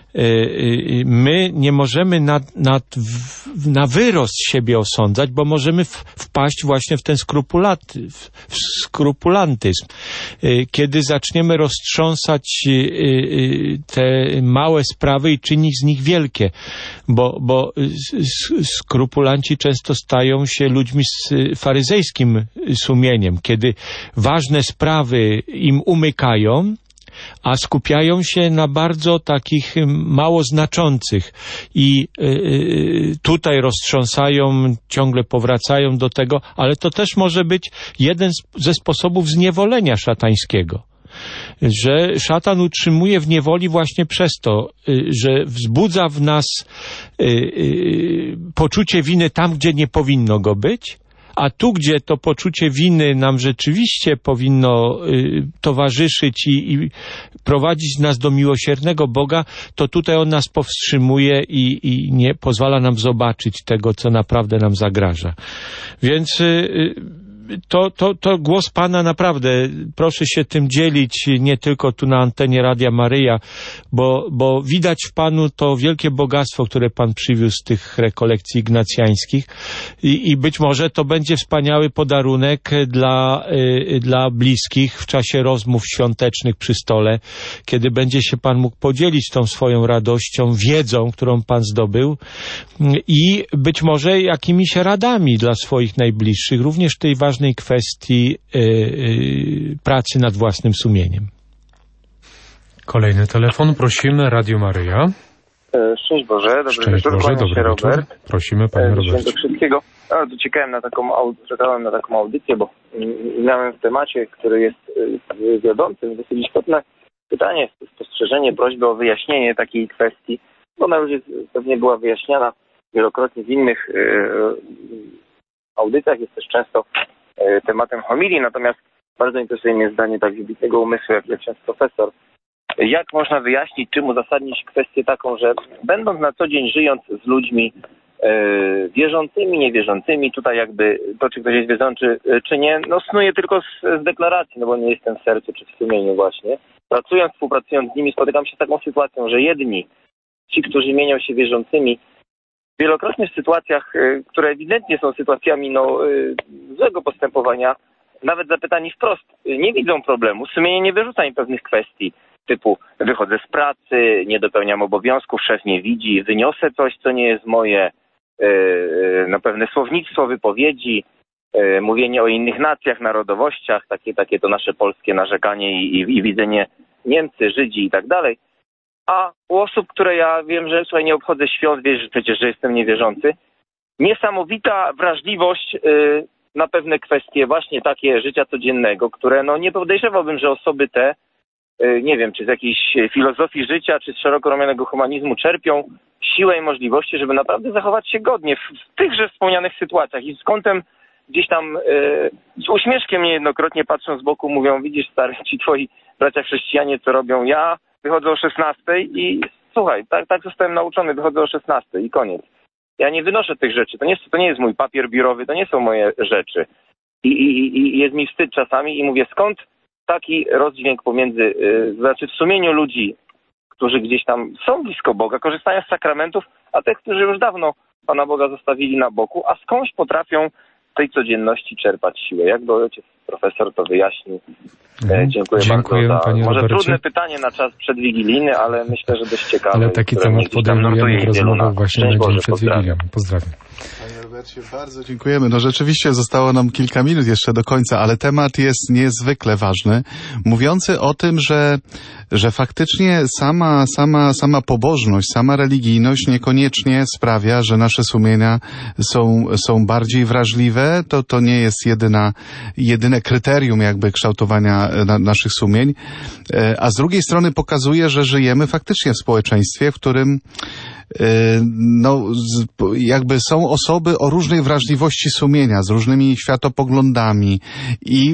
my nie możemy na wyrost siebie osądzać, bo możemy wpaść właśnie w ten skrupulantyzm. Kiedy zaczniemy roztrząsać te małe sprawy i czynić z nich wielkie, bo skrupulanci często stają się ludźmi z faryzejskim sumieniem, kiedy ważne sprawy im umykają, a skupiają się na bardzo takich mało znaczących i tutaj roztrząsają, ciągle powracają do tego, ale to też może być jeden ze sposobów zniewolenia szatańskiego. Że szatan utrzymuje w niewoli właśnie przez to, że wzbudza w nas poczucie winy tam, gdzie nie powinno go być, a tu, gdzie to poczucie winy nam rzeczywiście powinno towarzyszyć i prowadzić nas do miłosiernego Boga, to tutaj on nas powstrzymuje i nie pozwala nam zobaczyć tego, co naprawdę nam zagraża. Więc to głos Pana naprawdę, proszę się tym dzielić, nie tylko tu na antenie Radia Maryja, bo widać w Panu to wielkie bogactwo, które Pan przywiózł z tych rekolekcji ignacjańskich i być może to będzie wspaniały podarunek dla bliskich w czasie rozmów świątecznych przy stole, kiedy będzie się Pan mógł podzielić tą swoją radością, wiedzą, którą Pan zdobył i być może jakimiś radami dla swoich najbliższych, również tej ważnej kwestii pracy nad własnym sumieniem.
Kolejny telefon, prosimy, Radio Maryja.
Szczęść Boże, dobry wieczór,
dobry wieczór. Prosimy, Panie Robercie.
Wszystkiego. Bardzo czekałem na taką audycję, bo miałem w temacie, który jest wiodącym, dosyć istotne pytanie, spostrzeżenie, prośbę o wyjaśnienie takiej kwestii. Ona już pewnie była wyjaśniana wielokrotnie w innych audycjach, jest też często tematem homilii, natomiast bardzo interesuje mnie zdanie tak wybitnego umysłu, jak ksiądz profesor. Jak można wyjaśnić, czym uzasadnić kwestię taką, że będąc na co dzień, żyjąc z ludźmi wierzącymi, niewierzącymi, tutaj jakby to, czy ktoś jest wierzący, czy nie, no snuję tylko z deklaracji, no bo nie jestem w sercu czy w sumieniu właśnie. Pracując, współpracując z nimi, spotykam się z taką sytuacją, że jedni, ci, którzy mienią się wierzącymi, wielokrotnie w sytuacjach, które ewidentnie są sytuacjami złego postępowania, nawet zapytani wprost, nie widzą problemu. Sumienie nie wyrzuca im pewnych kwestii, typu wychodzę z pracy, nie dopełniam obowiązków, szef nie widzi, wyniosę coś, co nie jest moje, na pewne słownictwo, wypowiedzi, mówienie o innych nacjach, narodowościach, takie to nasze polskie narzekanie i widzenie Niemcy, Żydzi i tak dalej. A u osób, które ja wiem, że słuchaj, nie obchodzę świąt, wiesz przecież, że jestem niewierzący, niesamowita wrażliwość na pewne kwestie właśnie takie życia codziennego, które no nie podejrzewałbym, że osoby te, nie wiem, czy z jakiejś filozofii życia, czy z szeroko rozumianego humanizmu czerpią siłę i możliwości, żeby naprawdę zachować się godnie w tychże wspomnianych sytuacjach. I z kątem gdzieś tam z uśmieszkiem niejednokrotnie patrzą z boku, mówią, widzisz stary, ci twoi bracia chrześcijanie co robią, ja wychodzę o 16 i słuchaj, tak zostałem nauczony, wychodzę o 16 i koniec. Ja nie wynoszę tych rzeczy, to nie jest mój papier biurowy, to nie są moje rzeczy. I jest mi wstyd czasami i mówię, skąd taki rozdźwięk pomiędzy, w sumieniu ludzi, którzy gdzieś tam są blisko Boga, korzystają z sakramentów, a tych, którzy już dawno Pana Boga zostawili na boku, a skądś potrafią tej codzienności czerpać siłę. Jakby ojciec profesor to wyjaśnił. Dziękuję bardzo za
panie
może
Robercie.
trudne pytanie na czas przedwigilijny, ale myślę, że dość ciekawe.
Ale taki temat podejmujemy w rozmowach właśnie na dzień przed Wigilią. Pozdrawiam.
Panie Robercie, bardzo dziękujemy. No rzeczywiście zostało nam kilka minut jeszcze do końca, ale temat jest niezwykle ważny, mówiący o tym, że faktycznie sama pobożność, sama religijność niekoniecznie sprawia, że nasze sumienia są bardziej wrażliwe. To nie jest jedyne kryterium jakby kształtowania naszych sumień, a z drugiej strony pokazuje, że żyjemy faktycznie w społeczeństwie, w którym jakby są osoby o różnej wrażliwości sumienia, z różnymi światopoglądami i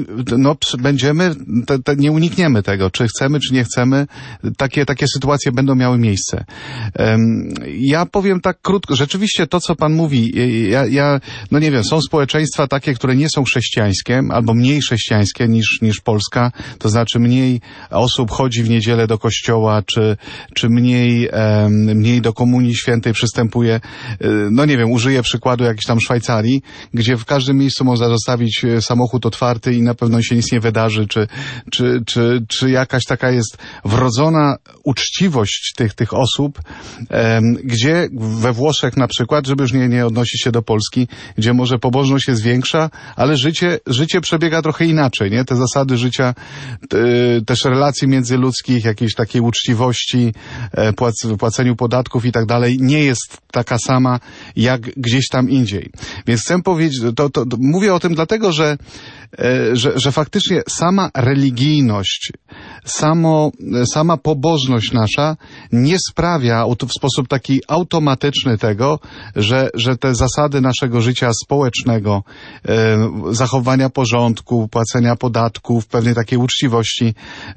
nie unikniemy tego, czy chcemy, czy nie chcemy, takie sytuacje będą miały miejsce. Ja powiem tak krótko, rzeczywiście to, co pan mówi, no nie wiem, są społeczeństwa takie, które nie są chrześcijańskie, albo mniej chrześcijańskie niż Polska, to znaczy mniej osób chodzi w niedzielę do kościoła, czy mniej do komunii świętej przystępuje, no nie wiem, użyję przykładu jakiejś tam Szwajcarii, gdzie w każdym miejscu można zostawić samochód otwarty i na pewno się nic nie wydarzy, czy jakaś taka jest wrodzona uczciwość tych osób, gdzie we Włoszech na przykład, żeby już nie odnosić się do Polski, gdzie może pobożność jest większa, ale życie przebiega trochę inaczej, nie? Te zasady życia, też relacji międzyludzkich, jakiejś takiej uczciwości, płaceniu podatków i tak dalej, nie jest taka sama jak gdzieś tam indziej. Więc chcę powiedzieć, mówię o tym dlatego, że faktycznie sama religijność, sama pobożność nasza nie sprawia w sposób taki automatyczny tego, że te zasady naszego życia społecznego, zachowania porządku, płacenia podatków, pewnej takiej uczciwości,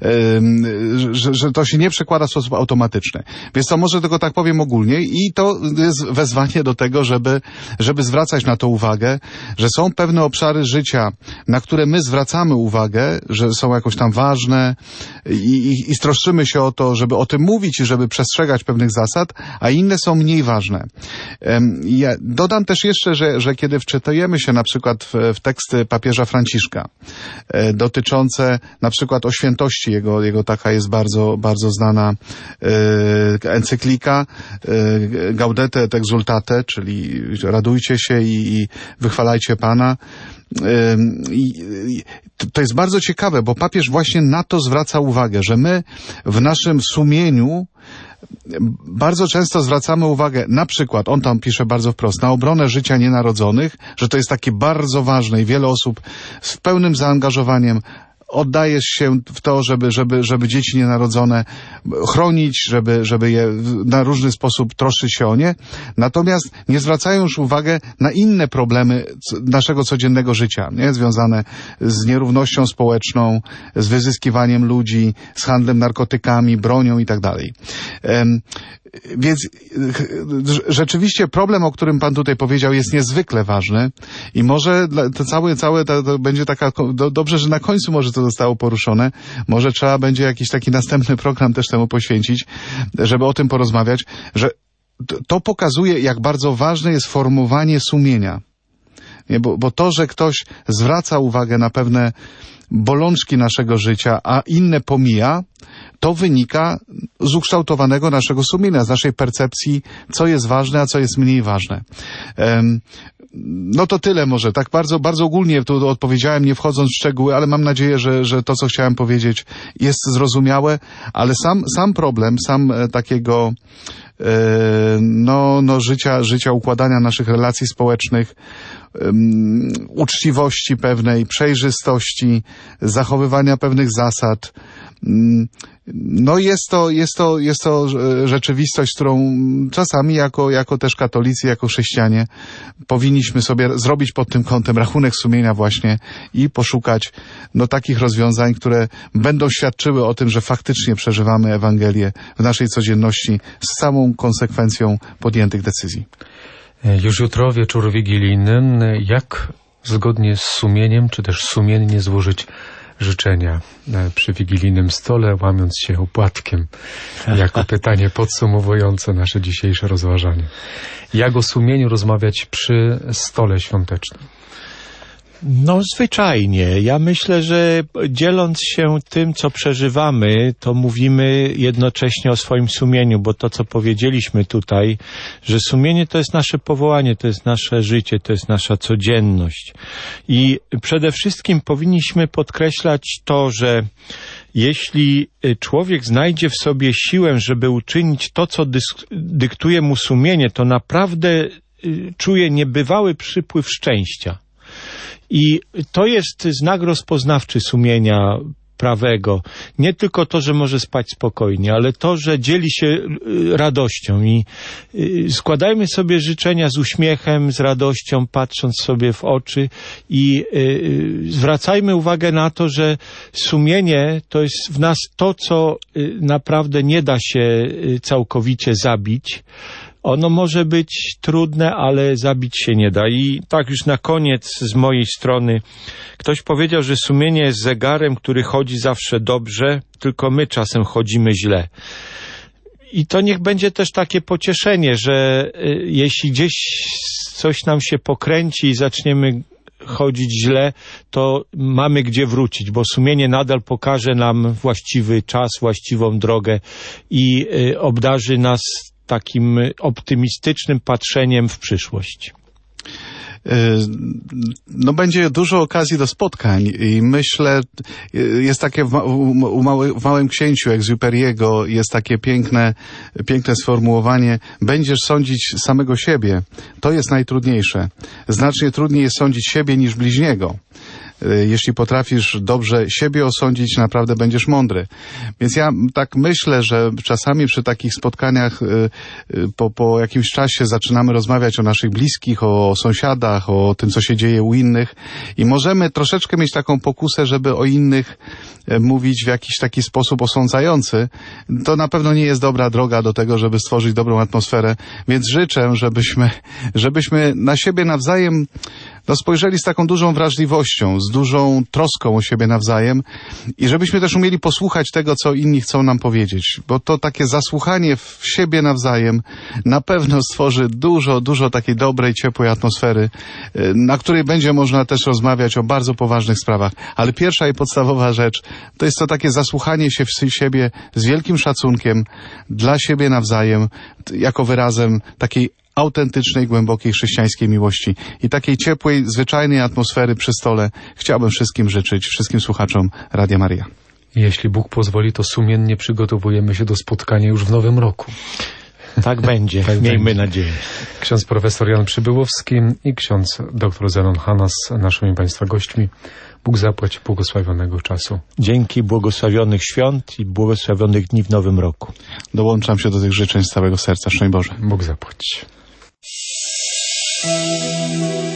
że to się nie przekłada w sposób automatyczny. Więc to może tylko tak powiem ogólnie i to jest wezwanie do tego, żeby zwracać na to uwagę, że są pewne obszary życia, na które my zwracamy uwagę, że są jakoś tam ważne i stroszczymy się o to, żeby o tym mówić i żeby przestrzegać pewnych zasad, a inne są mniej ważne. Ja dodam też jeszcze, że kiedy wczytujemy się na przykład w teksty papieża Franciszka dotyczące na przykład o świętości, jego taka jest bardzo, bardzo znana encyklika Gaudete et Exultate, czyli radujcie się i wychwalajcie Pana. To jest bardzo ciekawe, bo papież właśnie na to zwraca uwagę, że my w naszym sumieniu bardzo często zwracamy uwagę, na przykład, on tam pisze bardzo wprost, na obronę życia nienarodzonych, że to jest takie bardzo ważne i wiele osób z pełnym zaangażowaniem oddajesz się w to, żeby dzieci nienarodzone chronić, żeby je na różny sposób troszczyć się o nie. Natomiast nie zwracają już uwagę na inne problemy naszego codziennego życia, nie? Związane z nierównością społeczną, z wyzyskiwaniem ludzi, z handlem narkotykami, bronią i tak dalej. Więc rzeczywiście problem, o którym pan tutaj powiedział, jest niezwykle ważny i może to będzie taka, dobrze, że na końcu może to zostało poruszone, może trzeba będzie jakiś taki następny program też temu poświęcić, żeby o tym porozmawiać, że to pokazuje, jak bardzo ważne jest formowanie sumienia. Nie? Bo to, że ktoś zwraca uwagę na pewne bolączki naszego życia, a inne pomija, to wynika z ukształtowanego naszego sumienia, z naszej percepcji, co jest ważne, a co jest mniej ważne. No to tyle może. Tak bardzo, bardzo ogólnie tu odpowiedziałem, nie wchodząc w szczegóły, ale mam nadzieję, że to, co chciałem powiedzieć, jest zrozumiałe, ale sam problem, takiego życia, układania naszych relacji społecznych, uczciwości pewnej, przejrzystości, zachowywania pewnych zasad. No jest to rzeczywistość, którą czasami jako też katolicy, jako chrześcijanie powinniśmy sobie zrobić pod tym kątem rachunek sumienia właśnie i poszukać takich rozwiązań, które będą świadczyły o tym, że faktycznie przeżywamy Ewangelię w naszej codzienności z całą konsekwencją podjętych decyzji.
Już jutro wieczór wigilijny. Jak zgodnie z sumieniem, czy też sumiennie złożyć życzenia przy wigilijnym stole, łamiąc się opłatkiem, jako pytanie podsumowujące nasze dzisiejsze rozważanie. Jak o sumieniu rozmawiać przy stole świątecznym?
No zwyczajnie. Ja myślę, że dzieląc się tym, co przeżywamy, to mówimy jednocześnie o swoim sumieniu, bo to, co powiedzieliśmy tutaj, że sumienie to jest nasze powołanie, to jest nasze życie, to jest nasza codzienność. I przede wszystkim powinniśmy podkreślać to, że jeśli człowiek znajdzie w sobie siłę, żeby uczynić to, co dyktuje mu sumienie, to naprawdę czuje niebywały przypływ szczęścia. I to jest znak rozpoznawczy sumienia prawego. Nie tylko to, że może spać spokojnie, ale to, że dzieli się radością i składajmy sobie życzenia z uśmiechem, z radością, patrząc sobie w oczy i zwracajmy uwagę na to, że sumienie to jest w nas to, co naprawdę nie da się całkowicie zabić. Ono może być trudne, ale zabić się nie da. I tak już na koniec z mojej strony. Ktoś powiedział, że sumienie jest zegarem, który chodzi zawsze dobrze, tylko my czasem chodzimy źle. I to niech będzie też takie pocieszenie, że jeśli gdzieś coś nam się pokręci i zaczniemy chodzić źle, to mamy gdzie wrócić, bo sumienie nadal pokaże nam właściwy czas, właściwą drogę i obdarzy nas takim optymistycznym patrzeniem w przyszłość.
No będzie dużo okazji do spotkań i myślę, jest takie w Małym Księciu Exuperiego jest takie piękne sformułowanie: będziesz sądzić samego siebie. To jest najtrudniejsze. Znacznie trudniej jest sądzić siebie niż bliźniego. Jeśli potrafisz dobrze siebie osądzić, naprawdę będziesz mądry. Więc ja tak myślę, że czasami przy takich spotkaniach po jakimś czasie zaczynamy rozmawiać o naszych bliskich, o sąsiadach, o tym, co się dzieje u innych i możemy troszeczkę mieć taką pokusę, żeby o innych mówić w jakiś taki sposób osądzający. To na pewno nie jest dobra droga do tego, żeby stworzyć dobrą atmosferę, więc życzę, żebyśmy na siebie nawzajem spojrzeli z taką dużą wrażliwością, z dużą troską o siebie nawzajem i żebyśmy też umieli posłuchać tego, co inni chcą nam powiedzieć, bo to takie zasłuchanie w siebie nawzajem na pewno stworzy dużo takiej dobrej, ciepłej atmosfery, na której będzie można też rozmawiać o bardzo poważnych sprawach. Ale pierwsza i podstawowa rzecz to jest to takie zasłuchanie się w siebie z wielkim szacunkiem dla siebie nawzajem, jako wyrazem takiej autentycznej, głębokiej chrześcijańskiej miłości i takiej ciepłej, zwyczajnej atmosfery przy stole chciałbym wszystkim życzyć, wszystkim słuchaczom Radia Maryja.
Jeśli Bóg pozwoli, to sumiennie przygotowujemy się do spotkania już w nowym roku.
Tak będzie, miejmy nadzieję.
Ksiądz profesor Jan Przybyłowski i ksiądz dr Zenon Hanas, naszymi Państwa gośćmi. Bóg zapłać błogosławionego czasu. Dzięki, błogosławionych świąt i błogosławionych dni w nowym roku.
Dołączam się do tych życzeń z całego serca. Szczęść Boże.
Bóg zapłać.